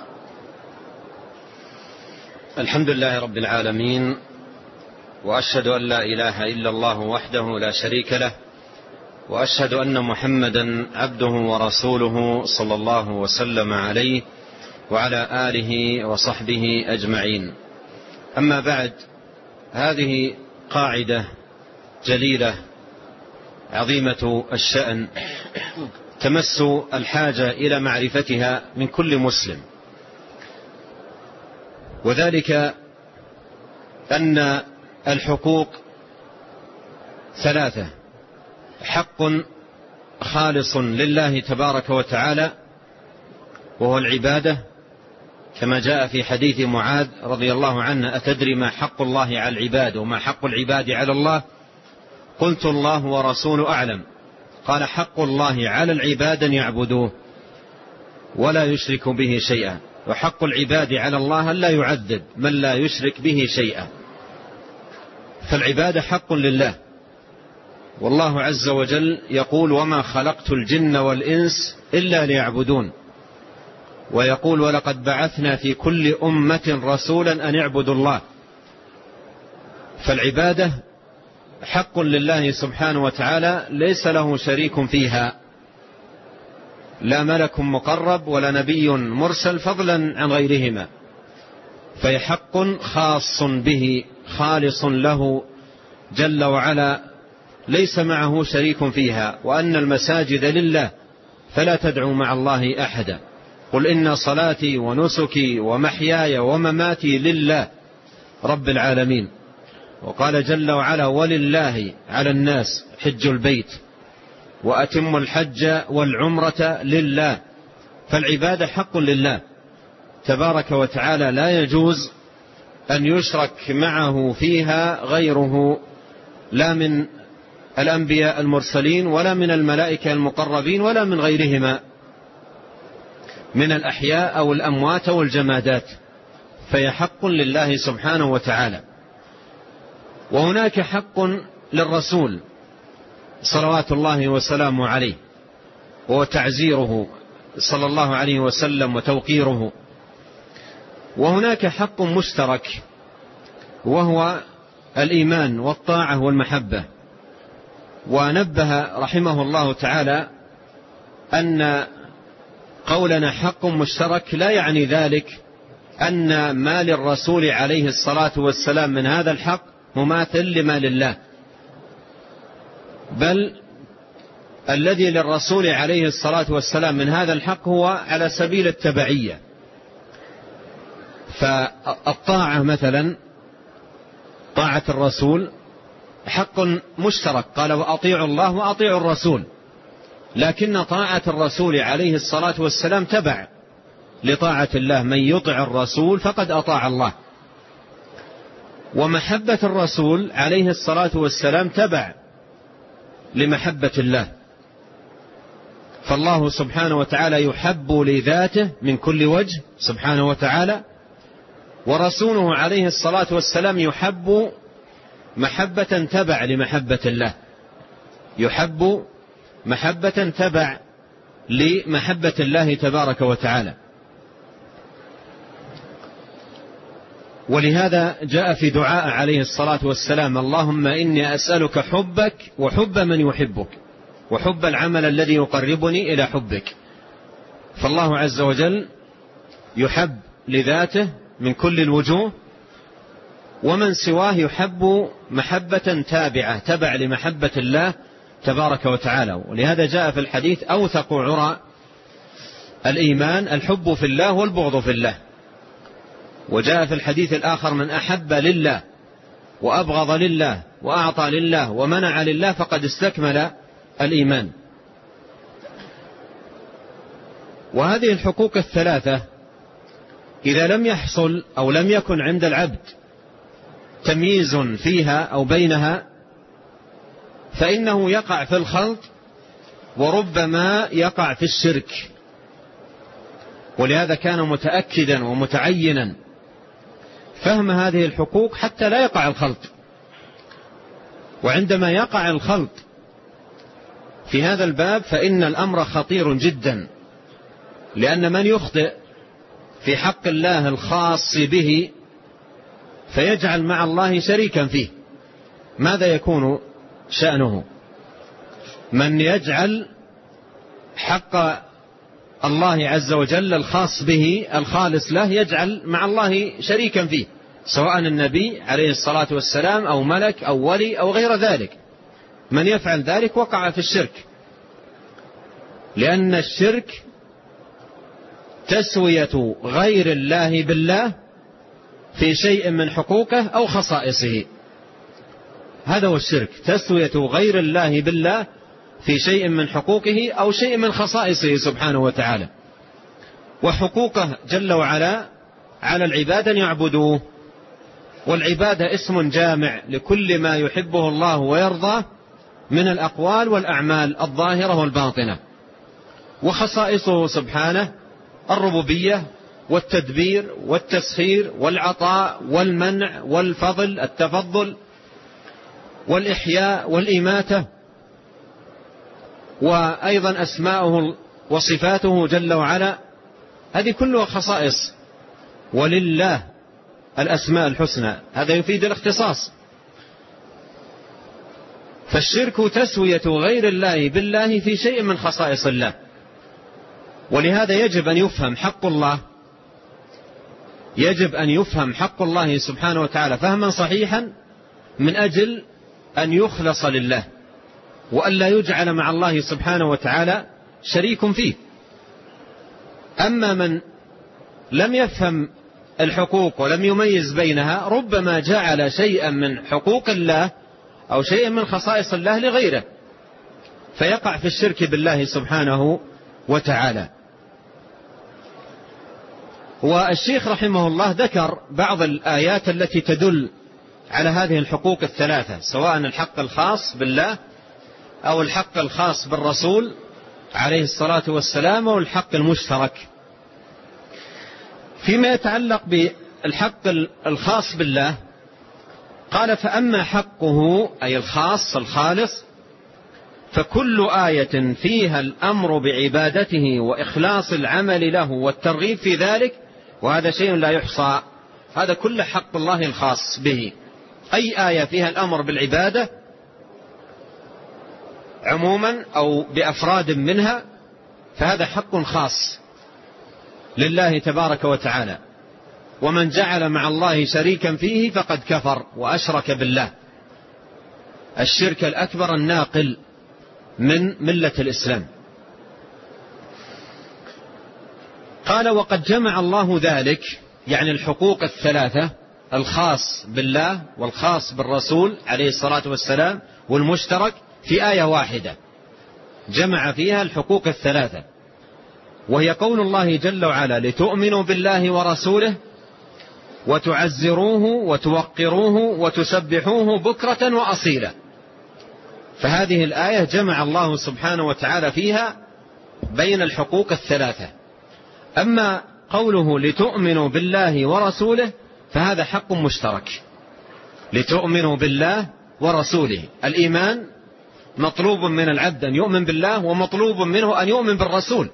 الحمد لله رب العالمين، وأشهد أن لا إله إلا الله وحده لا شريك له، وأشهد أن محمدا عبده ورسوله صلى الله وسلم عليه وعلى آله وصحبه أجمعين. أما بعد، هذه قاعدة جليلة عظيمة الشأن تمس الحاجة إلى معرفتها من كل مسلم، وذلك أن الحقوق ثلاثة: حق خالص لله تبارك وتعالى وهو العبادة، كما جاء في حديث معاذ رضي الله عنه: أتدري ما حق الله على العباد وما حق العباد على الله؟ قلت: الله ورسوله أعلم. قال: حق الله على العباد أن يعبدوه ولا يشرك به شيئا، وحق العباد على الله أن لا يعذب من لا يشرك به شيئا. فالعبادة حق لله، والله عز وجل يقول: وما خلقت الجن والإنس إلا ليعبدون، ويقول: ولقد بعثنا في كل أمة رسولا أن يعبدوا الله. فالعبادة حق لله سبحانه وتعالى ليس له شريك فيها، لا ملك مقرب ولا نبي مرسل فضلا عن غيرهما، فهي حق خاص به خالص له جل وعلا، ليس معه شريك فيها. وأن المساجد لله فلا تدعوا مع الله أحدا، قل إن صلاتي ونسكي ومحياي ومماتي لله رب العالمين. وقال جل وعلا: ولله على الناس حج البيت وأتم الحج والعمرة لله. فالعبادة حق لله تبارك وتعالى، لا يجوز أن يشرك معه فيها غيره، لا من الأنبياء المرسلين ولا من الملائكة المقربين ولا من غيرهما من الأحياء أو الأموات أو الجمادات، فهي حق لله سبحانه وتعالى. وهناك حق للرسول صلوات الله وسلامه عليه، وتعزيره صلى الله عليه وسلم وتوقيره. وهناك حق مشترك وهو الإيمان والطاعة والمحبة. ونبه رحمه الله تعالى أن قولنا حق مشترك لا يعني ذلك أن ما للرسول عليه الصلاة والسلام من هذا الحق مماثل لما لله، بل الذي للرسول عليه الصلاة والسلام من هذا الحق هو على سبيل التبعية. فالطاعة مثلا، طاعة الرسول حق مشترك، قال: وأطيعوا الله وأطيعوا الرسول، لكن طاعة الرسول عليه الصلاة والسلام تبع لطاعة الله، من يطع الرسول فقد أطاع الله. ومحبة الرسول عليه الصلاة والسلام تبع لمحبة الله، فالله سبحانه وتعالى يحب لذاته من كل وجه سبحانه وتعالى، ورسوله عليه الصلاة والسلام يحب محبة تبع لمحبة الله، يحب محبة تبع لمحبة الله تبارك وتعالى. ولهذا جاء في دعاء عليه الصلاة والسلام: اللهم إني أسألك حبك وحب من يحبك وحب العمل الذي يقربني إلى حبك. فالله عز وجل يحب لذاته من كل الوجوه، ومن سواه يحب محبة تابعة تبع لمحبة الله تبارك وتعالى. ولهذا جاء في الحديث أوثق عرى الإيمان الحب في الله والبغض في الله. وجاء في الحديث الآخر من أحب لله وأبغض لله وأعطى لله ومنع لله فقد استكمل الإيمان. وهذه الحقوق الثلاثة إذا لم يحصل أو لم يكن عند العبد تمييز فيها أو بينها فإنه يقع في الخلط وربما يقع في الشرك. ولهذا كان متأكدا ومتعينا فهم هذه الحقوق حتى لا يقع الخلط. وعندما يقع الخلط في هذا الباب فإن الأمر خطير جدا، لأن من يخطئ في حق الله الخاص به فيجعل مع الله شريكا فيه ماذا يكون شأنه؟ من يجعل حق الله عز وجل الخاص به الخالص له يجعل مع الله شريكا فيه، سواء النبي عليه الصلاة والسلام أو ملك أو ولي أو غير ذلك. من يفعل ذلك وقع في الشرك، لأن الشرك تسوية غير الله بالله في شيء من حقوقه أو خصائصه. هذا هو الشرك، تسوية غير الله بالله في شيء من حقوقه أو شيء من خصائصه سبحانه وتعالى. وحقوقه جل وعلا على العباد أن يعبدوه، والعبادة اسم جامع لكل ما يحبه الله ويرضاه من الأقوال والأعمال الظاهرة والباطنة. وخصائصه سبحانه الربوبية والتدبير والتسخير والعطاء والمنع والفضل التفضل والإحياء والإماتة، وأيضا أسماؤه وصفاته جل وعلا، هذه كلها خصائص. ولله الأسماء الحسنى، هذا يفيد الاختصاص. فالشرك تسوية غير الله بالله في شيء من خصائص الله. ولهذا يجب أن يفهم حق الله، يجب أن يفهم حق الله سبحانه وتعالى فهما صحيحا من أجل أن يخلص لله، وأن لا يجعل مع الله سبحانه وتعالى شريك فيه. أما من لم يفهم الحقوق ولم يميز بينها ربما جعل شيئا من حقوق الله أو شيئا من خصائص الله لغيره فيقع في الشرك بالله سبحانه وتعالى. والشيخ رحمه الله ذكر بعض الآيات التي تدل على هذه الحقوق الثلاثة، سواء الحق الخاص بالله أو الحق الخاص بالرسول عليه الصلاة والسلام أو الحق المشترك. فيما يتعلق بالحق الخاص بالله قال: فأما حقه أي الخاص الخالص فكل آية فيها الأمر بعبادته وإخلاص العمل له والترغيب في ذلك، وهذا شيء لا يحصى، هذا كل حق الله الخاص به. أي آية فيها الأمر بالعبادة عموما أو بأفراد منها فهذا حق خاص لله تبارك وتعالى. ومن جعل مع الله شريكا فيه فقد كفر وأشرك بالله الشرك الأكبر الناقل من ملة الإسلام. قال: وقد جمع الله ذلك، يعني الحقوق الثلاثة، الخاص بالله والخاص بالرسول عليه الصلاة والسلام والمشترك، في آية واحدة جمع فيها الحقوق الثلاثة، وهي قول الله جل وعلا: لتؤمنوا بالله ورسوله وتعزروه وتوقروه وتسبحوه بكرة وأصيلا. فهذه الآية جمع الله سبحانه وتعالى فيها بين الحقوق الثلاثة. أما قوله لتؤمنوا بالله ورسوله فهذا حق مشترك، لتؤمنوا بالله ورسوله. الإيمان مطلوب من العبد أن يؤمن بالله، ومطلوب منه أن يؤمن بالرسول،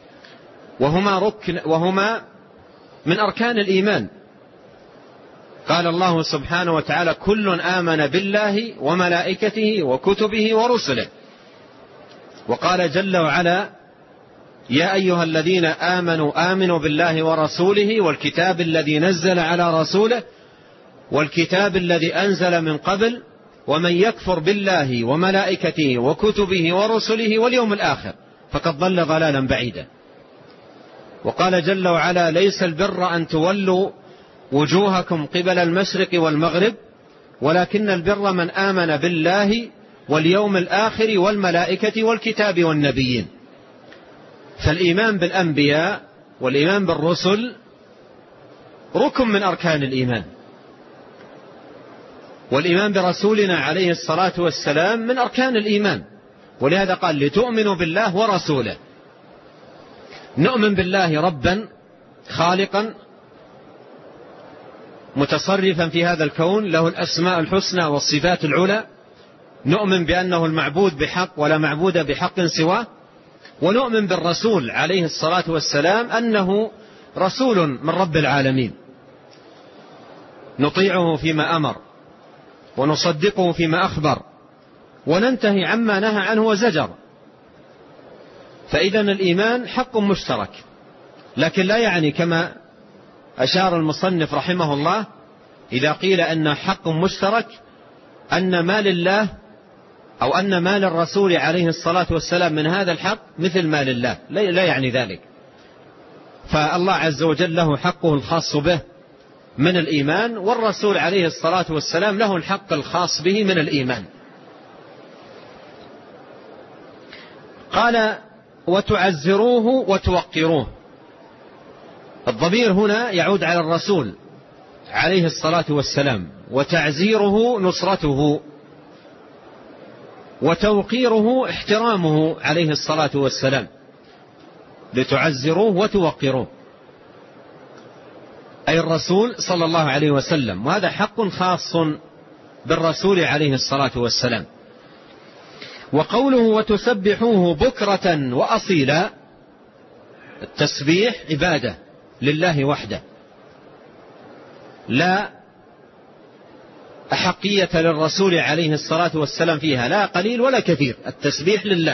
وهما من أركان الإيمان. قال الله سبحانه وتعالى: كل آمن بالله وملائكته وكتبه ورسله. وقال جل وعلا: يا أيها الذين آمنوا آمنوا بالله ورسوله والكتاب الذي نزل على رسوله والكتاب الذي أنزل من قبل ومن يكفر بالله وملائكته وكتبه ورسله واليوم الآخر فقد ضل ضلالا بعيدا. وقال جل وعلا: ليس البر أن تولوا وجوهكم قبل المشرق والمغرب ولكن البر من آمن بالله واليوم الآخر والملائكة والكتاب والنبيين. فالإيمان بالأنبياء والإيمان بالرسل ركن من أركان الإيمان، والإيمان برسولنا عليه الصلاة والسلام من أركان الإيمان. ولهذا قال: لتؤمنوا بالله ورسوله. نؤمن بالله ربا خالقا متصرفا في هذا الكون، له الأسماء الحسنى والصفات العلى. نؤمن بأنه المعبود بحق ولا معبود بحق سواه. ونؤمن بالرسول عليه الصلاة والسلام أنه رسول من رب العالمين، نطيعه فيما أمر ونصدقه فيما أخبر وننتهي عما نهى عنه وزجر. فإذن الإيمان حق مشترك، لكن لا يعني كما أشار المصنف رحمه الله إذا قيل أن حق مشترك أن مال الله أو أن مال الرسول عليه الصلاة والسلام من هذا الحق مثل مال الله، لا يعني ذلك. فالله عز وجل له حقه الخاص به من الإيمان، والرسول عليه الصلاة والسلام له الحق الخاص به من الإيمان. قال: وتعزروه وتوقروه. الضمير هنا يعود على الرسول عليه الصلاة والسلام، وتعزيره نصرته، وتوقيره احترامه عليه الصلاة والسلام. لتعزروه وتوقروه أي الرسول صلى الله عليه وسلم، وهذا حق خاص بالرسول عليه الصلاة والسلام. وقوله: وتسبحوه بكرة وأصيلا. التسبيح عبادة لله وحده، لا أحقية للرسول عليه الصلاة والسلام فيها، لا قليل ولا كثير. التسبيح لله،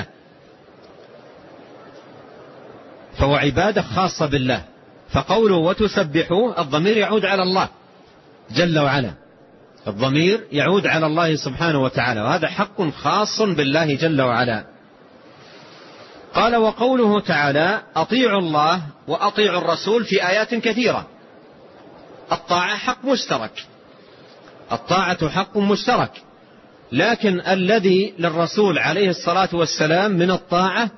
فهو عبادة خاصة بالله. فقوله وتسبحوه الضمير يعود على الله جل وعلا، الضمير يعود على الله سبحانه وتعالى، وهذا حق خاص بالله جل وعلا. قال: وقوله تعالى: أطيعوا الله وأطيعوا الرسول في آيات كثيرة. الطاعة حق مشترك، الطاعة حق مشترك، لكن الذي للرسول عليه الصلاة والسلام من الطاعة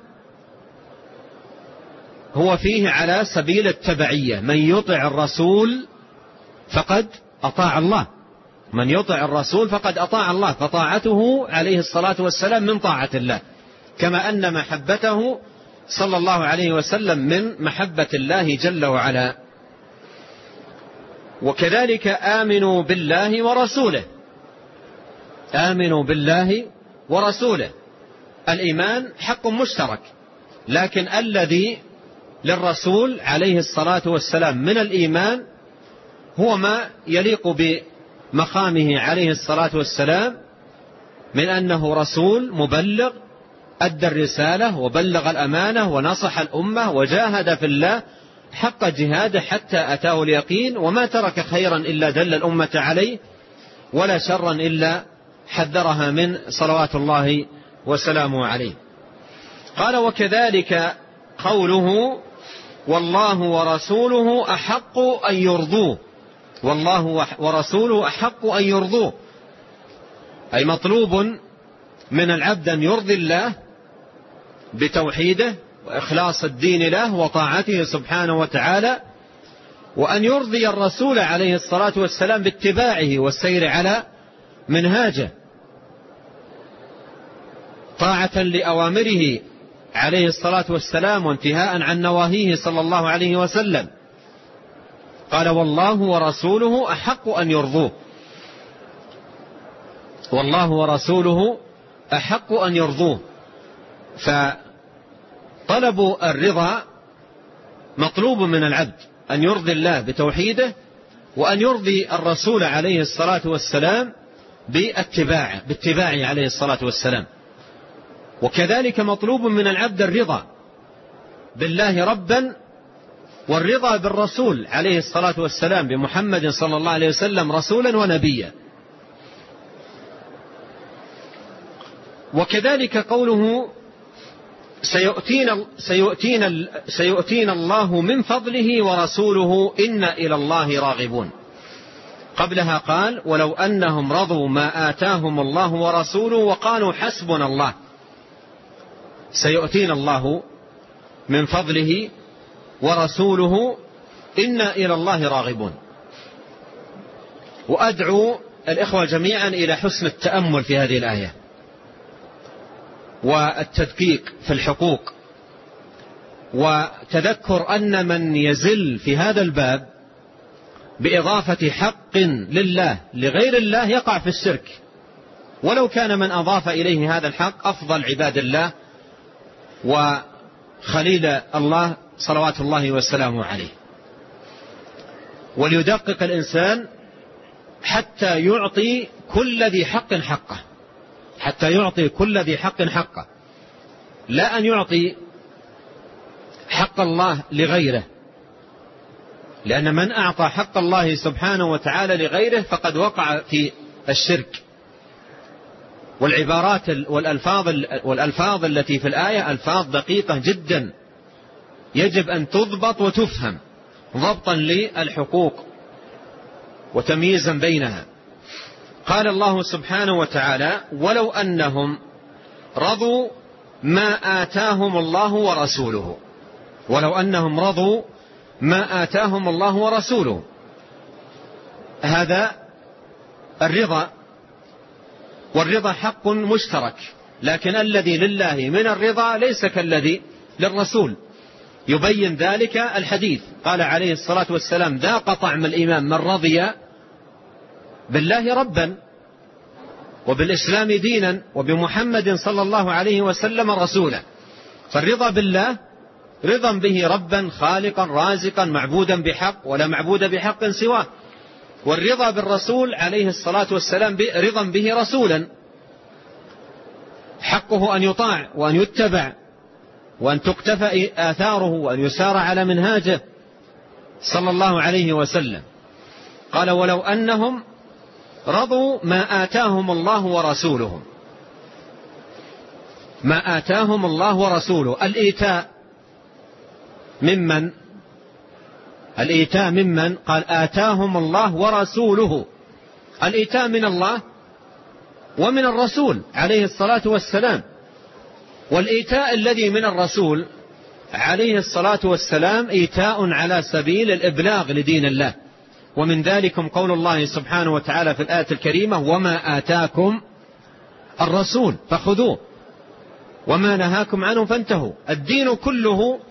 هو فيه على سبيل التبعية. من يطع الرسول فقد أطاع الله، من يطع الرسول فقد أطاع الله، فطاعته عليه الصلاة والسلام من طاعة الله، كما أن محبته صلى الله عليه وسلم من محبة الله جل وعلا. وكذلك آمنوا بالله ورسوله، آمنوا بالله ورسوله. الإيمان حق مشترك، لكن الذي للرسول عليه الصلاة والسلام من الإيمان هو ما يليق بمقامه عليه الصلاة والسلام من أنه رسول مبلغ، أدى الرسالة وبلغ الأمانة ونصح الأمة وجاهد في الله حق جهاده حتى أتاه اليقين، وما ترك خيرا إلا دل الأمة عليه، ولا شرا إلا حذرها من، صلوات الله وسلامه عليه. قال: وكذلك قوله: والله ورسوله أحق أن يرضوه. والله ورسوله أحق أن يرضوه، أي مطلوب من العبد أن يرضي الله بتوحيده وإخلاص الدين له وطاعته سبحانه وتعالى، وأن يرضي الرسول عليه الصلاة والسلام باتباعه والسير على منهاجه، طاعة لأوامره عليه الصلاة والسلام وانتهاء عن نواهيه صلى الله عليه وسلم. قال: والله ورسوله أحق أن يرضوه. والله ورسوله أحق أن يرضوه، فطلب الرضا مطلوب من العبد، أن يرضي الله بتوحيده، وأن يرضي الرسول عليه الصلاة والسلام باتباعه عليه الصلاة والسلام. وكذلك مطلوب من العبد الرضا بالله ربا، والرضا بالرسول عليه الصلاة والسلام بمحمد صلى الله عليه وسلم رسولا ونبيا. وكذلك قوله سيؤتينا الله من فضله ورسوله إنا إلى الله راغبون. قبلها قال ولو أنهم رضوا ما آتاهم الله ورسوله وقالوا حسبنا الله. سيؤتينا الله من فضله ورسوله إنا إلى الله راغبون. وأدعو الإخوة جميعا إلى حسن التأمل في هذه الآية والتدقيق في الحقوق، وتذكر أن من يزل في هذا الباب بإضافة حق لله لغير الله يقع في الشرك، ولو كان من أضاف إليه هذا الحق أفضل عباد الله وخليل الله صلوات الله والسلام عليه. وليدقق الإنسان حتى يعطي كل ذي حق حقه، حتى يعطي كل ذي حق حقه، لا أن يعطي حق الله لغيره، لأن من أعطى حق الله سبحانه وتعالى لغيره فقد وقع في الشرك. والعبارات والألفاظ التي في الآية ألفاظ دقيقة جدا يجب أن تضبط وتفهم ضبطا للحقوق وتمييزا بينها. قال الله سبحانه وتعالى ولو أنهم رضوا ما آتاهم الله ورسوله. ولو أنهم رضوا ما آتاهم الله ورسوله، هذا الرضا، والرضا حق مشترك، لكن الذي لله من الرضا ليس كالذي للرسول. يبين ذلك الحديث، قال عليه الصلاة والسلام ذاق طعم الإيمان من رضي بالله ربا وبالإسلام دينا وبمحمد صلى الله عليه وسلم رسولا. فالرضا بالله رضا به ربا خالقا رازقا معبودا بحق ولا معبود بحق سواه، والرضا بالرسول عليه الصلاة والسلام رضا به رسولا حقه أن يطاع وأن يتبع وأن تقتفى آثاره وأن يسار على منهاجه صلى الله عليه وسلم. قال ولو أنهم رضوا ما آتاهم الله ورسوله. ما آتاهم الله ورسوله، الإيتاء ممن؟ الإيتاء ممن؟ قال آتاهم الله ورسوله. الإيتاء من الله ومن الرسول عليه الصلاة والسلام. والإيتاء الذي من الرسول عليه الصلاة والسلام إيتاء على سبيل الإبلاغ لدين الله. ومن ذلكم قول الله سبحانه وتعالى في الآية الكريمة وما آتاكم الرسول فخذوه وما نهاكم عنه فانتهوا. الدين كله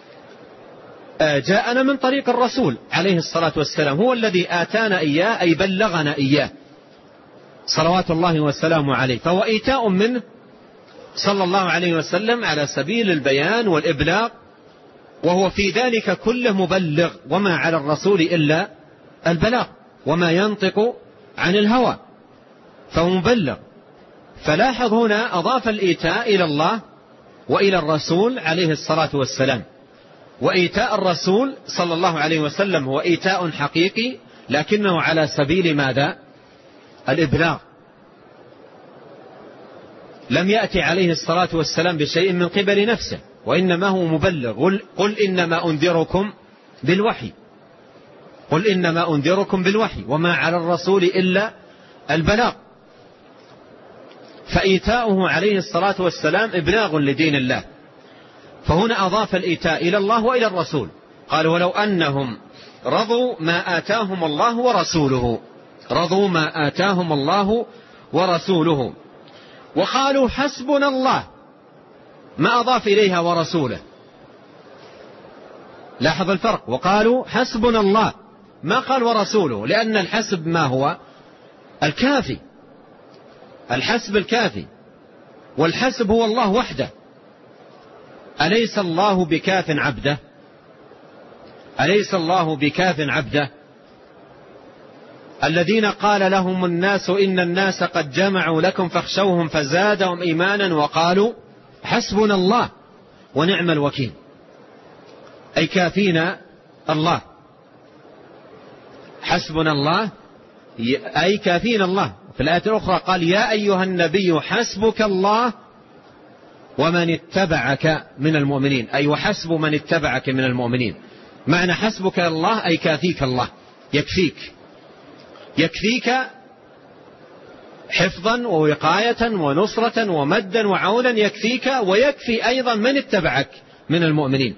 جاءنا من طريق الرسول عليه الصلاة والسلام، هو الذي آتانا إياه أي بلغنا إياه صلوات الله والسلام عليه. فهو إيتاء منه صلى الله عليه وسلم على سبيل البيان والإبلاغ، وهو في ذلك كله مبلغ، وما على الرسول إلا البلاغ وما ينطق عن الهوى، فهو مبلغ. فلاحظ هنا أضاف الإيتاء إلى الله وإلى الرسول عليه الصلاة والسلام. وإيتاء الرسول صلى الله عليه وسلم هو إيتاء حقيقي، لكنه على سبيل ماذا؟ الإبلاغ. لم يأتي عليه الصلاة والسلام بشيء من قبل نفسه، وإنما هو مبلغ. قل إنما أنذركم بالوحي، قل إنما أنذركم بالوحي وما على الرسول إلا البلاغ. فإيتاؤه عليه الصلاة والسلام إبلاغ لدين الله. فهنا أضاف الإيتاء إلى الله وإلى الرسول. قال ولو أنهم رضوا ما آتاهم الله ورسوله. رضوا ما آتاهم الله ورسوله وقالوا حسبنا الله، ما أضاف إليها ورسوله. لاحظ الفرق، وقالوا حسبنا الله ما قال ورسوله، لأن الحسب ما هو؟ الكافي، الحسب الكافي، والحسب هو الله وحده. أليس الله بكاف عبده؟ أليس الله بكاف عبده؟ الذين قال لهم الناس إن الناس قد جمعوا لكم فاخشوهم فزادهم إيمانا وقالوا حسبنا الله ونعم الوكيل، أي كافينا الله. حسبنا الله أي كافينا الله في الآية الأخرى قال يا أيها النبي حسبك الله ومن اتبعك من المؤمنين، أي وحسب من اتبعك من المؤمنين. معنى حسبك الله أي كافيك الله، يكفيك حفظا ووقاية ونصرة ومدا وعونا، يكفيك ويكفي أيضا من اتبعك من المؤمنين.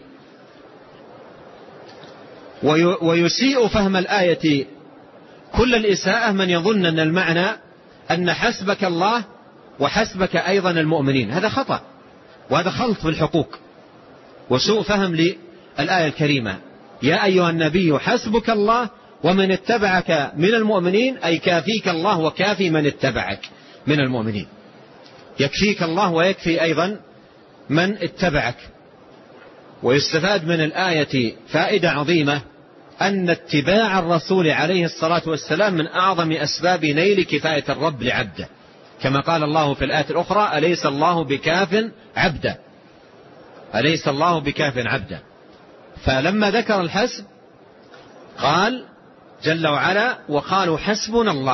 ويسيء فهم الآية كل الإساءة من يظن أن المعنى أن حسبك الله وحسبك أيضا المؤمنين، هذا خطأ، وهذا خلط في الحقوق وسوء فهم للآية الكريمة. يا أيها النبي حسبك الله ومن اتبعك من المؤمنين، أي كافيك الله وكافي من اتبعك من المؤمنين، يكفيك الله ويكفي أيضا من اتبعك. ويستفاد من الآية فائدة عظيمة، أن اتباع الرسول عليه الصلاة والسلام من أعظم أسباب نيل كفاية الرب لعبده، كما قال الله في الآية الأخرى أليس الله بكاف عبده، أليس الله بكاف عبده. فلما ذكر الحسب قال جل وعلا وقالوا حسبنا الله.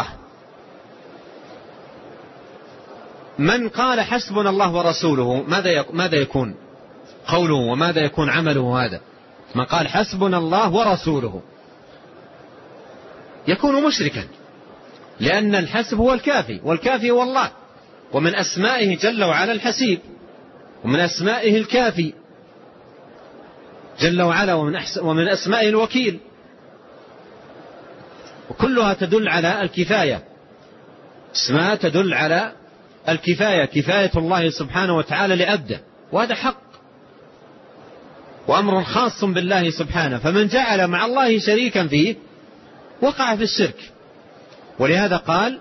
من قال حسبنا الله ورسوله ماذا يكون قوله وماذا يكون عمله؟ هذا من قال حسبنا الله ورسوله يكون مشركا، لأن الحسب هو الكافي، والكافي هو الله، ومن أسمائه جل وعلا الحسيب، ومن أسمائه الكافي جل وعلا، ومن أسمائه الوكيل، وكلها تدل على الكفاية، اسماء تدل على الكفاية، كفاية الله سبحانه وتعالى لعبده، وهذا حق وأمر خاص بالله سبحانه، فمن جعل مع الله شريكا فيه وقع في الشرك. ولهذا قال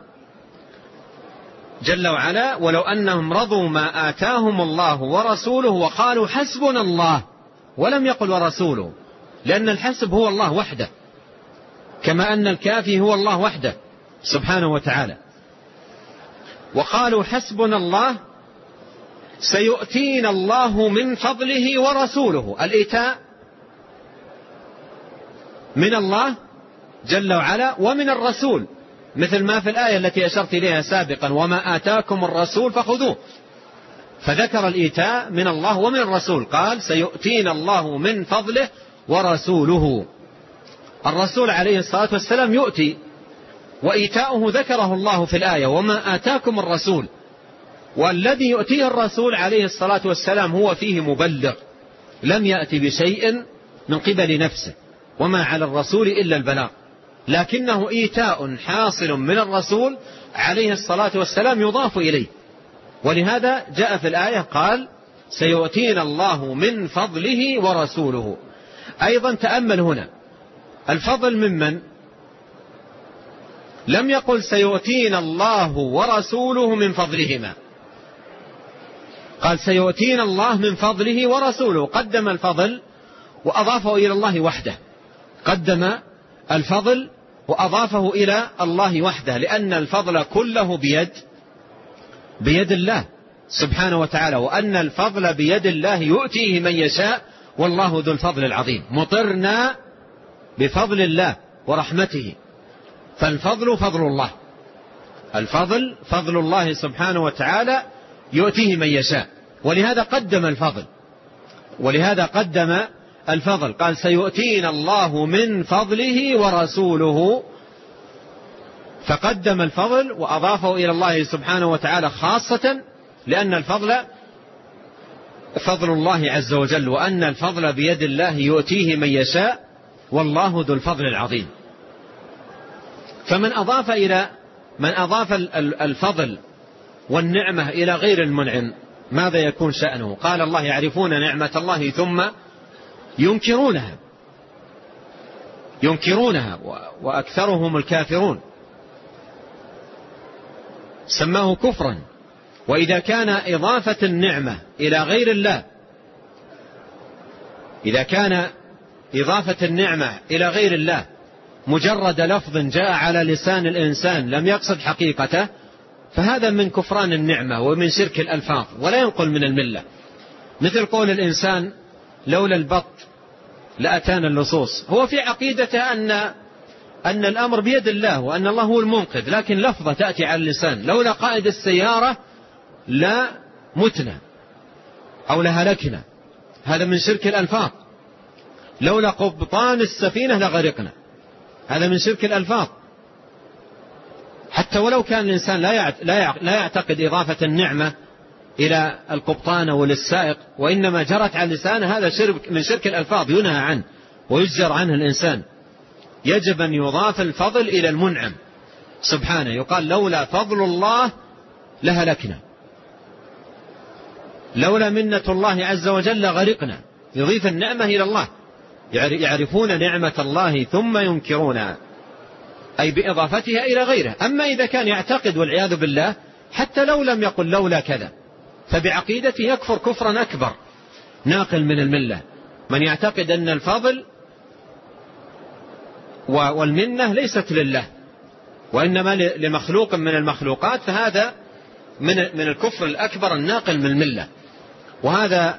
جل وعلا ولو أنهم رضوا ما آتاهم الله ورسوله وقالوا حسبنا الله، ولم يقل ورسوله، لأن الحسب هو الله وحده، كما أن الكافي هو الله وحده سبحانه وتعالى. وقالوا حسبنا الله سيؤتينا الله من فضله ورسوله، الإيتاء من الله جل وعلا ومن الرسول، مثل ما في الآية التي أشرت إليها سابقا وما آتاكم الرسول فخذوه، فذكر الإيتاء من الله ومن الرسول، قال سيؤتينا الله من فضله ورسوله. الرسول عليه الصلاة والسلام يؤتي، وإيتاؤه ذكره الله في الآية وما آتاكم الرسول، والذي يؤتيه الرسول عليه الصلاة والسلام هو فيه مبلغ، لم يأتي بشيء من قبل نفسه، وما على الرسول إلا البلاغ، لكنه إيتاء حاصل من الرسول عليه الصلاة والسلام يضاف إليه. ولهذا جاء في الآية قال سيؤتينا الله من فضله ورسوله. أيضا تأمل هنا الفضل ممن؟ لم يقل سيؤتينا الله ورسوله من فضلهما، قال سيؤتينا الله من فضله ورسوله، قدم الفضل وأضافه إلى الله وحده، قدم الفضل وأضافه إلى الله وحده، لأن الفضل كله بيد الله سبحانه وتعالى، وأن الفضل بيد الله يؤتيه من يشاء والله ذو الفضل العظيم. مطرنا بفضل الله ورحمته، فالفضل فضل الله، الفضل فضل الله سبحانه وتعالى يؤتيه من يشاء، ولهذا قدم الفضل، ولهذا قدم الفضل، قال سيؤتينا الله من فضله ورسوله، فقدم الفضل وأضافه إلى الله سبحانه وتعالى خاصة، لأن الفضل فضل الله عز وجل، وأن الفضل بيد الله يؤتيه من يشاء والله ذو الفضل العظيم. فمن أضاف الفضل والنعمة إلى غير المنعم ماذا يكون شأنه؟ قال الله يعرفون نعمة الله ثم ينكرونها وأكثرهم الكافرون، سماه كفرا. وإذا كان إضافة النعمة إلى غير الله، إذا كان إضافة النعمة إلى غير الله مجرد لفظ جاء على لسان الإنسان لم يقصد حقيقته، فهذا من كفران النعمة ومن شرك الألفاظ، ولا ينقل من الملة. مثل قول الإنسان لولا البط لأتانا اللصوص، هو في عقيدته أن الأمر بيد الله وأن الله هو المنقذ، لكن لفظة تأتي على اللسان: لولا قائد السيارة لا متنا أو لهلكنا. هذا من شرك الألفاظ. لولا قبطان السفينة لغرقنا. هذا من شرك الألفاظ. حتى ولو كان الإنسان لا يعتقد إضافة النعمة إلى القبطان وللسائق، وإنما جرت على اللسان، هذا شرك من شرك الألفاظ ينهى عنه ويزجر عنه الإنسان. يجب أن يضاف الفضل إلى المنعم سبحانه، يقال: لولا فضل الله لهلكنا، لولا منة الله عز وجل غرقنا. يضيف النعمة إلى الله. يعرفون نعمة الله ثم ينكرونها، أي بإضافتها إلى غيره. أما إذا كان يعتقد والعياذ بالله حتى لو لم يقل لولا كذا، فبعقيدته يكفر كفرا أكبر ناقل من الملة. من يعتقد أن الفضل والمنة ليست لله وإنما لمخلوق من المخلوقات، فهذا من الكفر الأكبر الناقل من الملة. وهذا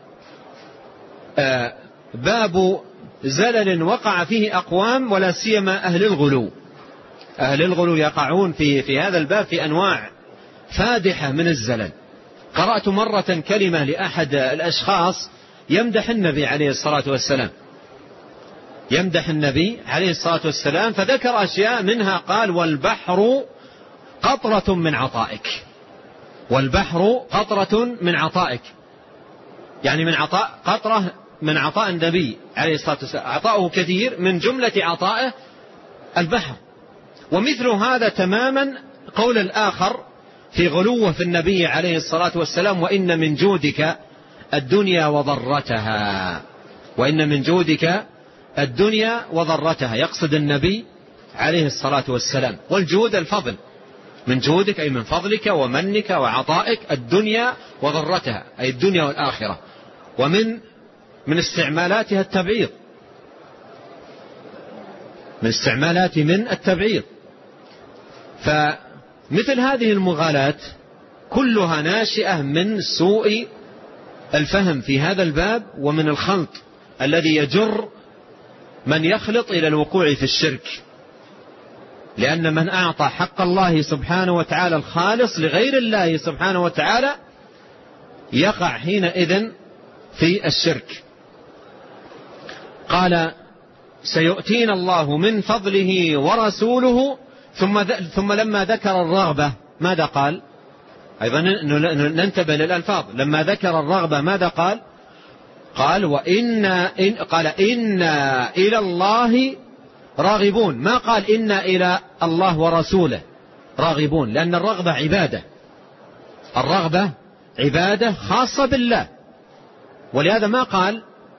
باب زلل وقع فيه أقوام، ولا سيما أهل الغلو. أهل الغلو يقعون في هذا الباب في أنواع فادحة من الزلل. قرأت مرة كلمة لأحد الأشخاص يمدح النبي عليه الصلاة والسلام، يمدح النبي عليه الصلاة والسلام، فذكر أشياء منها قال: والبحر قطرة من عطائك. والبحر قطرة من عطائك، يعني من عطاء، قطرة من عطاء النبي عليه الصلاة والسلام، عطاؤه كثير، من جملة عطائه البحر. ومثل هذا تماما قول الآخر في غلوه في النبي عليه الصلاة والسلام: وإن من جودك الدنيا وضرتها. وإن من جودك الدنيا وضرتها، يقصد النبي عليه الصلاة والسلام. والجود الفضل، من جودك أي من فضلك ومنك وعطائك الدنيا وضرتها، أي الدنيا والآخرة. ومن استعمالاتها التبعيض، من استعمالات من التبعيض. فمثل هذه المغالاة كلها ناشئة من سوء الفهم في هذا الباب، ومن الخلط الذي يجر من يخلط إلى الوقوع في الشرك. لأن من أعطى حق الله سبحانه وتعالى الخالص لغير الله سبحانه وتعالى يقع حينئذ في الشرك. قال: سيؤتينا الله من فضله ورسوله. ثم لما ذكر الرغبة ماذا قال؟ أيضا ننتبه للألفاظ. لما ذكر الرغبة ماذا قال؟ قال: قال: إنا إلى الله راغبون. ما قال إنا إلى الله ورسوله راغبون، لأن الرغبة عبادة. الرغبة عبادة خاصة بالله، ولهذا ما قال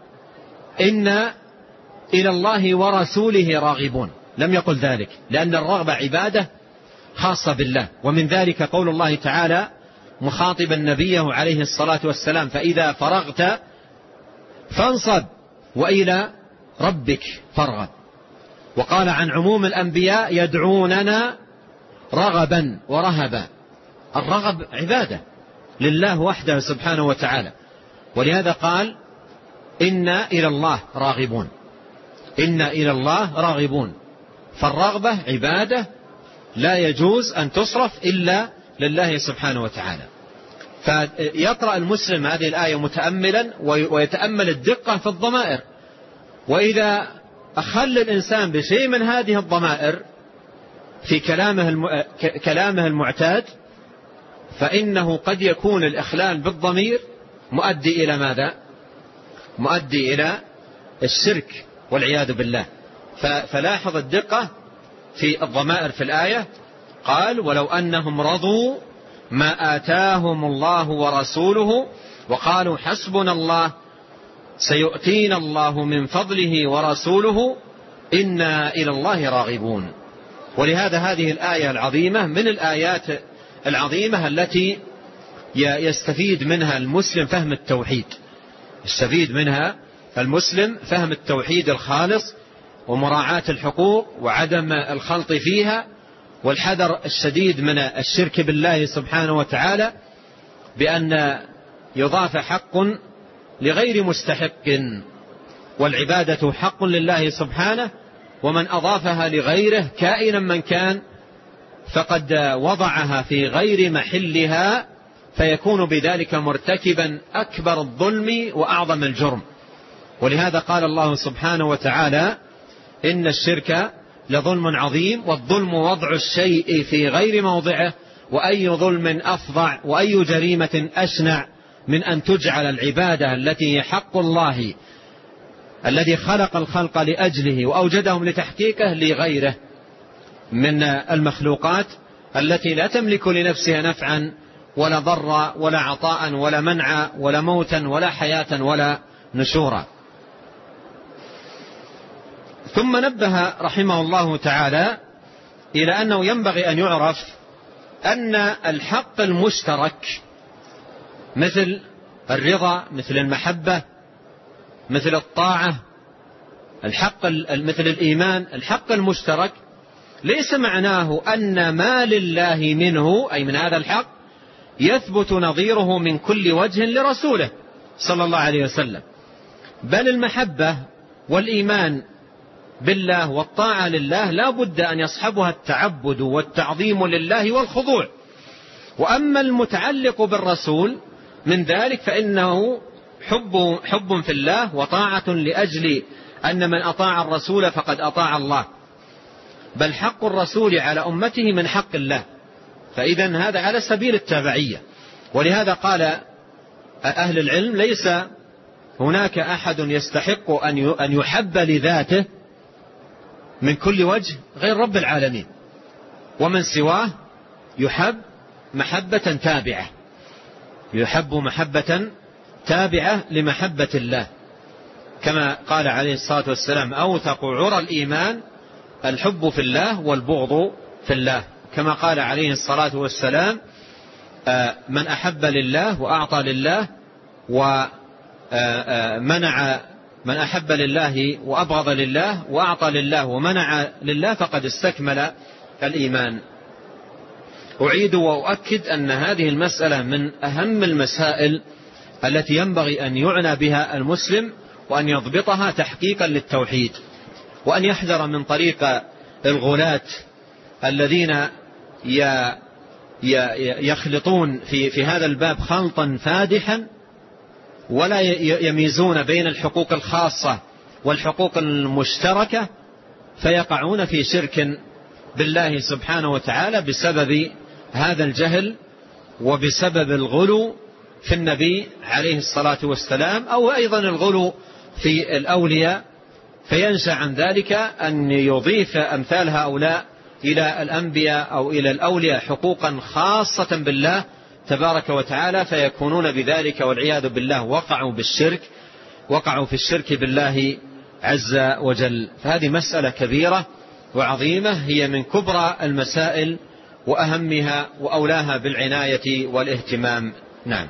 إنا إلى الله ورسوله راغبون، لم يقل ذلك، لأن الرغبة عبادة خاصة بالله. ومن ذلك قول الله تعالى مخاطبا نبيه عليه الصلاة والسلام: فإذا فرغت فانصب وإلى ربك فارغب. وقال عن عموم الأنبياء: يدعوننا رغبا ورهبا. الرغب عبادة لله وحده سبحانه وتعالى، ولهذا قال: إنا إلى الله راغبون. إنا إلى الله راغبون. فالرغبة عبادة لا يجوز أن تصرف إلا لله سبحانه وتعالى. فيقرأ المسلم هذه الآية متأملا ويتأمل الدقة في الضمائر. وإذا أخل الإنسان بشيء من هذه الضمائر في كلامه المعتاد، فإنه قد يكون الإخلال بالضمير مؤدي إلى ماذا؟ مؤدي إلى الشرك والعياذ بالله. فلاحظ الدقة في الضمائر في الآية. قال: ولو أنهم رضوا ما آتاهم الله ورسوله وقالوا حسبنا الله سيؤتينا الله من فضله ورسوله إنا إلى الله راغبون. ولهذا هذه الآية العظيمة من الآيات العظيمة التي يستفيد منها المسلم فهم التوحيد. يستفيد منها المسلم فهم التوحيد الخالص، ومراعاة الحقوق وعدم الخلط فيها، والحذر الشديد من الشرك بالله سبحانه وتعالى، بأن يضاف حق لغير مستحق، والعبادة حق لله سبحانه، ومن أضافها لغيره كائنا من كان فقد وضعها في غير محلها، فيكون بذلك مرتكبا أكبر الظلم وأعظم الجرم. ولهذا قال الله سبحانه وتعالى: إن الشرك لظلم عظيم، والظلم وضع الشيء في غير موضعه، وأي ظلم أفظع وأي جريمة أشنع من أن تجعل العبادة التي هي حق الله الذي خلق الخلق لأجله وأوجدهم لتحقيقه لغيره من المخلوقات التي لا تملك لنفسها نفعا ولا ضرا ولا عطاء ولا منعا ولا موتا ولا حياة ولا نشورا. ثم نبه رحمه الله تعالى إلى أنه ينبغي أن يعرف أن الحق المشترك مثل الرضا، مثل المحبة، مثل الطاعة، الحق مثل الإيمان، الحق المشترك ليس معناه أن ما لله منه أي من هذا الحق يثبت نظيره من كل وجه لرسوله صلى الله عليه وسلم، بل المحبة والإيمان بالله والطاعة لله لا بد أن يصحبها التعبد والتعظيم لله والخضوع. وأما المتعلق بالرسول من ذلك فإنه حب في الله وطاعة لأجل أن من أطاع الرسول فقد أطاع الله، بل حق الرسول على أمته من حق الله، فإذا هذا على سبيل التابعية. ولهذا قال أهل العلم: ليس هناك أحد يستحق أن يحب لذاته من كل وجه غير رب العالمين، ومن سواه يحب محبة تابعة، يحب محبة تابعة لمحبة الله، كما قال عليه الصلاة والسلام: أوثق عرى الإيمان الحب في الله والبغض في الله، كما قال عليه الصلاة والسلام: من أحب لله وأعطى لله ومنع، من أحب لله وأبغض لله وأعطى لله ومنع لله فقد استكمل الإيمان. أعيد وأؤكد أن هذه المسألة من أهم المسائل التي ينبغي أن يعنى بها المسلم وأن يضبطها تحقيقا للتوحيد، وأن يحذر من طريق الغلاة الذين يخلطون في هذا الباب خلطا فادحا ولا يميزون بين الحقوق الخاصة والحقوق المشتركة، فيقعون في شرك بالله سبحانه وتعالى بسبب هذا الجهل وبسبب الغلو في النبي عليه الصلاة والسلام، أو أيضا الغلو في الأولياء، فينشأ عن ذلك أن يضيف أمثال هؤلاء إلى الأنبياء أو إلى الأولياء حقوقا خاصة بالله تبارك وتعالى، فيكونون بذلك والعياذ بالله وقعوا في الشرك بالله عز وجل. فهذه مسألة كبيرة وعظيمة، هي من كبرى المسائل وأهمها وأولاها بالعناية والاهتمام. نعم.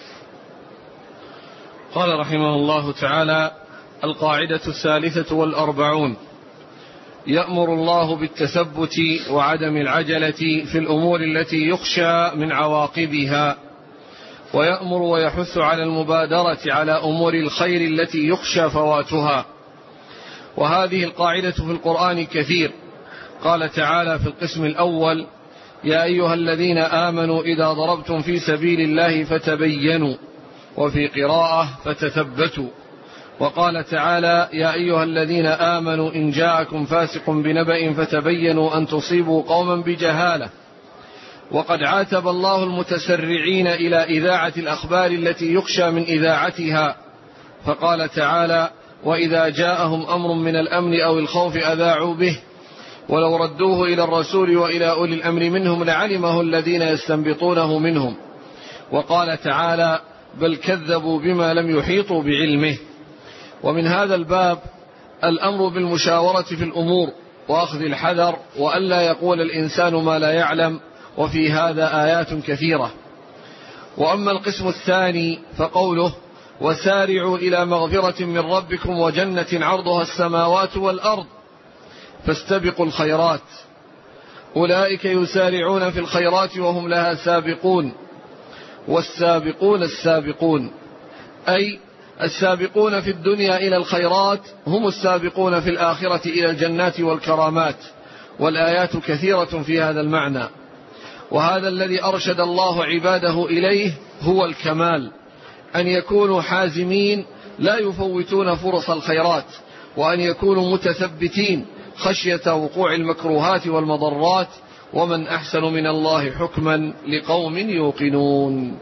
قال رحمه الله تعالى: القاعدة 43: يأمر الله بالتثبت وعدم العجلة في الأمور التي يخشى من عواقبها، ويأمر ويحث على المبادرة على أمور الخير التي يخشى فواتها. وهذه القاعدة في القرآن كثير. قال تعالى في القسم الأول: يا أيها الذين آمنوا إذا ضربتم في سبيل الله فتبينوا، وفي قراءة فتثبتوا. وقال تعالى: يا أيها الذين آمنوا إن جاءكم فاسق بنبأ فتبينوا أن تصيبوا قوما بجهالة. وقد عاتب الله المتسرعين إلى إذاعة الأخبار التي يخشى من إذاعتها، فقال تعالى: وإذا جاءهم أمر من الأمن أو الخوف أذاعوا به، ولو ردوه إلى الرسول وإلى أولي الأمر منهم لعلمه الذين يستنبطونه منهم. وقال تعالى: بل كذبوا بما لم يحيطوا بعلمه. ومن هذا الباب الأمر بالمشاورة في الأمور وأخذ الحذر، وألا يقول الإنسان ما لا يعلم، وفي هذا آيات كثيرة. وأما القسم الثاني فقوله: وسارعوا إلى مغفرة من ربكم وجنة عرضها السماوات والأرض فاستبقوا الخيرات، أولئك يسارعون في الخيرات وهم لها سابقون، والسابقون السابقون، أي السابقون في الدنيا إلى الخيرات هم السابقون في الآخرة إلى الجنات والكرامات، والآيات كثيرة في هذا المعنى. وهذا الذي أرشد الله عباده إليه هو الكمال، أن يكونوا حازمين لا يفوتون فرص الخيرات، وأن يكونوا متثبتين خشية وقوع المكروهات والمضرات. ومن أحسن من الله حكما لقوم يوقنون.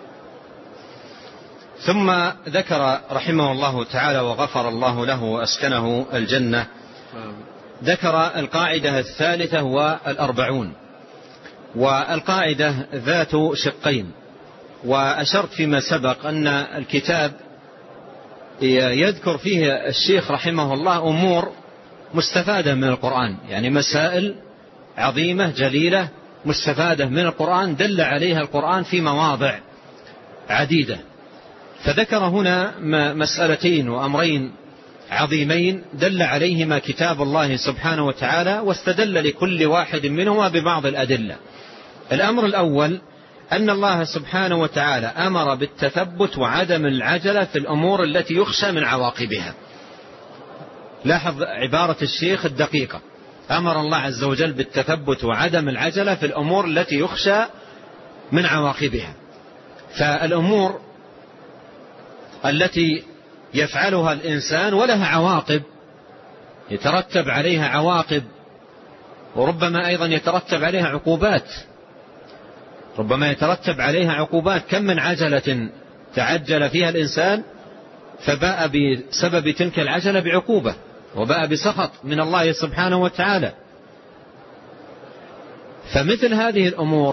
ثم ذكر رحمه الله تعالى وغفر الله له وأسكنه الجنة، ذكر القاعدة الثالثة والأربعون، والقاعدة ذات شقين. وأشرت فيما سبق أن الكتاب يذكر فيه الشيخ رحمه الله أمور مستفادة من القرآن، يعني مسائل عظيمة جليلة مستفادة من القرآن دل عليها القرآن في مواضع عديدة. فذكر هنا مسألتين وأمرين عظيمين دل عليهما كتاب الله سبحانه وتعالى، واستدل لكل واحد منهما ببعض الأدلة. الأمر الأول أن الله سبحانه وتعالى أمر بالتثبت وعدم العجلة في الأمور التي يخشى من عواقبها. لاحظ عبارة الشيخ الدقيقة، أمر الله عز وجل بالتثبت وعدم العجلة في الأمور التي يخشى من عواقبها. فالأمور التي يفعلها الإنسان ولها عواقب، يترتب عليها عواقب، وربما أيضا يترتب عليها عقوبات، ربما يترتب عليها عقوبات. كم من عجلة تعجل فيها الإنسان فباء بسبب تلك العجلة بعقوبة، وباء بسخط من الله سبحانه وتعالى. فمثل هذه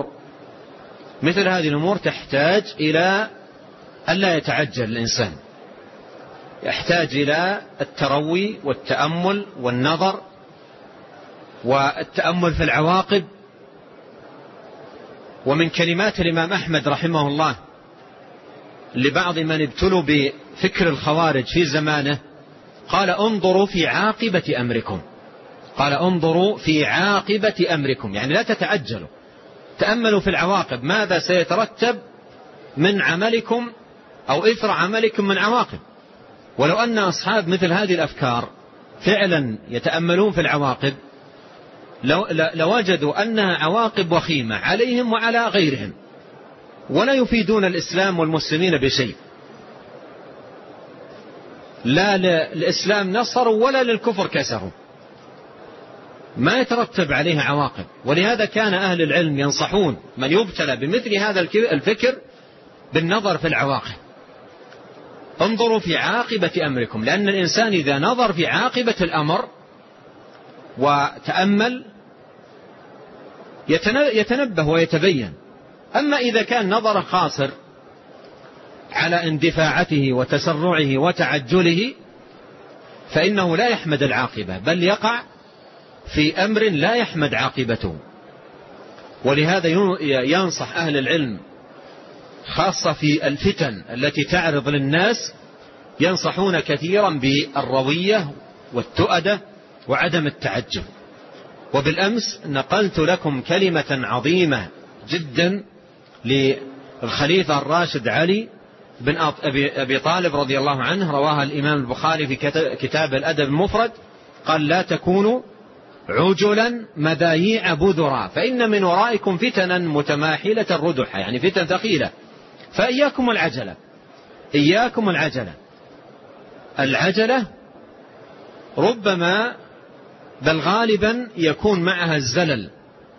الأمور تحتاج إلى ألا يتعجل الإنسان، يحتاج إلى التروي والتأمل والنظر والتأمل في العواقب. ومن كلمات الإمام أحمد رحمه الله لبعض من ابتلوا بفكر الخوارج في زمانه، قال انظروا في عاقبة أمركم، قال انظروا في عاقبة أمركم، يعني لا تتعجلوا، تأملوا في العواقب، ماذا سيترتب من عملكم أو إثر عملكم من عواقب. ولو أن أصحاب مثل هذه الأفكار فعلا يتأملون في العواقب لوجدوا أنها عواقب وخيمة عليهم وعلى غيرهم، ولا يفيدون الإسلام والمسلمين بشيء، لا للإسلام نصروا ولا للكفر كسروا، ما يترتب عليها عواقب. ولهذا كان أهل العلم ينصحون من يبتلى بمثل هذا الفكر بالنظر في العواقب. انظروا في عاقبة أمركم، لأن الإنسان إذا نظر في عاقبة الأمر وتأمل يتنبه ويتبين. أما إذا كان نظر خاسر على اندفاعته وتسرعه وتعجله فإنه لا يحمد العاقبة، بل يقع في أمر لا يحمد عاقبته. ولهذا ينصح أهل العلم خاصة في الفتن التي تعرض للناس، ينصحون كثيرا بالروية والتؤدة وعدم التعجل. وبالأمس نقلت لكم كلمة عظيمة جدا للخليفة الراشد علي بن أبي طالب رضي الله عنه، رواها الإمام البخاري في كتاب الأدب المفرد، قال لا تكونوا عجلا مذايع بذرا فإن من ورائكم فتنا متماحلة الردح، يعني فتن ثقيلة، فإياكم العجلة، إياكم العجلة. العجلة ربما بل غالبا يكون معها الزلل،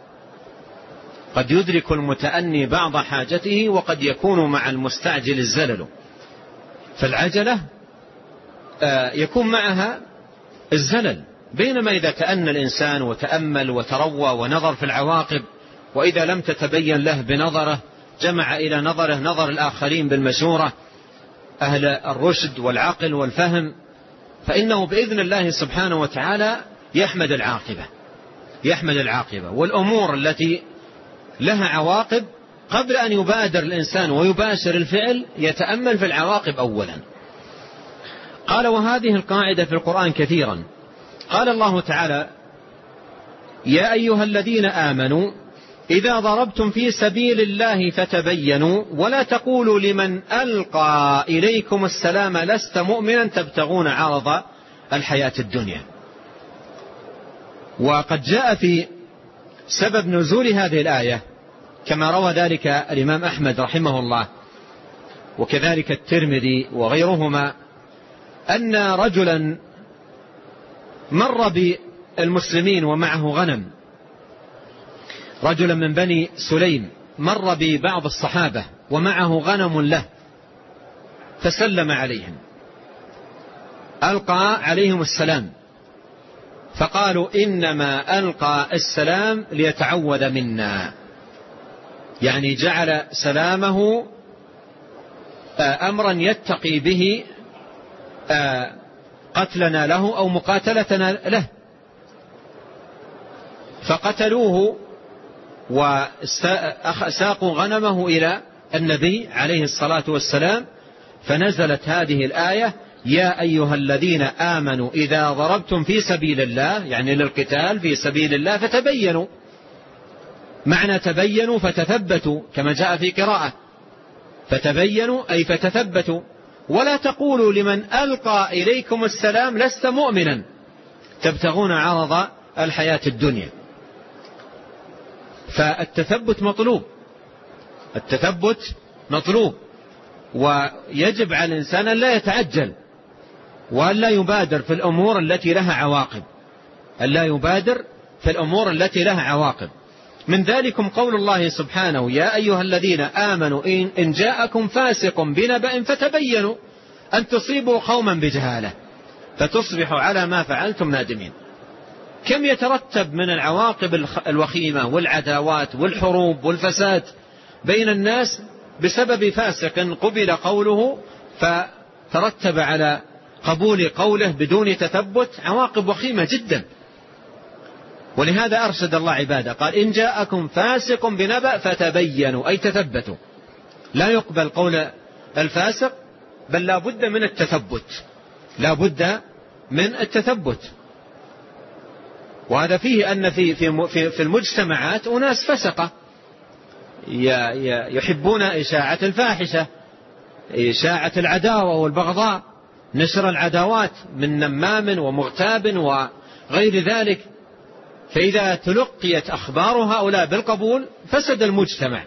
قد يدرك المتأني بعض حاجته وقد يكون مع المستعجل الزلل. فالعجلة يكون معها الزلل، بينما إذا تأنى الإنسان وتأمل وتروى ونظر في العواقب، وإذا لم تتبين له بنظره جمع إلى نظره نظر الآخرين بالمشورة أهل الرشد والعقل والفهم، فإنه بإذن الله سبحانه وتعالى يحمد العاقبة، يحمد العاقبة. والأمور التي لها عواقب قبل أن يبادر الإنسان ويباشر الفعل يتأمل في العواقب أولا. قال وهذه القاعدة في القرآن كثيرا. قال الله تعالى يا أيها الذين آمنوا إذا ضربتم في سبيل الله فتبينوا ولا تقولوا لمن ألقى إليكم السلام لست مؤمنا تبتغون عرض الحياة الدنيا. وقد جاء في سبب نزول هذه الآية كما روى ذلك الإمام أحمد رحمه الله وكذلك الترمذي وغيرهما أن رجلا مر بالمسلمين ومعه غنم، رجلا من بني سليم مر ببعض الصحابة ومعه غنم له فسلم عليهم، ألقى عليهم السلام، فقالوا إنما ألقى السلام ليتعوذ منا، يعني جعل سلامه أمرا يتقي به قتلنا له أو مقاتلتنا له، فقتلوه وساقوا غنمه إلى النبي عليه الصلاة والسلام، فنزلت هذه الآية: يا أيها الذين آمنوا إذا ضربتم في سبيل الله، يعني للقتال في سبيل الله، فتبينوا. معنى تبينوا فتثبتوا كما جاء في قراءة، فتبينوا أي فتثبتوا، ولا تقولوا لمن ألقى إليكم السلام لست مؤمنا تبتغون عرض الحياة الدنيا. فالتثبت مطلوب، التثبت مطلوب، ويجب على الإنسان أن لا يتعجل وأن لا يبادر في الأمور التي لها عواقب، أن لا يبادر في الأمور التي لها عواقب. من ذلكم قول الله سبحانه: يا أيها الذين آمنوا إن جاءكم فاسق بنبأ فتبينوا أن تصيبوا قوما بجهالة فتصبحوا على ما فعلتم نادمين. كم يترتب من العواقب الوخيمة والعداوات والحروب والفساد بين الناس بسبب فاسق قبل قوله فترتب على قبول قوله بدون تثبت عواقب وخيمة جدا. ولهذا أرشد الله عباده قال: إن جاءكم فاسق بنبأ فتبينوا أي تثبتوا. لا يقبل قول الفاسق، بل لا بد من التثبت، لا بد من التثبت. وهذا فيه أن في المجتمعات أناس فسقة يحبون إشاعة الفاحشة، إشاعة العداوة والبغضاء، نشر العداوات من نمام ومغتاب وغير ذلك. فإذا تلقيت أخبار هؤلاء بالقبول فسد المجتمع،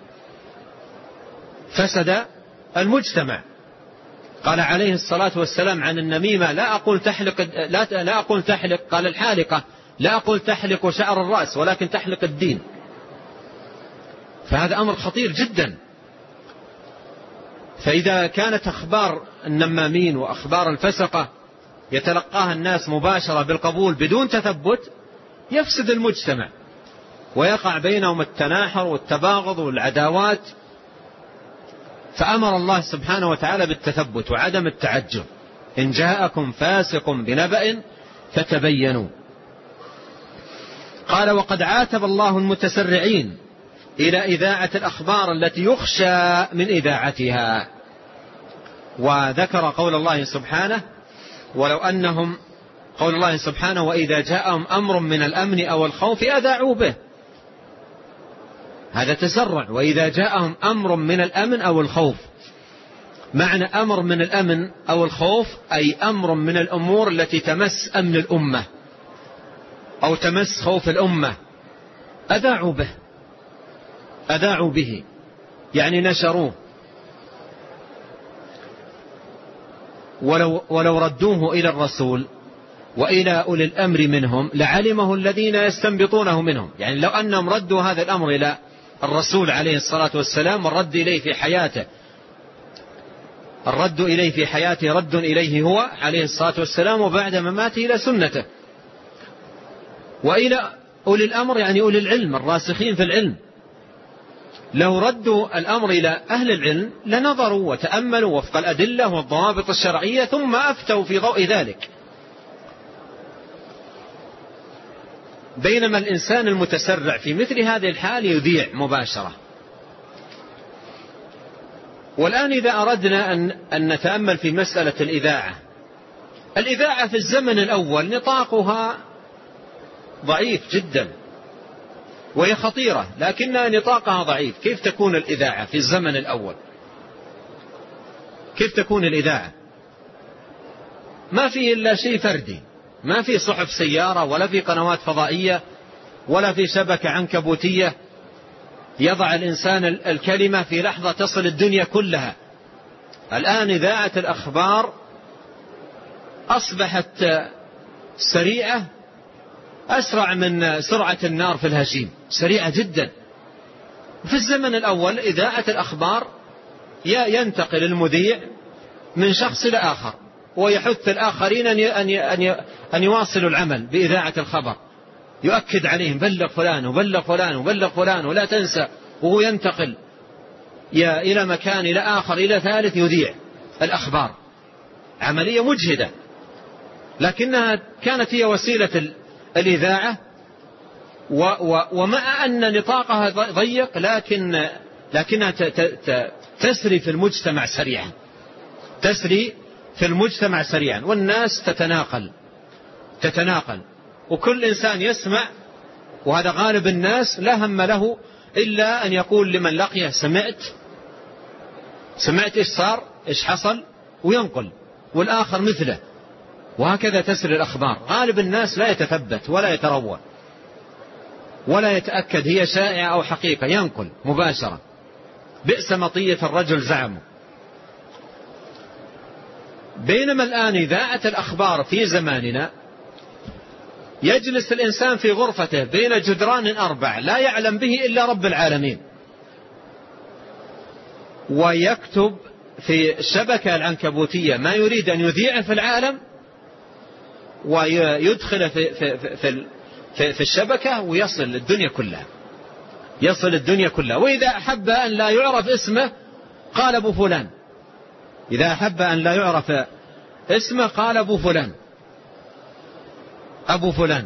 فسد المجتمع. قال عليه الصلاة والسلام عن النميمة: لا أقول تحلق، قال الحالقة: لا أقول تحلق شعر الرأس ولكن تحلق الدين. فهذا أمر خطير جدا. فإذا كانت أخبار النمامين وأخبار الفسقة يتلقاها الناس مباشرة بالقبول بدون تثبت يفسد المجتمع ويقع بينهم التناحر والتباغض والعداوات. فأمر الله سبحانه وتعالى بالتثبت وعدم التعجل: إن جاءكم فاسق بنبأ فتبينوا. قال: وقد عاتب الله المتسرعين إلى إذاعة الأخبار التي يخشى من إذاعتها. وذكر قول الله سبحانه: ولو أنهم، قول الله سبحانه: وإذا جاءهم أمر من الأمن أو الخوف أذاعوا به. هذا تسرع. وإذا جاءهم أمر من الأمن أو الخوف، معنى أمر من الأمن أو الخوف أي أمر من الأمور التي تمس أمن الأمة أو تمس خوف الأمة، أذاعوا به، أذاعوا به يعني نشروه. ولو ردوه إلى الرسول وإلى أولي الأمر منهم لعلمه الذين يستنبطونه منهم. يعني لو أنهم ردوا هذا الأمر إلى الرسول عليه الصلاة والسلام، والرد إليه في حياته، الرد إليه في حياته رد إليه هو عليه الصلاة والسلام، وبعد مماته إلى سنته. وإلى أولي الأمر يعني أولي العلم الراسخين في العلم، لو ردوا الأمر إلى أهل العلم لنظروا وتأملوا وفق الأدلة والضوابط الشرعية ثم أفتوا في ضوء ذلك. بينما الإنسان المتسرع في مثل هذه الحال يذيع مباشرة. والآن إذا أردنا أن نتأمل في مسألة الإذاعة في الزمن الأول نطاقها ضعيف جدا، وهي خطيرة لكن نطاقها ضعيف. كيف تكون الإذاعة في الزمن الأول؟ كيف تكون الإذاعة؟ ما فيه إلا شيء فردي، ما في صحف سيارة ولا في قنوات فضائية ولا في شبكة عنكبوتية يضع الإنسان الكلمة في لحظة تصل الدنيا كلها. الآن إذاعة الأخبار أصبحت سريعة، أسرع من سرعة النار في الهشيم، سريعة جدا. في الزمن الأول إذاعة الأخبار ينتقل المذيع من شخص إلى آخر ويحث الآخرين أن يواصلوا العمل بإذاعة الخبر، يؤكد عليهم بلغ فلان وبلغ فلان وبلغ فلان ولا تنسى، وهو ينتقل إلى مكان إلى آخر إلى ثالث يذيع الأخبار. عملية مجهدة، لكنها كانت هي وسيلة الإذاعة، ومع أن نطاقها ضيق لكنها تسري في المجتمع سريعا، تسري في المجتمع سريعا، والناس تتناقل وكل إنسان يسمع، وهذا غالب الناس لا هم له إلا أن يقول لمن لقيه سمعت إيش صار إيش حصل، وينقل والآخر مثله، وهكذا تسري الأخبار. غالب الناس لا يتثبت ولا يتروى ولا يتأكد هي شائعة أو حقيقة، ينقل مباشرة. بئس مطية الرجل زعمه. بينما الآن إذاعة الأخبار في زماننا يجلس الإنسان في غرفته بين جدران 4 لا يعلم به إلا رب العالمين، ويكتب في الشبكة العنكبوتية ما يريد أن يذيعه في العالم، ويدخل في الشبكة ويصل الدنيا كلها، يصل الدنيا كلها. وإذا أحب أن لا يعرف اسمه قال أبو فلان، إذا أحب أن لا يعرف اسمه قال أبو فلان.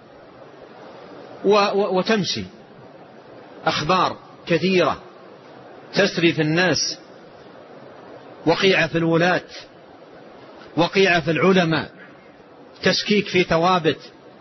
وتمشي أخبار كثيرة تسري في الناس، وقيعة في الولاة، وقيعة في العلماء، تشكيك في ثوابت،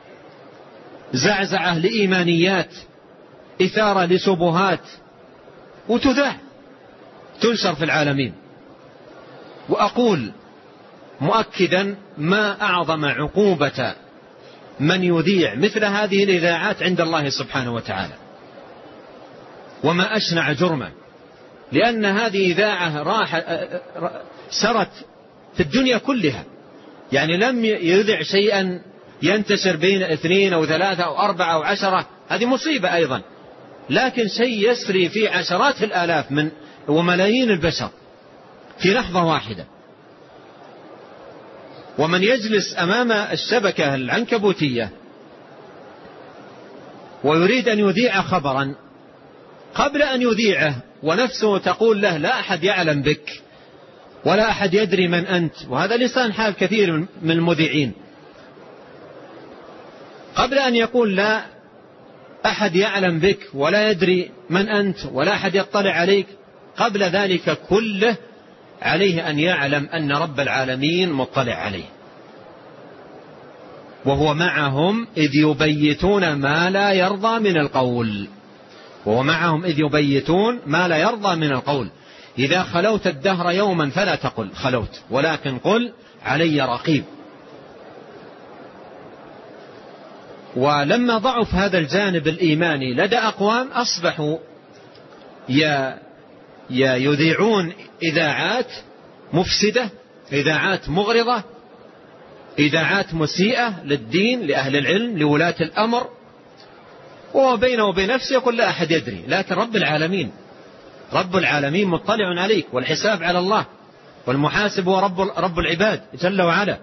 زعزعة لإيمانيات، إثارة لشبهات، وتذاع تنشر في العالمين. وأقول مؤكدا ما أعظم عقوبة من يذيع مثل هذه الإذاعات عند الله سبحانه وتعالى، وما أشنع جرمه، لأن هذه إذاعة سرت في الدنيا كلها، يعني لم يذع شيئا ينتشر بين 2 أو 3 أو 4 أو 10، هذه مصيبة أيضا، لكن شيء يسري في عشرات الآلاف وملايين البشر في لحظة واحدة. ومن يجلس أمام الشبكة العنكبوتية ويريد أن يذيع خبرا، قبل أن يذيعه ونفسه تقول له لا أحد يعلم بك ولا أحد يدري من أنت، وهذا لسان حال كثير من المذيعين، قبل أن يقول لا أحد يعلم بك ولا يدري من أنت ولا أحد يطلع عليك، قبل ذلك كله عليه أن يعلم أن رب العالمين مطلع عليه، وهو معهم إذ يبيتون ما لا يرضى من القول، وهو معهم إذ يبيتون ما لا يرضى من القول. إذا خلوت الدهر يوما فلا تقل خلوت، ولكن قل علي رقيب. ولما ضعف هذا الجانب الإيماني لدى أقوام أصبحوا يذيعون إذاعات مفسدة، إذاعات مغرضة، إذاعات مسيئة للدين، لأهل العلم، لولاة الأمر، وبينه وبين نفسه يقول لا أحد يدري، لكن رب العالمين مطلع عليك، والحساب على الله، والمحاسب هو رب العباد جل وعلا.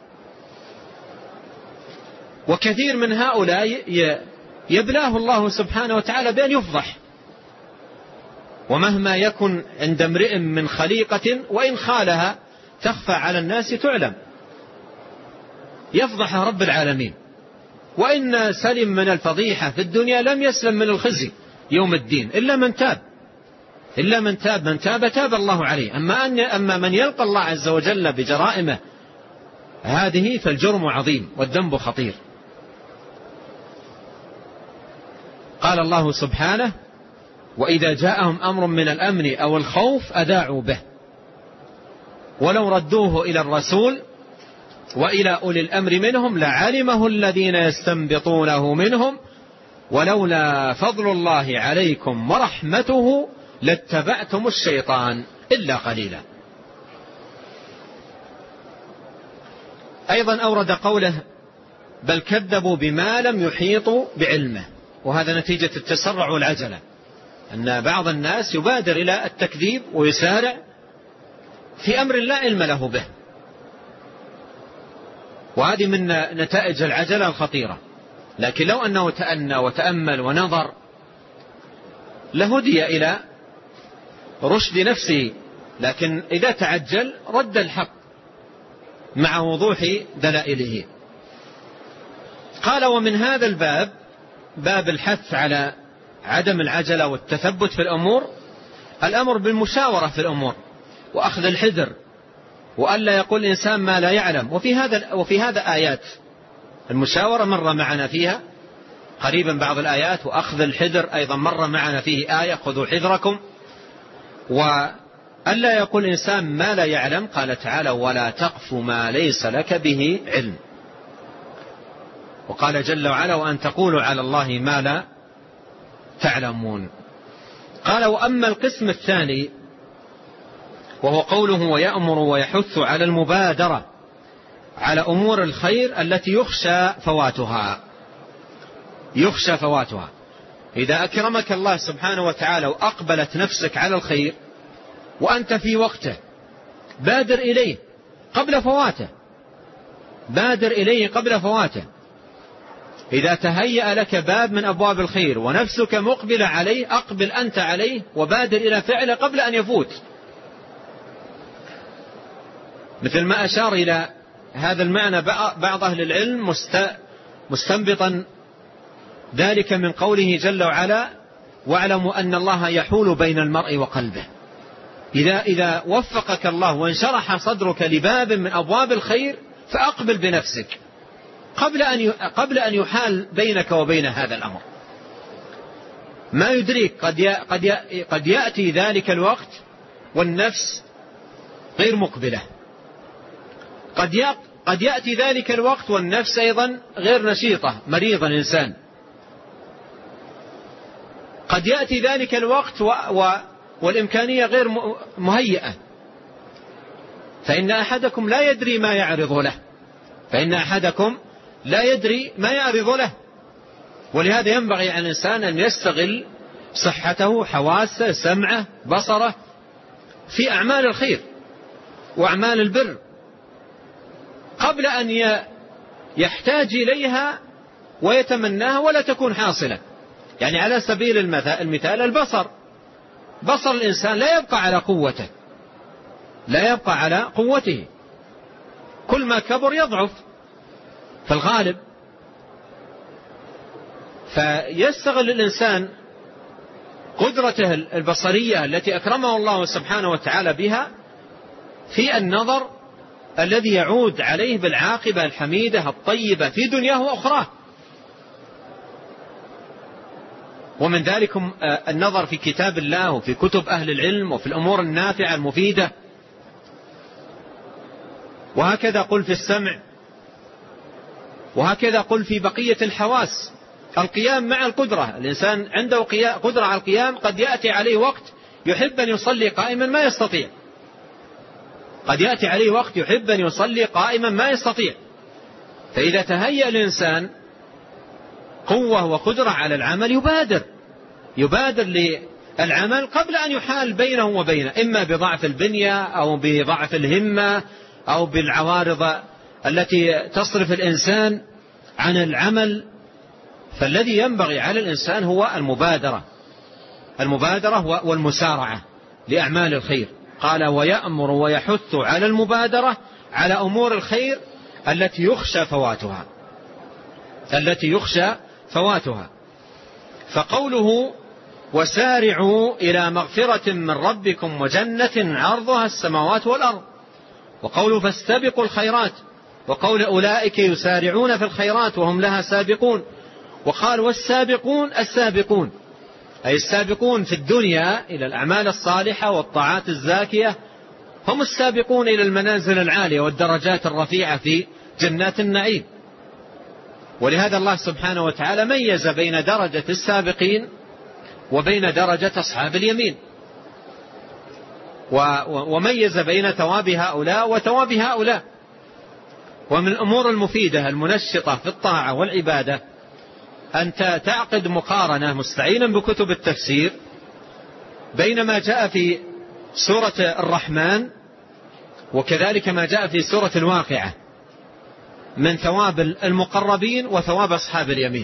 وكثير من هؤلاء يبلاه الله سبحانه وتعالى بأن يفضح، ومهما يكن عند امرئ من خليقة وإن خالها تخفى على الناس تعلم، يفضح رب العالمين. وإن سلم من الفضيحة في الدنيا لم يسلم من الخزي يوم الدين إلا من تاب تاب الله عليه. أما من يلقى الله عز وجل بجرائمه هذه فالجرم عظيم والذنب خطير. قال الله سبحانه: وإذا جاءهم أمر من الأمن أو الخوف أذاعوا به ولو ردوه إلى الرسول وإلى أولي الأمر منهم لعلمه الذين يستنبطونه منهم ولولا فضل الله عليكم ورحمته لاتبعتم الشيطان إلا قليلا. أيضا أورد قوله: بل كذبوا بما لم يحيطوا بعلمه، وهذا نتيجة التسرع والعجلة، أن بعض الناس يبادر إلى التكذيب ويسارع في أمر لا علم له به، وهذه من نتائج العجلة الخطيرة. لكن لو أنه تأنى وتأمل ونظر لهدي إلى رشد نفسه، لكن إذا تعجل رد الحق مع وضوح دلائله. قال: ومن هذا الباب، باب الحث على عدم العجلة والتثبت في الأمور، الأمر بالمشاورة في الأمور وأخذ الحذر، وألا يقول الإنسان ما لا يعلم. وفي هذا آيات المشاورة مر معنا فيها قريبا بعض الآيات، وأخذ الحذر أيضا مر معنا فيه آية: خذوا حذركم. وألا يقول الإنسان ما لا يعلم، قال تعالى: ولا تقف ما ليس لك به علم. وقال جل وعلا: وأن تقولوا على الله ما لا تعلمون. قال: وأما القسم الثاني وهو قوله: ويأمر ويحث على المبادرة على أمور الخير التي يخشى فواتها. إذا أكرمك الله سبحانه وتعالى وأقبلت نفسك على الخير وأنت في وقته، بادر إليه قبل فواته. إذا تهيأ لك باب من أبواب الخير ونفسك مقبلة عليه، أقبل أنت عليه وبادر إلى فعله قبل أن يفوت. مثل ما أشار إلى هذا المعنى بعض أهل العلم مستنبطا ذلك من قوله جل وعلا: واعلموا أن الله يحول بين المرء وقلبه. إذا وفقك الله وانشرح صدرك لباب من أبواب الخير فأقبل بنفسك قبل أن يحال بينك وبين هذا الأمر. ما يدريك قد يأتي ذلك الوقت والنفس غير مقبلة، قد يأتي ذلك الوقت والنفس أيضا غير نشيطة، مريضة الإنسان. قد يأتي ذلك الوقت والإمكانية غير مهيئة، فإن أحدكم لا يدري ما يعرض له. ولهذا ينبغي على الإنسان أن يستغل صحته، حواسه، سمعه، بصره في أعمال الخير وأعمال البر قبل أن يحتاج إليها ويتمناها ولا تكون حاصلة. يعني على سبيل المثال بصر الإنسان لا يبقى على قوته، كل ما كبر يضعف في الغالب. فيستغل الإنسان قدرته البصرية التي أكرمه الله سبحانه وتعالى بها في النظر الذي يعود عليه بالعاقبة الحميدة الطيبة في دنياه وأخراه. ومن ذلك النظر في كتاب الله وفي كتب أهل العلم وفي الأمور النافعة المفيدة. وهكذا قل في السمع، وهكذا قل في بقية الحواس. القيام مع القدرة، الإنسان عنده قدرة على القيام، قد يأتي عليه وقت يحب أن يصلي قائما ما يستطيع، فإذا تهيأ الإنسان قوة وقدرة على العمل يبادر للعمل قبل أن يحال بينه وبينه، إما بضعف البنية أو بضعف الهمة أو بالعوارض التي تصرف الإنسان عن العمل. فالذي ينبغي على الإنسان هو المبادرة والمسارعة لأعمال الخير. قال: ويأمر ويحث على المبادرة على أمور الخير التي يخشى فواتها. فقوله: وسارعوا إلى مغفرة من ربكم وجنة عرضها السماوات والأرض، وقوله: فاستبقوا الخيرات، وقول: أولئك يسارعون في الخيرات وهم لها سابقون، وقال والسابقون السابقون، أي السابقون في الدنيا إلى الأعمال الصالحة والطاعات الزاكية هم السابقون إلى المنازل العالية والدرجات الرفيعة في جنات النعيم. ولهذا الله سبحانه وتعالى ميز بين درجة السابقين وبين درجة أصحاب اليمين، وميز بين ثواب هؤلاء وثواب هؤلاء. ومن الأمور المفيدة المنشطة في الطاعة والعبادة أن تعقد مقارنة مستعينا بكتب التفسير بين ما جاء في سورة الرحمن وكذلك ما جاء في سورة الواقعة من ثواب المقربين وثواب أصحاب اليمين.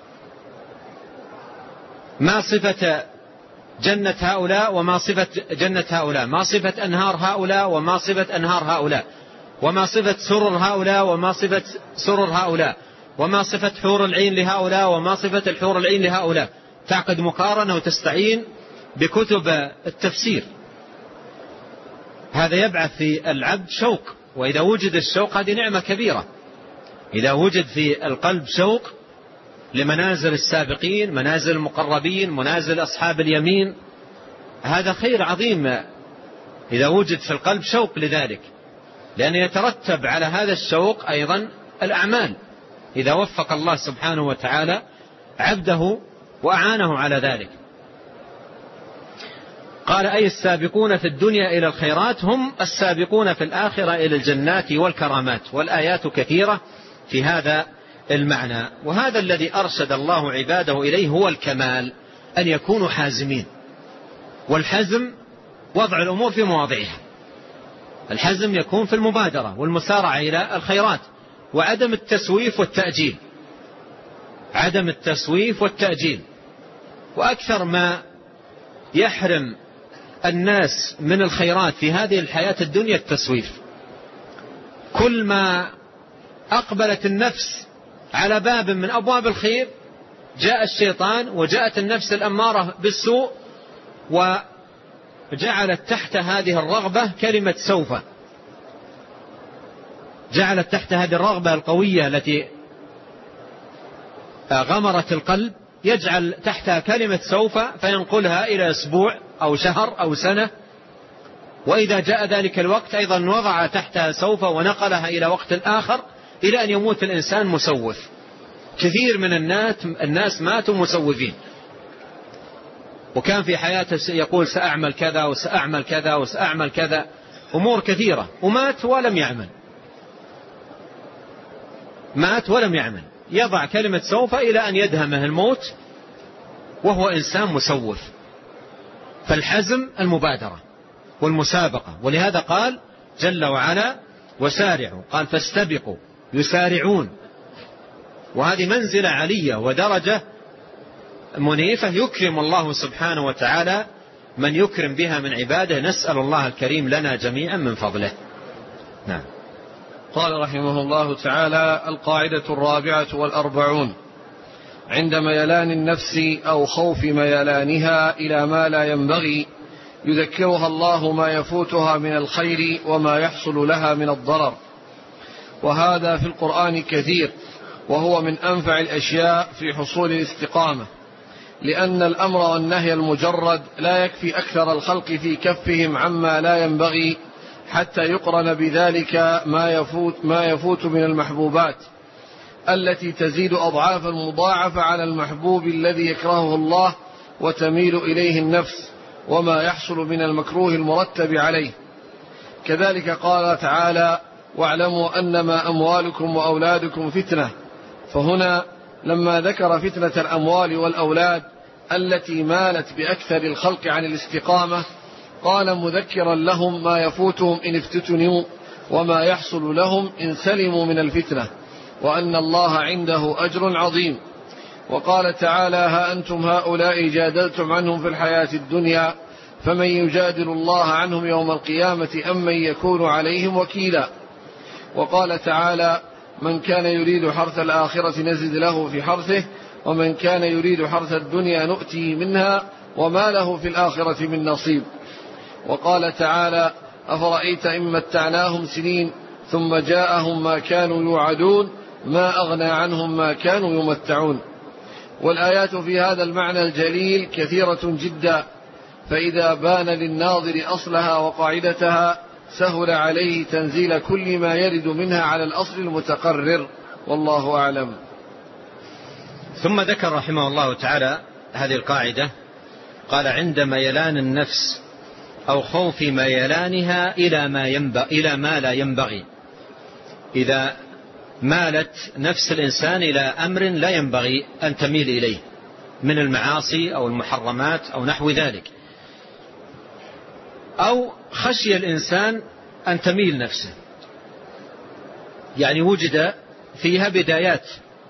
ما صفة جنة هؤلاء وما صفة جنة هؤلاء، ما صفة أنهار هؤلاء وما صفة أنهار هؤلاء، وما صفة سرر هؤلاء وما صفة سرر هؤلاء، وما صفة حور العين لهؤلاء وما صفة الحور العين لهؤلاء. تعقد مقارنة وتستعين بكتب التفسير. هذا يبعث في العبد شوق، وإذا وجد الشوق هذه نعمة كبيرة. إذا وجد في القلب شوق لمنازل السابقين، منازل المقربين، منازل أصحاب اليمين، هذا خير عظيم. إذا وجد في القلب شوق لذلك، لأن يترتب على هذا الشوق أيضا الأعمال إذا وفق الله سبحانه وتعالى عبده وأعانه على ذلك. قال أي السابقون في الدنيا إلى الخيرات هم السابقون في الآخرة إلى الجنات والكرامات. والآيات كثيرة في هذا المعنى. وهذا الذي أرشد الله عباده إليه هو الكمال، أن يكونوا حازمين. والحزم وضع الأمور في مواضعها. الحزم يكون في المبادرة والمسارعة إلى الخيرات، وعدم التسويف والتأجيل. عدم التسويف والتأجيل. وأكثر ما يحرم الناس من الخيرات في هذه الحياة الدنيا التسويف. كل ما أقبلت النفس على باب من أبواب الخير جاء الشيطان وجاءت النفس الأمارة بالسوء وجعلت تحت هذه الرغبة كلمة سوف. جعلت تحت هذه الرغبة القوية التي غمرت القلب، يجعل تحتها كلمة سوف فينقلها إلى أسبوع أو شهر أو سنة. وإذا جاء ذلك الوقت أيضا وضع تحتها سوف ونقلها إلى وقت آخر، إلى أن يموت الإنسان مسوف. كثير من الناس ماتوا مسوفين، وكان في حياته يقول سأعمل كذا وسأعمل كذا وسأعمل كذا، أمور كثيرة، ومات ولم يعمل. مات ولم يعمل، يضع كلمة سوف إلى أن يدهمه الموت وهو إنسان مسوف. فالحزم المبادرة والمسابقة. ولهذا قال جل وعلا وسارعوا، قال فاستبقوا، يسارعون. وهذه منزلة علية ودرجة منيفة يكرم الله سبحانه وتعالى من يكرم بها من عباده. نسأل الله الكريم لنا جميعا من فضله. نعم. قال رحمه الله تعالى: القاعدة 44 عند ميلان النفس أو خوف ميلانها إلى ما لا ينبغي يذكرها الله ما يفوتها من الخير وما يحصل لها من الضرر. وهذا في القرآن كثير، وهو من أنفع الأشياء في حصول الاستقامة، لأن الأمر والنهي المجرد لا يكفي أكثر الخلق في كفهم عما لا ينبغي حتى يقرن بذلك ما يفوت من المحبوبات التي تزيد أضعافا مضاعفة على المحبوب الذي يكرهه الله وتميل إليه النفس، وما يحصل من المكروه المرتب عليه. كذلك قال تعالى: واعلموا أنما أموالكم وأولادكم فتنة. فهنا لما ذكر فتنة الأموال والأولاد التي مالت بأكثر الخلق عن الاستقامة، قال مذكرا لهم ما يفوتهم إن افتتنوا وما يحصل لهم إن سلموا من الفتنة، وأن الله عنده أجر عظيم. وقال تعالى: ها أنتم هؤلاء جادلتم عنهم في الحياة الدنيا فمن يجادل الله عنهم يوم القيامة أم من يكون عليهم وكيلا. وقال تعالى: من كان يريد حرث الآخرة نزد له في حرثه ومن كان يريد حرث الدنيا نؤتيه منها وما له في الآخرة من نصيب. وقال تعالى: أفرأيت إن متعناهم سنين ثم جاءهم ما كانوا يوعدون ما أغنى عنهم ما كانوا يمتعون. والآيات في هذا المعنى الجليل كثيرة جدا، فإذا بان للناظر أصلها وقاعدتها سهل عليه تنزيل كل ما يرد منها على الأصل المتقرر، والله أعلم. ثم ذكر رحمه الله تعالى هذه القاعدة، قال: عند ميلان النفس أو خوف ميلانها إلى ما لا ينبغي. إذا مالت نفس الإنسان إلى أمر لا ينبغي أن تميل إليه من المعاصي أو المحرمات أو نحو ذلك، أو خشي الإنسان أن تميل نفسه، يعني وجد فيها بدايات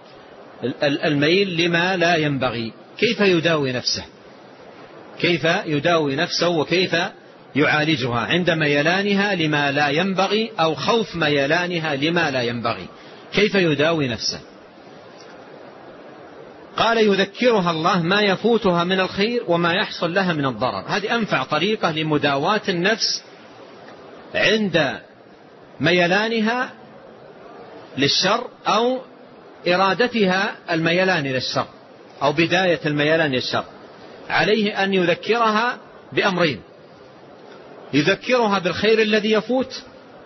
الميل لما لا ينبغي، كيف يداوي نفسه؟ كيف يداوي نفسه وكيف يعالجها عند ميلانها لما لا ينبغي أو خوف ميلانها لما لا ينبغي؟ كيف يداوي نفسه؟ قال: يذكرها الله ما يفوتها من الخير وما يحصل لها من الضرر. هذه أنفع طريقة لمداواة النفس عند ميلانها للشر أو إرادتها الميلان للشر أو بداية الميلان للشر. عليه أن يذكرها بأمرين: يذكرها بالخير الذي يفوت،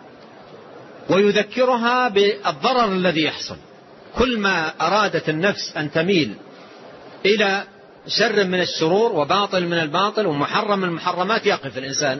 ويذكرها بالضرر الذي يحصل. كل ما أرادت النفس أن تميل إلى شر من الشرور وباطل من الباطل ومحرم من المحرمات، يقف الإنسان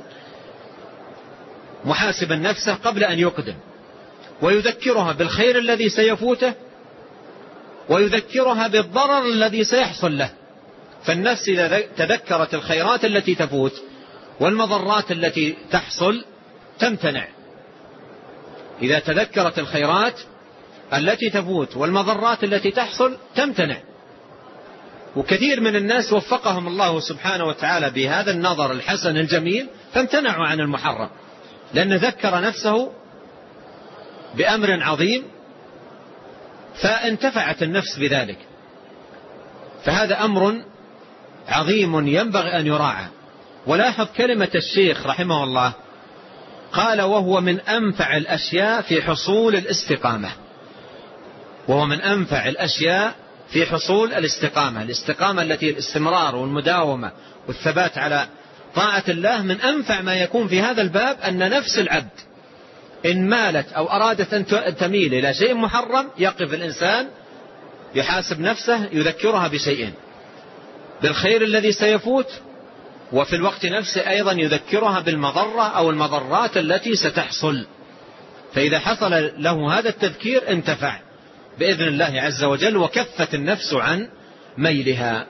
محاسبا نفسه قبل أن يقدم، ويذكرها بالخير الذي سيفوته، ويذكرها بالضرر الذي سيحصل له. فالنفس إذا تذكرت الخيرات التي تفوت والمضرات التي تحصل تمتنع. إذا تذكرت الخيرات التي تفوت والمضرات التي تحصل تمتنع. وكثير من الناس وفقهم الله سبحانه وتعالى بهذا النظر الحسن الجميل فامتنعوا عن المحرم، لأن ذكر نفسه بأمر عظيم فانتفعت النفس بذلك. فهذا أمر عظيم ينبغي أن يراعى. ولاحظ كلمة الشيخ رحمه الله، قال: وهو من أنفع الأشياء في حصول الاستقامة. وهو من أنفع الأشياء في حصول الاستقامة. الاستقامة التي الاستمرار والمداومة والثبات على طاعة الله، من أنفع ما يكون في هذا الباب أن نفس العبد إن مالت أو أرادت أن تميل إلى شيء محرم يقف الإنسان يحاسب نفسه، يذكرها بشيئين: بالخير الذي سيفوت، وفي الوقت نفسه أيضا يذكرها بالمضرة أو المضرات التي ستحصل. فإذا حصل له هذا التذكير انتفع بإذن الله عز وجل وكفت النفس عن ميلها.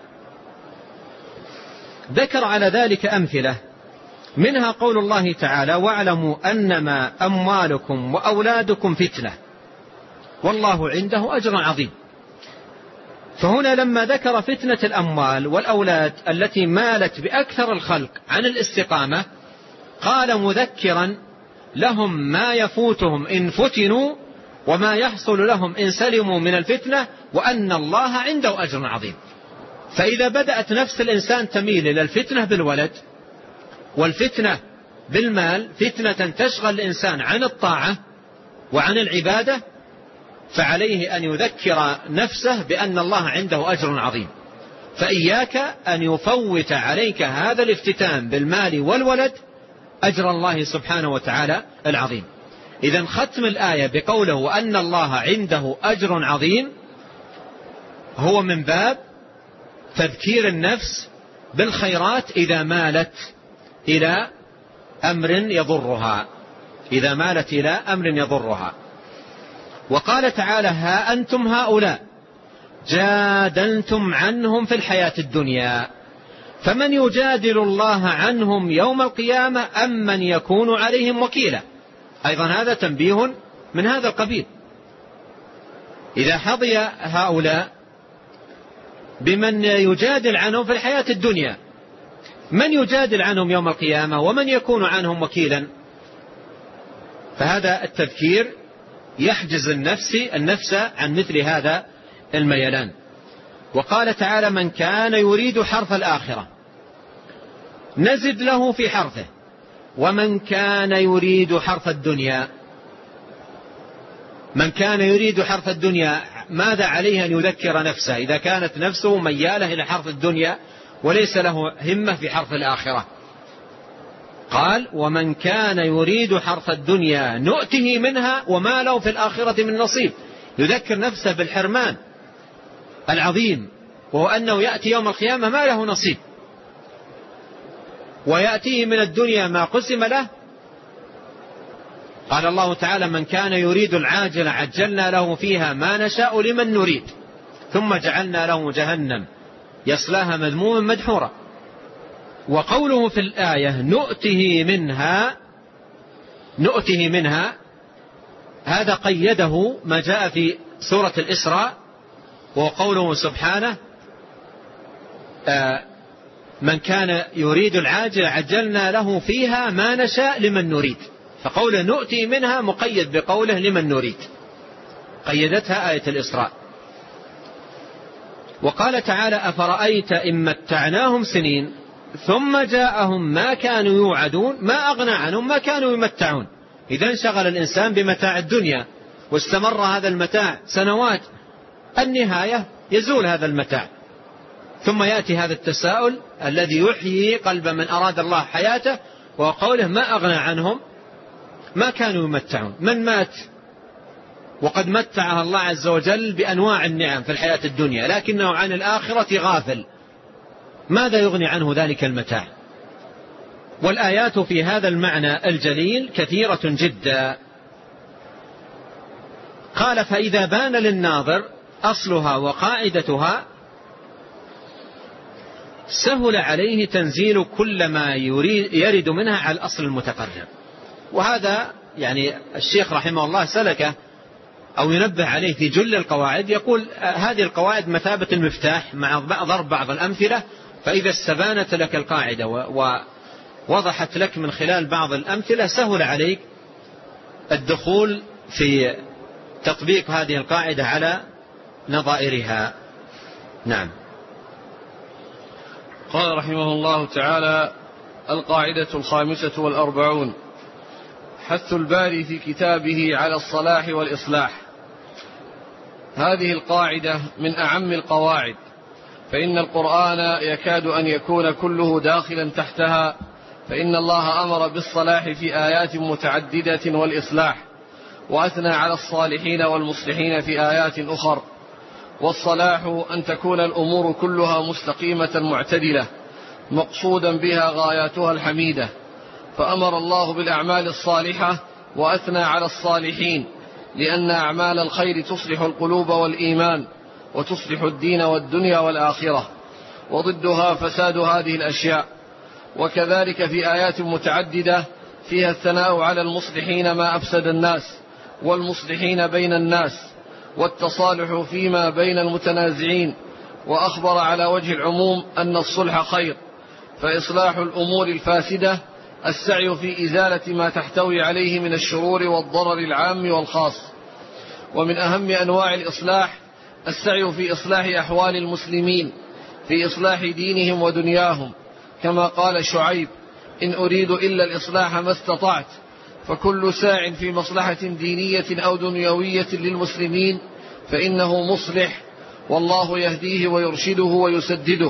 ذكر على ذلك أمثلة، منها قول الله تعالى: واعلموا أنما أموالكم وأولادكم فتنة والله عنده أجر عظيم. فهنا لما ذكر فتنة الأموال والأولاد التي مالت بأكثر الخلق عن الاستقامة، قال مذكرا لهم ما يفوتهم إن فتنوا وما يحصل لهم إن سلموا من الفتنة، وأن الله عنده أجر عظيم. فإذا بدأت نفس الإنسان تميل إلى الفتنة بالولد والفتنة بالمال، فتنة تشغل الإنسان عن الطاعة وعن العبادة، فعليه أن يذكر نفسه بأن الله عنده أجر عظيم. فإياك أن يفوت عليك هذا الافتتان بالمال والولد أجر الله سبحانه وتعالى العظيم. إذن ختم الآية بقوله وأن الله عنده أجر عظيم هو من باب تذكير النفس بالخيرات إذا مالت إلى أمر يضرها، إذا مالت إلى أمر يضرها. وقال تعالى: ها أنتم هؤلاء جادلتم عنهم في الحياة الدنيا فمن يجادل الله عنهم يوم القيامة أم من يكون عليهم وكيلا. أيضا هذا تنبيه من هذا القبيل. إذا حظي هؤلاء بمن يجادل عنهم في الحياة الدنيا، من يجادل عنهم يوم القيامة ومن يكون عنهم وكيلا؟ فهذا التذكير يحجز النفس عن مثل هذا الميلان. وقال تعالى: من كان يريد حرث الآخرة نزد له في حرثه ومن كان يريد حرث الدنيا. من كان يريد حرث الدنيا ماذا عليه أن يذكر نفسه إذا كانت نفسه ميالة إلى حرث الدنيا وليس له همة في حرث الآخرة؟ قال ومن كان يريد حرث الدنيا نؤته منها وما له في الآخرة من نصيب. يذكر نفسه بالحرمان العظيم، وهو أنه يأتي يوم القيامة ما له نصيب، ويأتيه من الدنيا ما قسم له. قال الله تعالى من كان يريد العاجل عجلنا له فيها ما نشاء لمن نريد ثم جعلنا له جهنم يصلاها مذموما مدحورا. وقوله في الآية نؤته منها هذا قيده ما جاء في سورة الإسراء، وقوله سبحانه من كان يريد العاجل عجلنا له فيها ما نشاء لمن نريد، فقوله نؤتي منها مقيد بقوله لمن نريد، قيدتها آية الإسراء. وقال تعالى أفرأيت إن متعناهم سنين ثم جاءهم ما كانوا يوعدون ما أغنى عنهم ما كانوا يمتعون. إذا انشغل الإنسان بمتاع الدنيا واستمر هذا المتاع سنوات، النهاية يزول هذا المتاع، ثم يأتي هذا التساؤل الذي يحيي قلب من أراد الله حياته، وقوله ما أغنى عنهم ما كانوا يمتعون. من مات وقد متعها الله عز وجل بأنواع النعم في الحياة الدنيا لكنه عن الآخرة غافل، ماذا يغني عنه ذلك المتاع؟ والآيات في هذا المعنى الجليل كثيرة جدا. قال فإذا بان للناظر أصلها وقاعدتها سهل عليه تنزيل كل ما يريد منها على الأصل المتقرر. وهذا يعني الشيخ رحمه الله سلكه أو ينبه عليه في جل القواعد، يقول هذه القواعد مثابة المفتاح مع ضرب بعض الأمثلة، فإذا استبانت لك القاعدة ووضحت لك من خلال بعض الأمثلة سهل عليك الدخول في تطبيق هذه القاعدة على نظائرها. نعم. قال رحمه الله تعالى القاعدة 45 حث الباري في كتابه على الصلاح والإصلاح. هذه القاعدة من أعم القواعد، فإن القرآن يكاد أن يكون كله داخلا تحتها، فإن الله أمر بالصلاح في آيات متعددة والإصلاح، وأثنى على الصالحين والمصلحين في آيات أخر. والصلاح أن تكون الأمور كلها مستقيمة معتدلة مقصودا بها غاياتها الحميدة، فأمر الله بالأعمال الصالحة وأثنى على الصالحين، لأن أعمال الخير تصلح القلوب والإيمان وتصلح الدين والدنيا والآخرة، وضدها فساد هذه الأشياء. وكذلك في آيات متعددة فيها الثناء على المصلحين ما أفسد الناس والمصلحين بين الناس والتصالح فيما بين المتنازعين، وأخبر على وجه العموم أن الصلح خير، فإصلاح الأمور الفاسدة السعي في إزالة ما تحتوي عليه من الشرور والضرر العام والخاص. ومن أهم أنواع الإصلاح السعي في إصلاح أحوال المسلمين، في إصلاح دينهم ودنياهم، كما قال شعيب إن أريد إلا الإصلاح ما استطعت. فكل ساع في مصلحة دينية أو دنيوية للمسلمين فإنه مصلح، والله يهديه ويرشده ويسدده،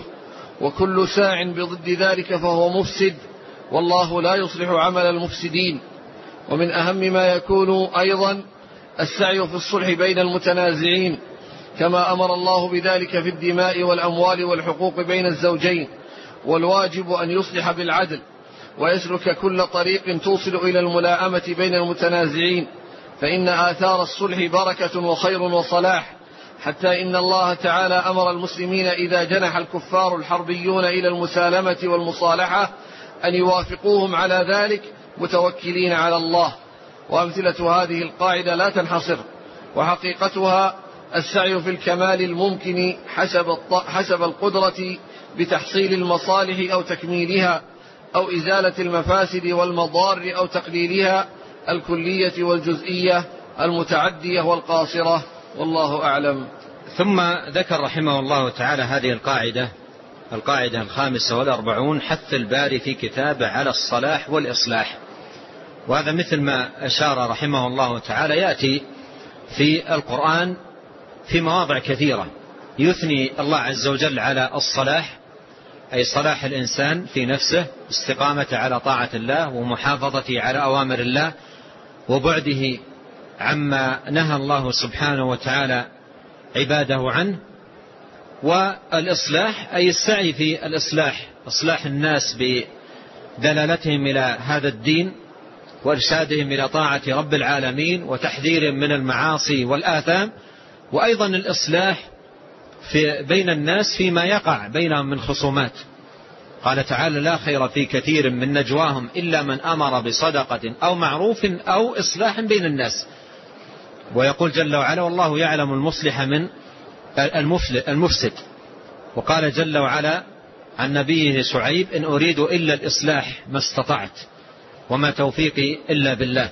وكل ساع بضد ذلك فهو مفسد، والله لا يصلح عمل المفسدين. ومن أهم ما يكون أيضا السعي في الصلح بين المتنازعين، كما أمر الله بذلك في الدماء والأموال والحقوق بين الزوجين، والواجب أن يصلح بالعدل ويسلك كل طريق توصل إلى الملاءمة بين المتنازعين، فإن آثار الصلح بركة وخير وصلاح، حتى إن الله تعالى أمر المسلمين إذا جنح الكفار الحربيون إلى المسالمة والمصالحة أن يوافقوهم على ذلك متوكلين على الله. وأمثلة هذه القاعدة لا تنحصر، وحقيقتها السعي في الكمال الممكن حسب القدرة بتحصيل المصالح أو تكميلها، أو إزالة المفاسد والمضار أو تقليلها، الكلية والجزئية، المتعدية والقاصرة، والله أعلم. ثم ذكر رحمه الله تعالى هذه القاعدة 45 حث الباري في كتابه على الصلاح والإصلاح. وهذا مثل ما أشار رحمه الله تعالى يأتي في القرآن في مواضع كثيرة يثني الله عز وجل على الصلاح، أي صلاح الإنسان في نفسه، استقامة على طاعة الله ومحافظته على أوامر الله وبعده عما نهى الله سبحانه وتعالى عباده عنه. والإصلاح أي السعي في الإصلاح، إصلاح الناس بدلالتهم إلى هذا الدين وإرشادهم إلى طاعة رب العالمين وتحذيرهم من المعاصي والآثام، وأيضا الإصلاح بين الناس فيما يقع بينهم من خصومات. قال تعالى: لا خير في كثير من نجواهم إلا من أمر بصدقة أو معروف أو إصلاح بين الناس. ويقول جل وعلا: والله يعلم المصلح من المفسد. وقال جل وعلا عن نبيه شعيب: إن أريد إلا الإصلاح ما استطعت وما توفيقي إلا بالله.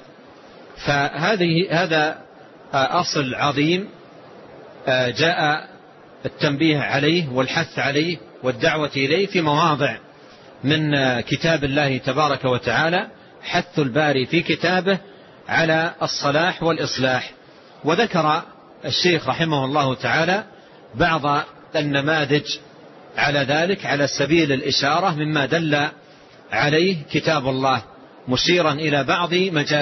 هذا أصل عظيم جاء التنبيه عليه والحث عليه والدعوة إليه في مواضع من كتاب الله تبارك وتعالى، حث الباري في كتابه على الصلاح والإصلاح. وذكر الشيخ رحمه الله تعالى بعض النماذج على ذلك على سبيل الإشارة مما دل عليه كتاب الله، مشيرا إلى بعض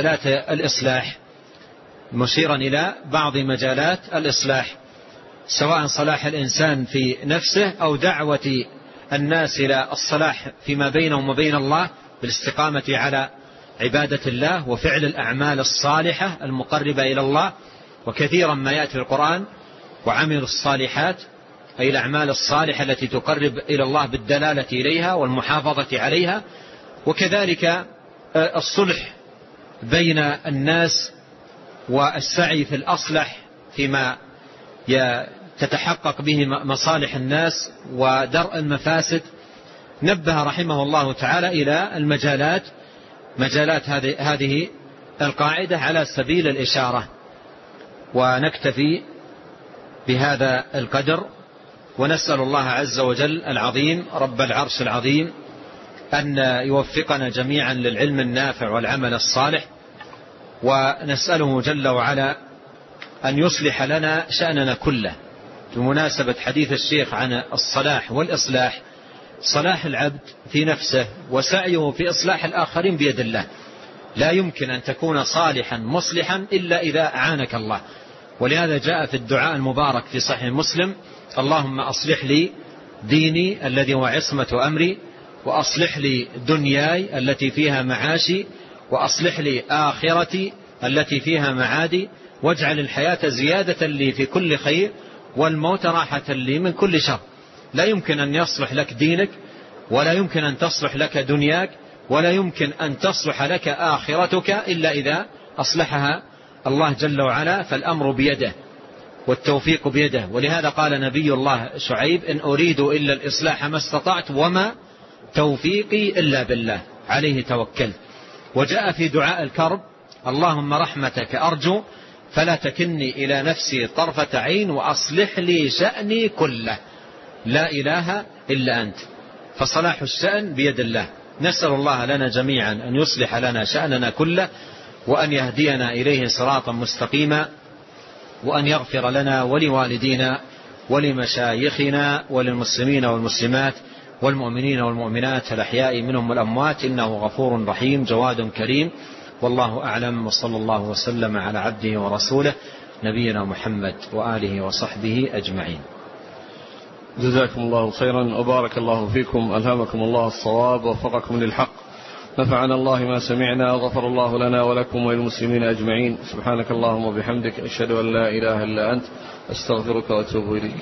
مجالات الإصلاح، سواء صلاح الإنسان في نفسه أو دعوة الناس إلى الصلاح فيما بينهم وبين الله بالاستقامة على عبادة الله وفعل الأعمال الصالحة المقربة إلى الله. وكثيرا ما يأتي في القرآن: وعملوا الصالحات، أي الأعمال الصالحة التي تقرب إلى الله بالدلالة إليها والمحافظة عليها. وكذلك الصلح بين الناس والسعي في الأصلح فيما تتحقق به مصالح الناس ودرء المفاسد. نبه رحمه الله تعالى إلى مجالات هذه القاعدة على سبيل الإشارة. ونكتفي بهذا القدر، ونسأل الله عز وجل العظيم رب العرش العظيم أن يوفقنا جميعا للعلم النافع والعمل الصالح، ونسأله جل وعلا أن يصلح لنا شأننا كله. بمناسبة حديث الشيخ عن الصلاح والإصلاح، صلاح العبد في نفسه وسعيه في إصلاح الآخرين بيد الله. لا يمكن أن تكون صالحا مصلحا إلا إذا أعانك الله. ولهذا جاء في الدعاء المبارك في صحيح مسلم: اللهم أصلح لي ديني الذي هو عصمة أمري، وأصلح لي دنياي التي فيها معاشي، وأصلح لي آخرتي التي فيها معادي، واجعل الحياة زيادة لي في كل خير والموت راحة لي من كل شر. لا يمكن أن يصلح لك دينك، ولا يمكن أن تصلح لك دنياك، ولا يمكن أن تصلح لك آخرتك إلا إذا أصلحها الله جل وعلا. فالأمر بيده والتوفيق بيده. ولهذا قال نبي الله شعيب: إن أريد إلا الإصلاح ما استطعت وما توفيقي إلا بالله، عليه توكلت. وجاء في دعاء الكرب: اللهم رحمتك أرجو فلا تكلني إلى نفسي طرفة عين، وأصلح لي شأني كله، لا إله إلا أنت. فصلاح الشأن بيد الله. نسأل الله لنا جميعا أن يصلح لنا شأننا كله، وأن يهدينا إليه صراطا مستقيما، وأن يغفر لنا ولوالدينا ولمشايخنا وللمسلمين والمسلمات والمؤمنين والمؤمنات الأحياء منهم والأموات، إنه غفور رحيم جواد كريم. والله أعلم، وصلى الله وسلم على عبده ورسوله نبينا محمد وآله وصحبه أجمعين. جزاكم الله خيرا وبارك الله فيكم، ألهمكم الله الصواب ووفقكم للحق، نفعنا الله ما سمعنا، غفر الله لنا ولكم وللمسلمين أجمعين. سبحانك اللهم وبحمدك، أشهد أن لا إله إلا أنت، أستغفرك وأتوب إليك.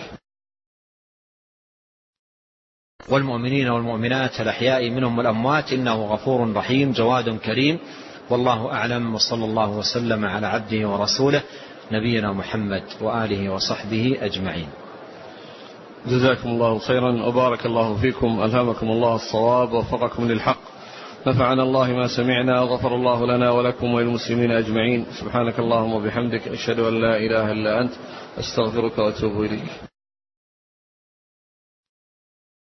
والمؤمنين والمؤمنات الأحياء منهم والأموات، إنه غفور رحيم جواد كريم. والله أعلم، وصلى الله وسلم على عبده ورسوله نبينا محمد وآله وصحبه أجمعين. جزاكم الله خيرا وبارك الله فيكم، ألهمكم الله الصواب ووفقكم للحق، نفعنا الله ما سمعنا، غفر الله لنا ولكم وللمسلمين أجمعين. سبحانك اللهم وبحمدك، أشهد أن لا إله إلا أنت، أستغفرك وأتوب إليك.